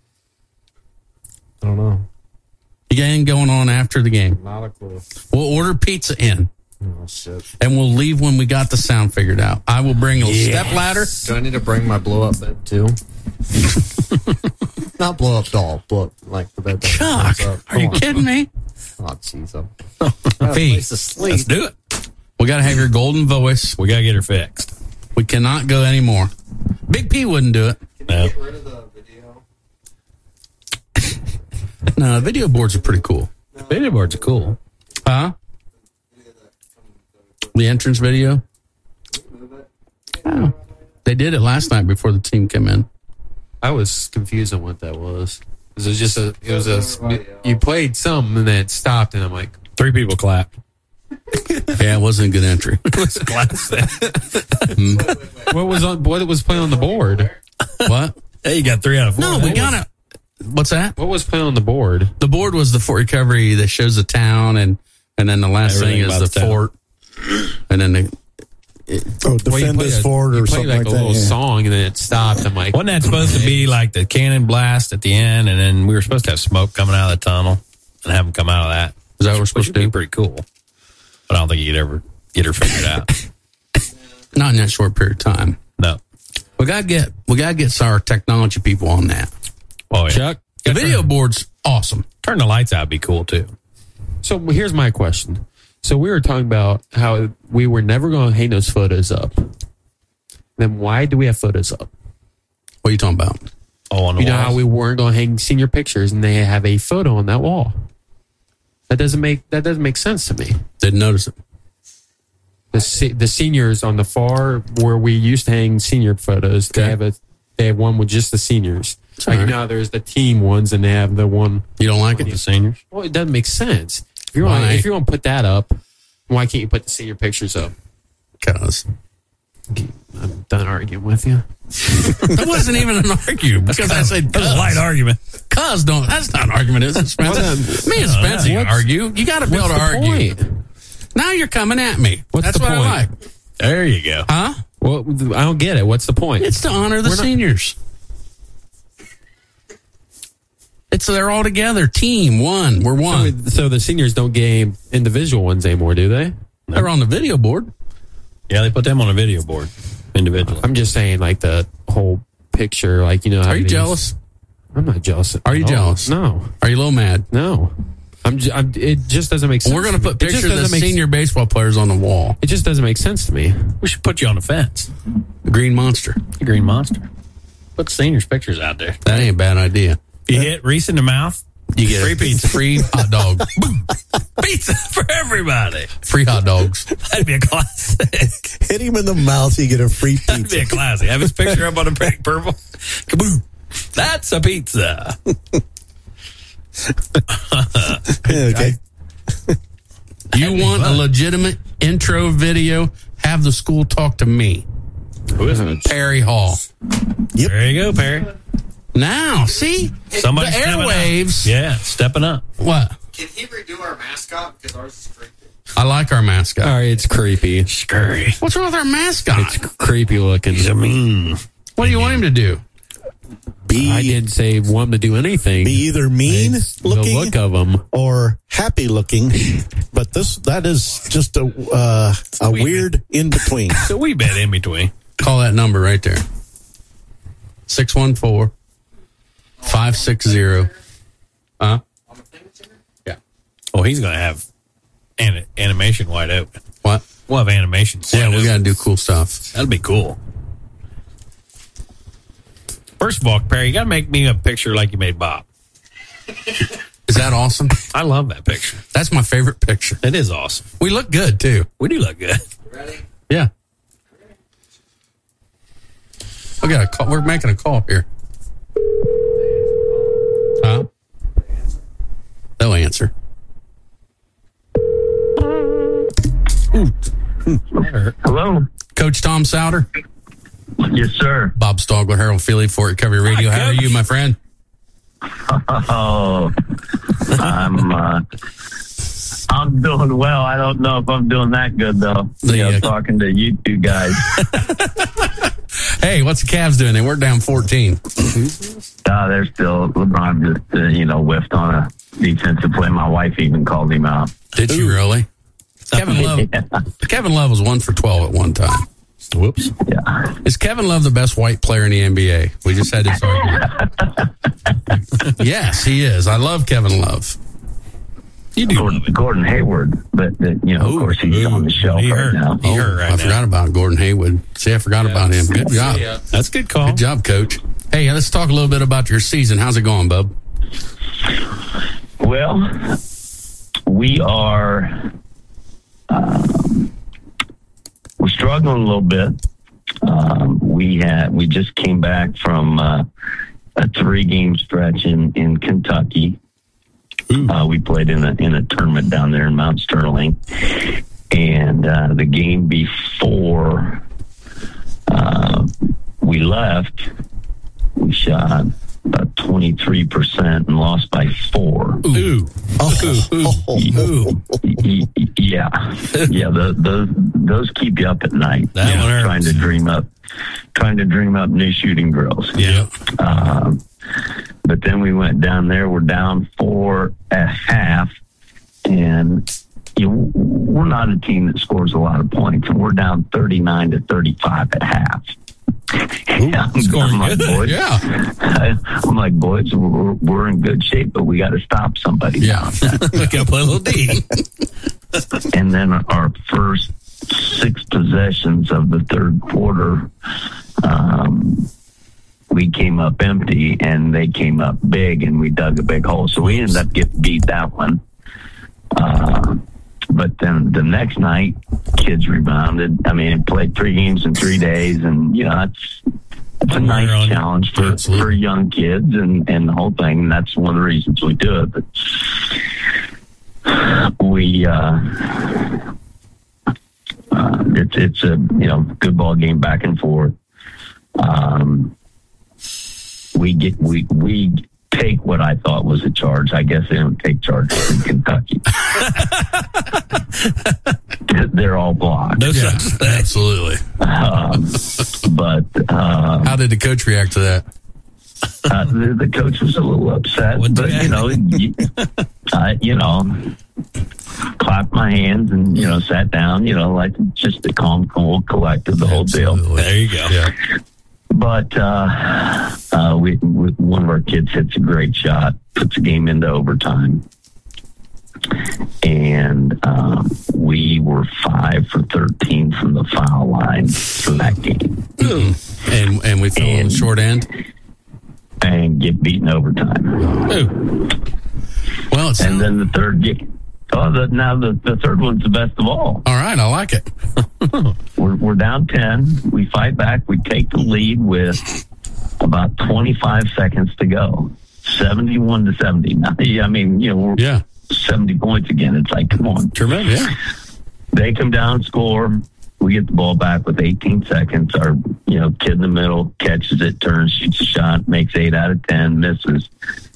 Speaker 16: I don't know.
Speaker 2: You got anything going on after the game?
Speaker 16: Not a clue.
Speaker 2: We'll order pizza in.
Speaker 16: Oh, shit.
Speaker 2: And we'll leave when we got the sound figured out. I will bring a step ladder.
Speaker 18: Do I need to bring my blow up bed too? Not blow up doll, blow up like the bed.
Speaker 2: Chuck, are you kidding me?
Speaker 18: Oh, jeez.
Speaker 2: Let's
Speaker 3: do it.
Speaker 2: We got to have your golden voice.
Speaker 3: We got to get her fixed.
Speaker 2: We cannot go anymore. Big P wouldn't do it.
Speaker 18: Can you get rid of the video?
Speaker 2: No, video boards are pretty cool.
Speaker 3: Video boards are cool.
Speaker 2: Huh? The entrance video? Oh. They did it last night before the team came in.
Speaker 16: I was confused on what that was. It was just you played some and then it stopped, and I'm like,
Speaker 3: 3 people clapped.
Speaker 2: Yeah, it wasn't a good entry.
Speaker 16: What was playing on the board?
Speaker 2: What?
Speaker 3: Hey, you got 3 out of 4.
Speaker 2: No, we got it. What's that?
Speaker 16: What was put on the board?
Speaker 2: The board was the Fort Recovery that shows the town, and then the last
Speaker 3: Everything
Speaker 2: thing is
Speaker 3: about
Speaker 2: the
Speaker 3: the town.
Speaker 2: fort, and then
Speaker 19: defend this fort or something
Speaker 16: like
Speaker 19: like
Speaker 16: a
Speaker 19: that.
Speaker 16: little
Speaker 19: Yeah.
Speaker 16: song, and then it stopped. I'm like,
Speaker 3: Wasn't that supposed to be like the cannon blast at the end, and then we were supposed to have smoke coming out of the tunnel and have them come out of that?
Speaker 2: Is that what we're supposed
Speaker 3: Which
Speaker 2: to
Speaker 3: would
Speaker 2: do?
Speaker 3: be pretty cool. But I don't think you could ever get her figured out.
Speaker 2: Not in that short period of time.
Speaker 3: No.
Speaker 2: We gotta get our technology people on that.
Speaker 3: Oh yeah.
Speaker 16: Chuck,
Speaker 2: The video board's awesome.
Speaker 3: Turn the lights out would be cool too.
Speaker 16: so here's my question. So we were talking about how we were never going to hang those photos up. Then why do we have photos up?
Speaker 2: What are you talking about?
Speaker 3: Oh, on the
Speaker 16: You know
Speaker 3: walls?
Speaker 16: how we weren't going to hang senior pictures, and they have a photo on that wall. That doesn't make sense to me.
Speaker 2: Didn't notice it.
Speaker 16: The seniors on the far where we used to hang senior photos, they have one with just the seniors.
Speaker 2: It's
Speaker 16: Like,
Speaker 2: all right.
Speaker 16: you know, there's the team ones, and they have the one.
Speaker 2: You don't like it?
Speaker 3: The seniors?
Speaker 16: Well, it doesn't make sense. If you
Speaker 2: Why?
Speaker 16: want to put that up, why can't you put the senior pictures up?
Speaker 2: Because
Speaker 16: I'm done arguing with you.
Speaker 2: that wasn't even an argument. Because I said
Speaker 3: That's a light argument.
Speaker 2: Cuz don't. That's not an argument, is it, Spencer? Me and Spencer can argue. You got to be able to argue.
Speaker 16: Point?
Speaker 2: Now you're coming at me. That's
Speaker 16: the
Speaker 2: what
Speaker 16: point?
Speaker 2: I like.
Speaker 3: There you go.
Speaker 2: Huh?
Speaker 16: Well, I don't get it. What's the point?
Speaker 2: It's to honor the seniors. They're all together. Team one. We're one.
Speaker 16: So the seniors don't get individual ones anymore, do they?
Speaker 2: They're on the video board.
Speaker 3: Yeah, they put them on a video board individually.
Speaker 16: I'm just saying, like the whole picture, like, you know.
Speaker 2: Are you jealous?
Speaker 16: I'm not jealous.
Speaker 2: Are you jealous?
Speaker 16: No.
Speaker 2: Are you a little mad?
Speaker 16: No. It just doesn't make sense.
Speaker 2: We're going to put
Speaker 16: It just
Speaker 2: pictures of the
Speaker 16: doesn't make
Speaker 2: senior baseball players on the wall.
Speaker 16: It just doesn't make sense to me.
Speaker 3: We should put you on the fence.
Speaker 2: The Green Monster.
Speaker 3: The Green Monster. Put the seniors' pictures out there.
Speaker 2: That ain't a bad idea.
Speaker 3: You hit Reese in the mouth,
Speaker 2: you get
Speaker 3: free pizza.
Speaker 2: Free hot dog.
Speaker 3: Boom. Pizza for everybody.
Speaker 2: Free hot dogs.
Speaker 3: That'd be a classic.
Speaker 19: Hit him in the mouth, you get a free pizza.
Speaker 3: That'd be a classic. Have his picture up on a big purple. Kaboom. That's a pizza.
Speaker 19: Okay.
Speaker 2: You want a legitimate intro video? Have the school talk to me.
Speaker 3: Who is it?
Speaker 2: Perry Hall.
Speaker 19: Yep.
Speaker 3: There you go, Perry.
Speaker 2: Now, see?
Speaker 3: Somebody's
Speaker 2: the
Speaker 3: stepping
Speaker 2: airwaves.
Speaker 3: up. Yeah, stepping up.
Speaker 2: What?
Speaker 18: Can he redo our mascot? Because ours is creepy.
Speaker 2: I like our mascot.
Speaker 16: All right, it's creepy.
Speaker 3: Scurry.
Speaker 2: What's wrong with our mascot?
Speaker 16: It's creepy looking.
Speaker 3: He's a mean.
Speaker 2: What do you want him to do?
Speaker 16: I didn't say want him to do anything.
Speaker 19: Be either mean
Speaker 16: It's
Speaker 19: looking
Speaker 16: the look of him,
Speaker 19: or happy looking, but that is just a weird in between.
Speaker 3: So we bet in between.
Speaker 2: Call that number right there. 614-560. Huh? Yeah.
Speaker 3: Oh, he's going to have animation wide open.
Speaker 2: What?
Speaker 3: We'll have animation.
Speaker 2: Yeah, we got to do cool stuff.
Speaker 3: That'll be cool. First of all, Perry, you got to make me a picture like you made Bob.
Speaker 2: Is that awesome?
Speaker 3: I love that picture.
Speaker 2: That's my favorite picture.
Speaker 3: It is awesome.
Speaker 2: We look good, too.
Speaker 3: We do look good.
Speaker 18: Ready?
Speaker 2: Yeah. We got a call. We're making a call here. Huh? They'll answer.
Speaker 17: Hello.
Speaker 2: Coach Tom Souter.
Speaker 17: Yes, sir.
Speaker 2: Bob Stogler, Harold Feely, Fort Recovery Radio. How are you, my friend?
Speaker 17: Oh, I'm doing well. I don't know if I'm doing that good though. Talking to you two guys.
Speaker 2: Hey, what's the Cavs doing? They were down 14.
Speaker 17: They're still LeBron just whiffed on a defensive play. My wife even called him out.
Speaker 2: Did you really? Kevin Love was 1 for 12 at one time.
Speaker 3: Whoops.
Speaker 17: Yeah.
Speaker 2: Is Kevin Love the best white player in the NBA? We just had this argument. Yes, he is. I love Kevin Love.
Speaker 17: You do Gordon Hayward, but of course he's on the shelf right now.
Speaker 2: I forgot about Gordon Hayward. See, I forgot about him. Good job.
Speaker 3: That's a good call.
Speaker 2: Good job, Coach. Hey, let's talk a little bit about your season. How's it going, bub?
Speaker 17: Well, we are we're struggling a little bit. We just came back from a 3-game stretch in Kentucky. We played in a tournament down there in Mount Sterling, and the game before we left, we shot about
Speaker 20: 23% and lost by 4.
Speaker 2: Ooh.
Speaker 20: Yeah. Those keep you up at night. Trying to dream up new shooting drills.
Speaker 2: Yeah.
Speaker 20: But then we went down there. We're down 4 at half, and we're not a team that scores a lot of points, and we're down 39-35 at half. I'm like, boys, I'm like, boys, we're in good shape, but we got to stop somebody.
Speaker 3: Yeah, we got to play a little D.
Speaker 20: And then our first 6 possessions of the third quarter, we came up empty, and they came up big, and we dug a big hole. So we ended up getting beat that one. But then the next night, kids rebounded. I mean, played 3 games in 3 days, and it's a nice challenge for young kids and the whole thing. And that's one of the reasons we do it. But we it's a good ball game back and forth. We take what I thought was a charge. I guess they don't take charges in Kentucky. They're all blocked.
Speaker 2: No such thing. Absolutely.
Speaker 20: But
Speaker 2: how did the coach react to that?
Speaker 20: The coach was a little upset, but clapped my hands and sat down. Like just the calm, cool, collected, the whole deal.
Speaker 3: There you go.
Speaker 20: Yeah. But one of our kids hits a great shot, puts the game into overtime, and we were 5 for 13 from the foul line for that game.
Speaker 2: Mm-hmm. And we fell on the short end
Speaker 20: and get beaten overtime.
Speaker 2: Ooh. Well,
Speaker 20: and then the third game. The third one's the best of all.
Speaker 2: All right, I like it.
Speaker 20: We're down 10. We fight back. We take the lead with about 25 seconds to go. 71-70. Now, we're 70 points again. It's like, come on.
Speaker 2: Tremendous. Yeah.
Speaker 20: They come down, score. We get the ball back with 18 seconds. Our, kid in the middle catches it, turns, shoots a shot, makes 8 out of 10, misses.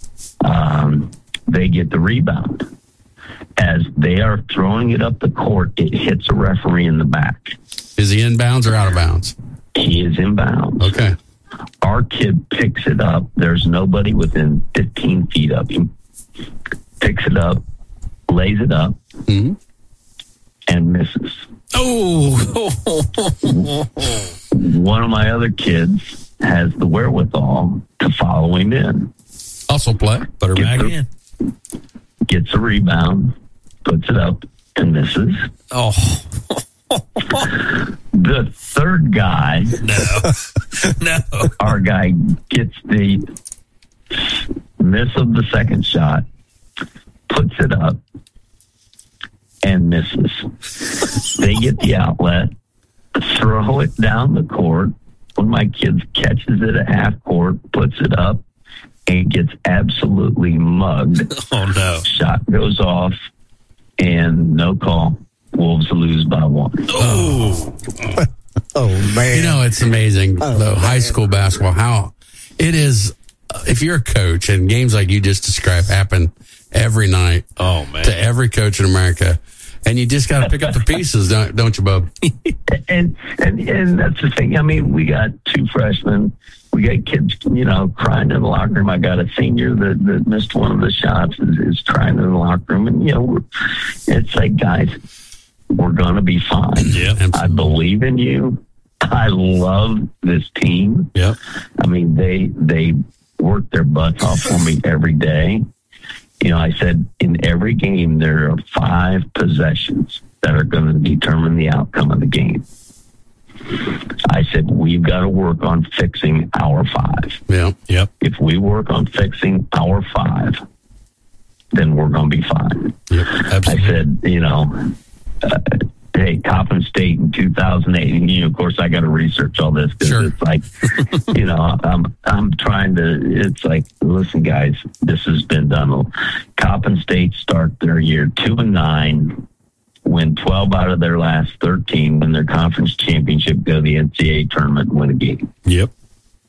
Speaker 20: They get the rebound. As they are throwing it up the court, it hits a referee in the back.
Speaker 2: Is he inbounds or out of bounds?
Speaker 20: He is inbounds.
Speaker 2: Okay.
Speaker 20: Our kid picks it up. There's nobody within 15 feet of him. Picks it up, lays it up, and misses.
Speaker 3: Oh!
Speaker 20: One of my other kids has the wherewithal to follow him in.
Speaker 2: Also play.
Speaker 3: Put her back in.
Speaker 20: Gets a rebound, puts it up, and misses.
Speaker 3: Oh.
Speaker 20: The third guy,
Speaker 3: no,
Speaker 20: our guy gets the miss of the second shot, puts it up, and misses. They get the outlet, throw it down the court. One of my kids catches it at half court, puts it up, and gets absolutely mugged.
Speaker 3: Oh, no.
Speaker 20: Shot goes off, and no call. Wolves lose by 1.
Speaker 3: Oh.
Speaker 19: Oh, man.
Speaker 2: It's amazing, though, high school basketball, how it is, if you're a coach, and games like you just described happen every night to every coach in America, and you just got to pick up the pieces, don't you, Bub?
Speaker 20: And that's the thing. I mean, we got 2 freshmen. We got kids, crying in the locker room. I got a senior that missed one of the shots, is crying in the locker room. And, it's like, guys, we're going to be fine.
Speaker 2: Yeah,
Speaker 20: I believe in you. I love this team.
Speaker 2: Yep.
Speaker 20: I mean, they work their butts off for me every day. I said in every game, there are 5 possessions that are going to determine the outcome of the game. I said, we've got to work on fixing our 5.
Speaker 2: Yeah. Yep.
Speaker 20: If we work on fixing our 5, then we're going to be fine.
Speaker 2: Yep. Absolutely.
Speaker 20: I said, hey, Coppin State in 2008, and of course I got to research all this because it's like, I'm trying to, it's like, listen guys, this has been done. Coppin State start their year 2-9, win 12 out of their last 13, win their conference championship, go to the NCAA tournament and win a game.
Speaker 2: Yep.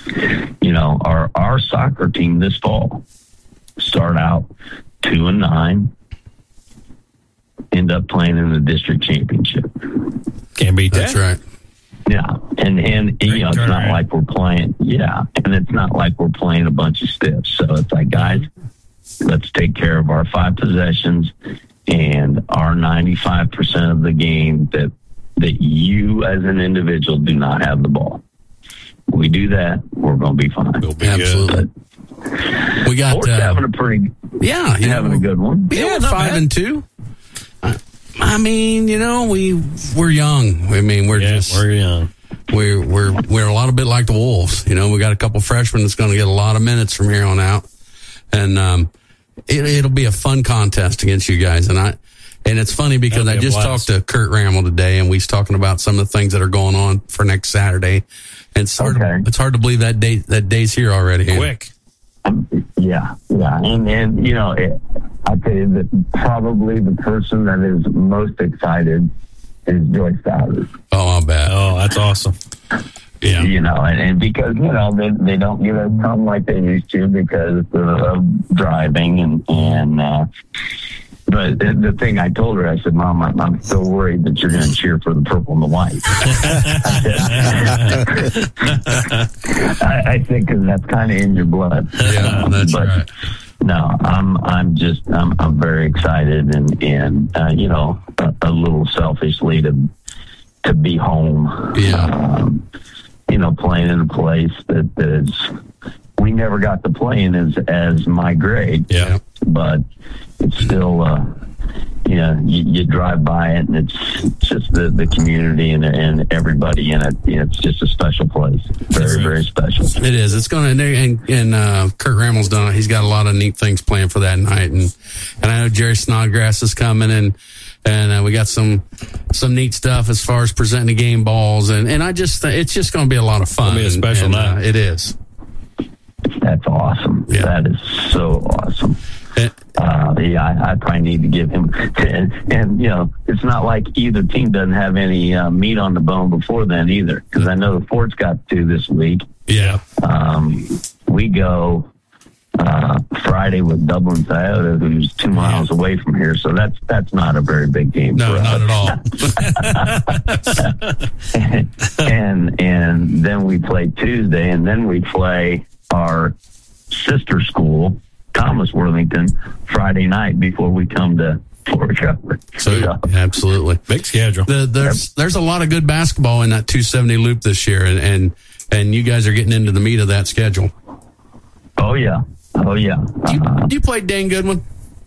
Speaker 20: our soccer team this fall start out 2-9, end up playing in the district championship.
Speaker 3: Can't beat that.
Speaker 2: That's right.
Speaker 20: Yeah, and it's not like we're playing. Yeah, and it's not like we're playing a bunch of stiffs. So it's like, guys, let's take care of our 5 possessions and our 95% of the game that you as an individual do not have the ball. We do that, we're going to be fine.
Speaker 3: We'll be
Speaker 2: Absolutely.
Speaker 3: good.
Speaker 2: We got
Speaker 20: Ford's having a pretty having a good one.
Speaker 2: Yeah, we're 5-2. I mean, we're young. I mean, we're
Speaker 3: young.
Speaker 2: We're a lot of bit like the Wolves. We got a couple freshmen that's going to get a lot of minutes from here on out, and it'll be a fun contest against you guys. And it's funny because I just talked to Kurt Ramel today, and we was talking about some of the things that are going on for next Saturday. And it's hard to believe that day's here already.
Speaker 3: Quick.
Speaker 20: Yeah. And I tell you that probably the person that is most excited is Joyce Dowders.
Speaker 2: Oh, I'll bet.
Speaker 3: Oh, that's awesome. Yeah.
Speaker 20: And because, they don't get us come like they used to because of driving but the thing I told her, I said, Mom, I'm so worried that you're going to cheer for the purple and the white. I think because that's kind of in your blood.
Speaker 2: Yeah, that's right.
Speaker 20: No, I'm very excited and a little selfishly to be home.
Speaker 2: Yeah.
Speaker 20: Playing in a place that is, we never got to play in as my grade.
Speaker 3: Yeah.
Speaker 20: But it's still, you drive by it and it's just the community and everybody in it. It's just a special place. Very, very special.
Speaker 2: It is. It's going to, and Kurt Ramel's done it. He's got a lot of neat things planned for that night. And I know Jerry Snodgrass is coming and we got some neat stuff as far as presenting the game balls. And it's just going to be a lot of fun.
Speaker 3: It'll be a special night.
Speaker 2: It is.
Speaker 20: That's awesome.
Speaker 2: Yeah.
Speaker 20: That is so awesome. I probably need to give him, and it's not like either team doesn't have any meat on the bone before then either, because I know the Fords got 2 this week.
Speaker 2: Yeah.
Speaker 20: We go Friday with Dublin Toyota, who's 2 miles away from here, so that's not a very big game.
Speaker 2: No,
Speaker 20: for
Speaker 2: not
Speaker 20: us. at all. and then we play Tuesday, and then we play our sister school, Thomas Worthington, Friday night before we come to Fort Recovery.
Speaker 2: So absolutely
Speaker 3: big schedule.
Speaker 2: There's a lot of good basketball in that 270 loop this year, and you guys are getting into the meat of that schedule.
Speaker 20: Oh yeah.
Speaker 2: Do you play Dane Goodwin?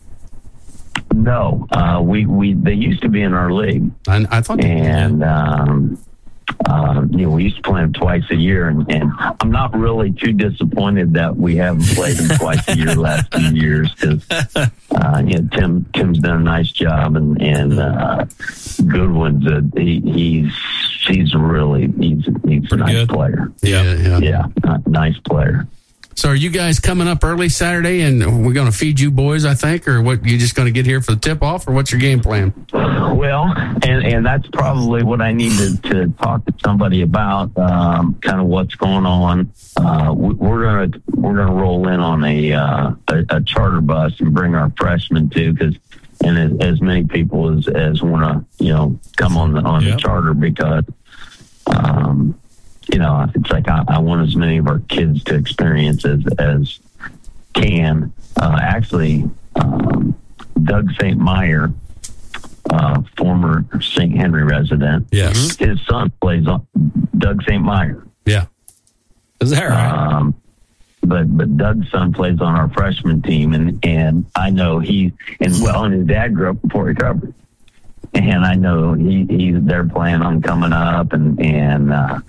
Speaker 20: No, they used to be in our league.
Speaker 2: I thought,
Speaker 20: and we used to play them twice a year, and I'm not really too disappointed that we haven't played them twice a year the last few years because Tim's done a nice job, and Goodwin's he's a nice
Speaker 2: good
Speaker 20: player.
Speaker 2: Yeah,
Speaker 20: nice player.
Speaker 2: So are you guys coming up early Saturday and we're going to feed you boys, I think, or what? You just going to get here for the tip off, or what's your game plan?
Speaker 20: Well, and that's probably what I need to talk to somebody about, kind of what's going on. We're gonna roll in on a charter bus and bring our freshmen too, because as many people as want to come on the charter, because it's like I want as many of our kids to experience as can. Actually, Doug St. Meyer, former St. Henry resident,
Speaker 2: yes,
Speaker 20: his son plays on Doug St. Meyer.
Speaker 2: Yeah,
Speaker 3: is that right?
Speaker 20: But Doug's son plays on our freshman team, and I know and his dad grew up in Fort Recovery. And I know they're planning on coming up, and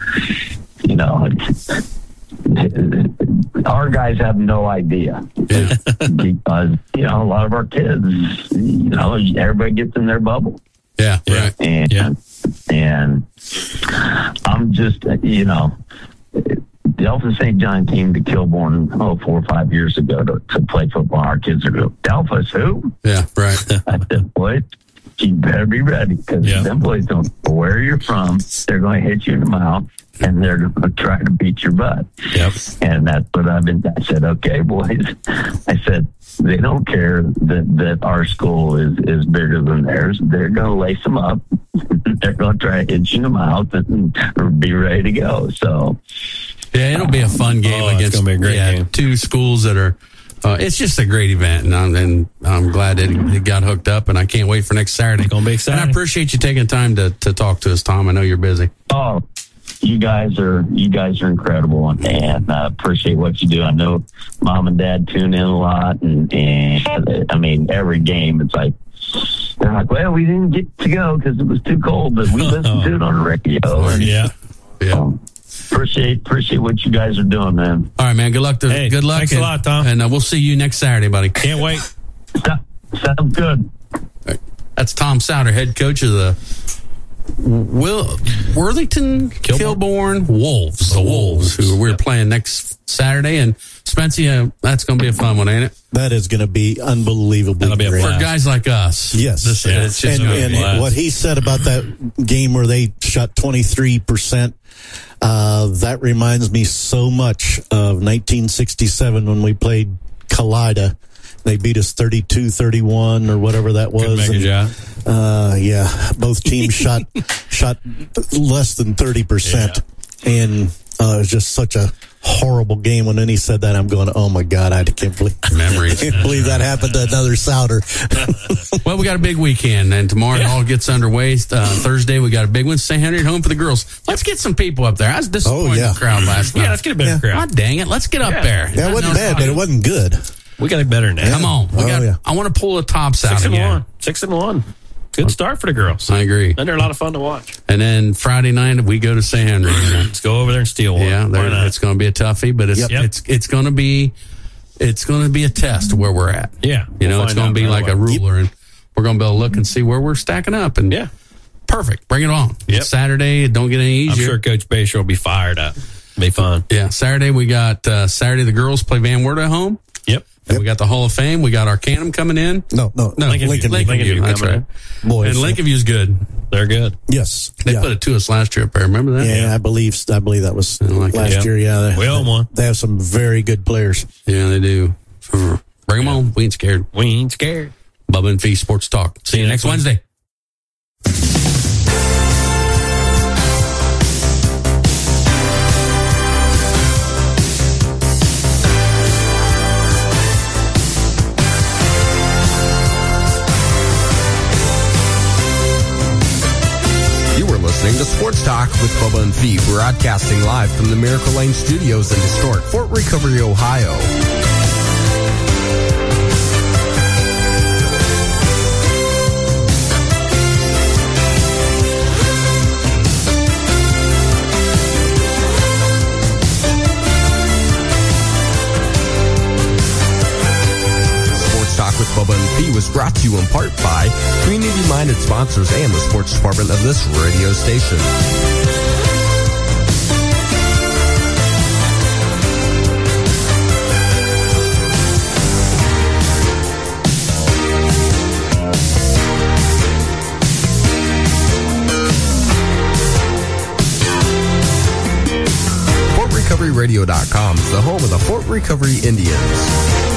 Speaker 20: our guys have no idea because a lot of our kids, everybody gets in their bubble.
Speaker 2: Yeah, right.
Speaker 20: And I'm just the Alpha St. John came to Kilbourne 4 or 5 years ago to play football. Our kids are going, Alpha's who?
Speaker 2: Yeah, right.
Speaker 20: I said, boy, you better be ready, because them boys don't know where you're from. They're going to hit you in the mouth. and they're going to try to beat your butt.
Speaker 3: Yep.
Speaker 20: And that's what I said, okay, boys. I said, they don't care that our school is bigger than theirs. They're going to lace them up. They're going to try to hit you in the mouth and be ready to go. So,
Speaker 2: yeah, it'll be a fun game against.
Speaker 3: It's going to be a great game.
Speaker 2: Two schools that are. It's just a great event, and I'm glad that it got hooked up, and I can't wait for next Saturday.
Speaker 3: It's going to be exciting.
Speaker 2: And I appreciate you taking time to talk to us, Tom. I know you're busy.
Speaker 20: Oh, you guys are incredible, and I appreciate what you do. I know Mom and Dad tune in a lot, and I mean, every game it's like they're like, well, we didn't get to go because it was too cold, but we listened to it on the radio. And,
Speaker 3: yeah.
Speaker 20: Appreciate what you guys are doing, man.
Speaker 2: All right, man. Good luck. Good luck.
Speaker 3: Thanks a lot, Tom.
Speaker 2: And we'll see you next Saturday, buddy.
Speaker 3: Can't wait.
Speaker 20: Sounds good.
Speaker 2: That's Tom Souter, head coach of the Worthington Kilbourne Wolves. The Wolves, who we're playing next Saturday. And Spencer, that's going to be a fun one, ain't it?
Speaker 19: That is going to be unbelievably
Speaker 3: That'll be a
Speaker 19: great.
Speaker 2: For guys like us.
Speaker 19: Yes.
Speaker 2: It's just gonna be a blast.
Speaker 19: What he said about that game where they shot 23%, that reminds me so much of 1967 when we played Kalida. They beat us 32-31 or whatever that was. Yeah, both teams shot less than 30%. Yeah. And it was just such a horrible game. When then he said that, I'm going, oh my God, I can't believe
Speaker 2: memories.
Speaker 19: I can't believe that happened to another Souter.
Speaker 2: Well, we got a big weekend, and tomorrow it all gets underway. Thursday, we got a big one. St. Henry at home for the girls. Let's get some people up there. I was disappointed in the crowd last night.
Speaker 3: Yeah, let's get a better crowd.
Speaker 2: God dang it. Let's get up there.
Speaker 19: Yeah, it wasn't bad, but it wasn't good.
Speaker 3: We got it better now.
Speaker 2: Come on. I want to pull the tops out again.
Speaker 3: 6-1. Good start for the girls.
Speaker 2: I agree.
Speaker 3: And they're a lot of fun to watch.
Speaker 2: And then Friday night, we go to St. Henry.
Speaker 3: Let's go over there and steal one.
Speaker 2: Yeah, it's going to be a toughie, but it's going to be a test of where we're at.
Speaker 3: Yeah.
Speaker 2: It's going to be like a ruler, and we're going to be able to look and see where we're stacking up. And perfect. Bring it on.
Speaker 3: Yep.
Speaker 2: It's Saturday. It don't get any easier.
Speaker 3: I'm sure Coach Bayshore will be fired up. Be fun.
Speaker 2: Yeah. Saturday, we got Saturday the girls play Van Wert at home.
Speaker 3: Yep.
Speaker 2: And we got the Hall of Fame. We got Arcanum coming in.
Speaker 19: No,
Speaker 2: Lincoln View. That's right.
Speaker 19: Boys,
Speaker 2: and Lincoln View's good.
Speaker 3: They're good.
Speaker 19: Yes.
Speaker 2: They put it to us last year up there. Remember that?
Speaker 19: Yeah, I believe that was last year. Yeah.
Speaker 3: We own one.
Speaker 19: They have some very good players.
Speaker 2: Yeah, they do. Bring them on. We ain't scared. Bubba and Fee Sports Talk. See you next Wednesday.
Speaker 21: Listening to Sports Talk with Bubba and Fee, broadcasting live from the Miracle Lane Studios in historic Fort Recovery, Ohio. With Bubba and Fee was brought to you in part by community-minded sponsors and the sports department of this radio station. FortRecoveryRadio.com is the home of the Fort Recovery Indians.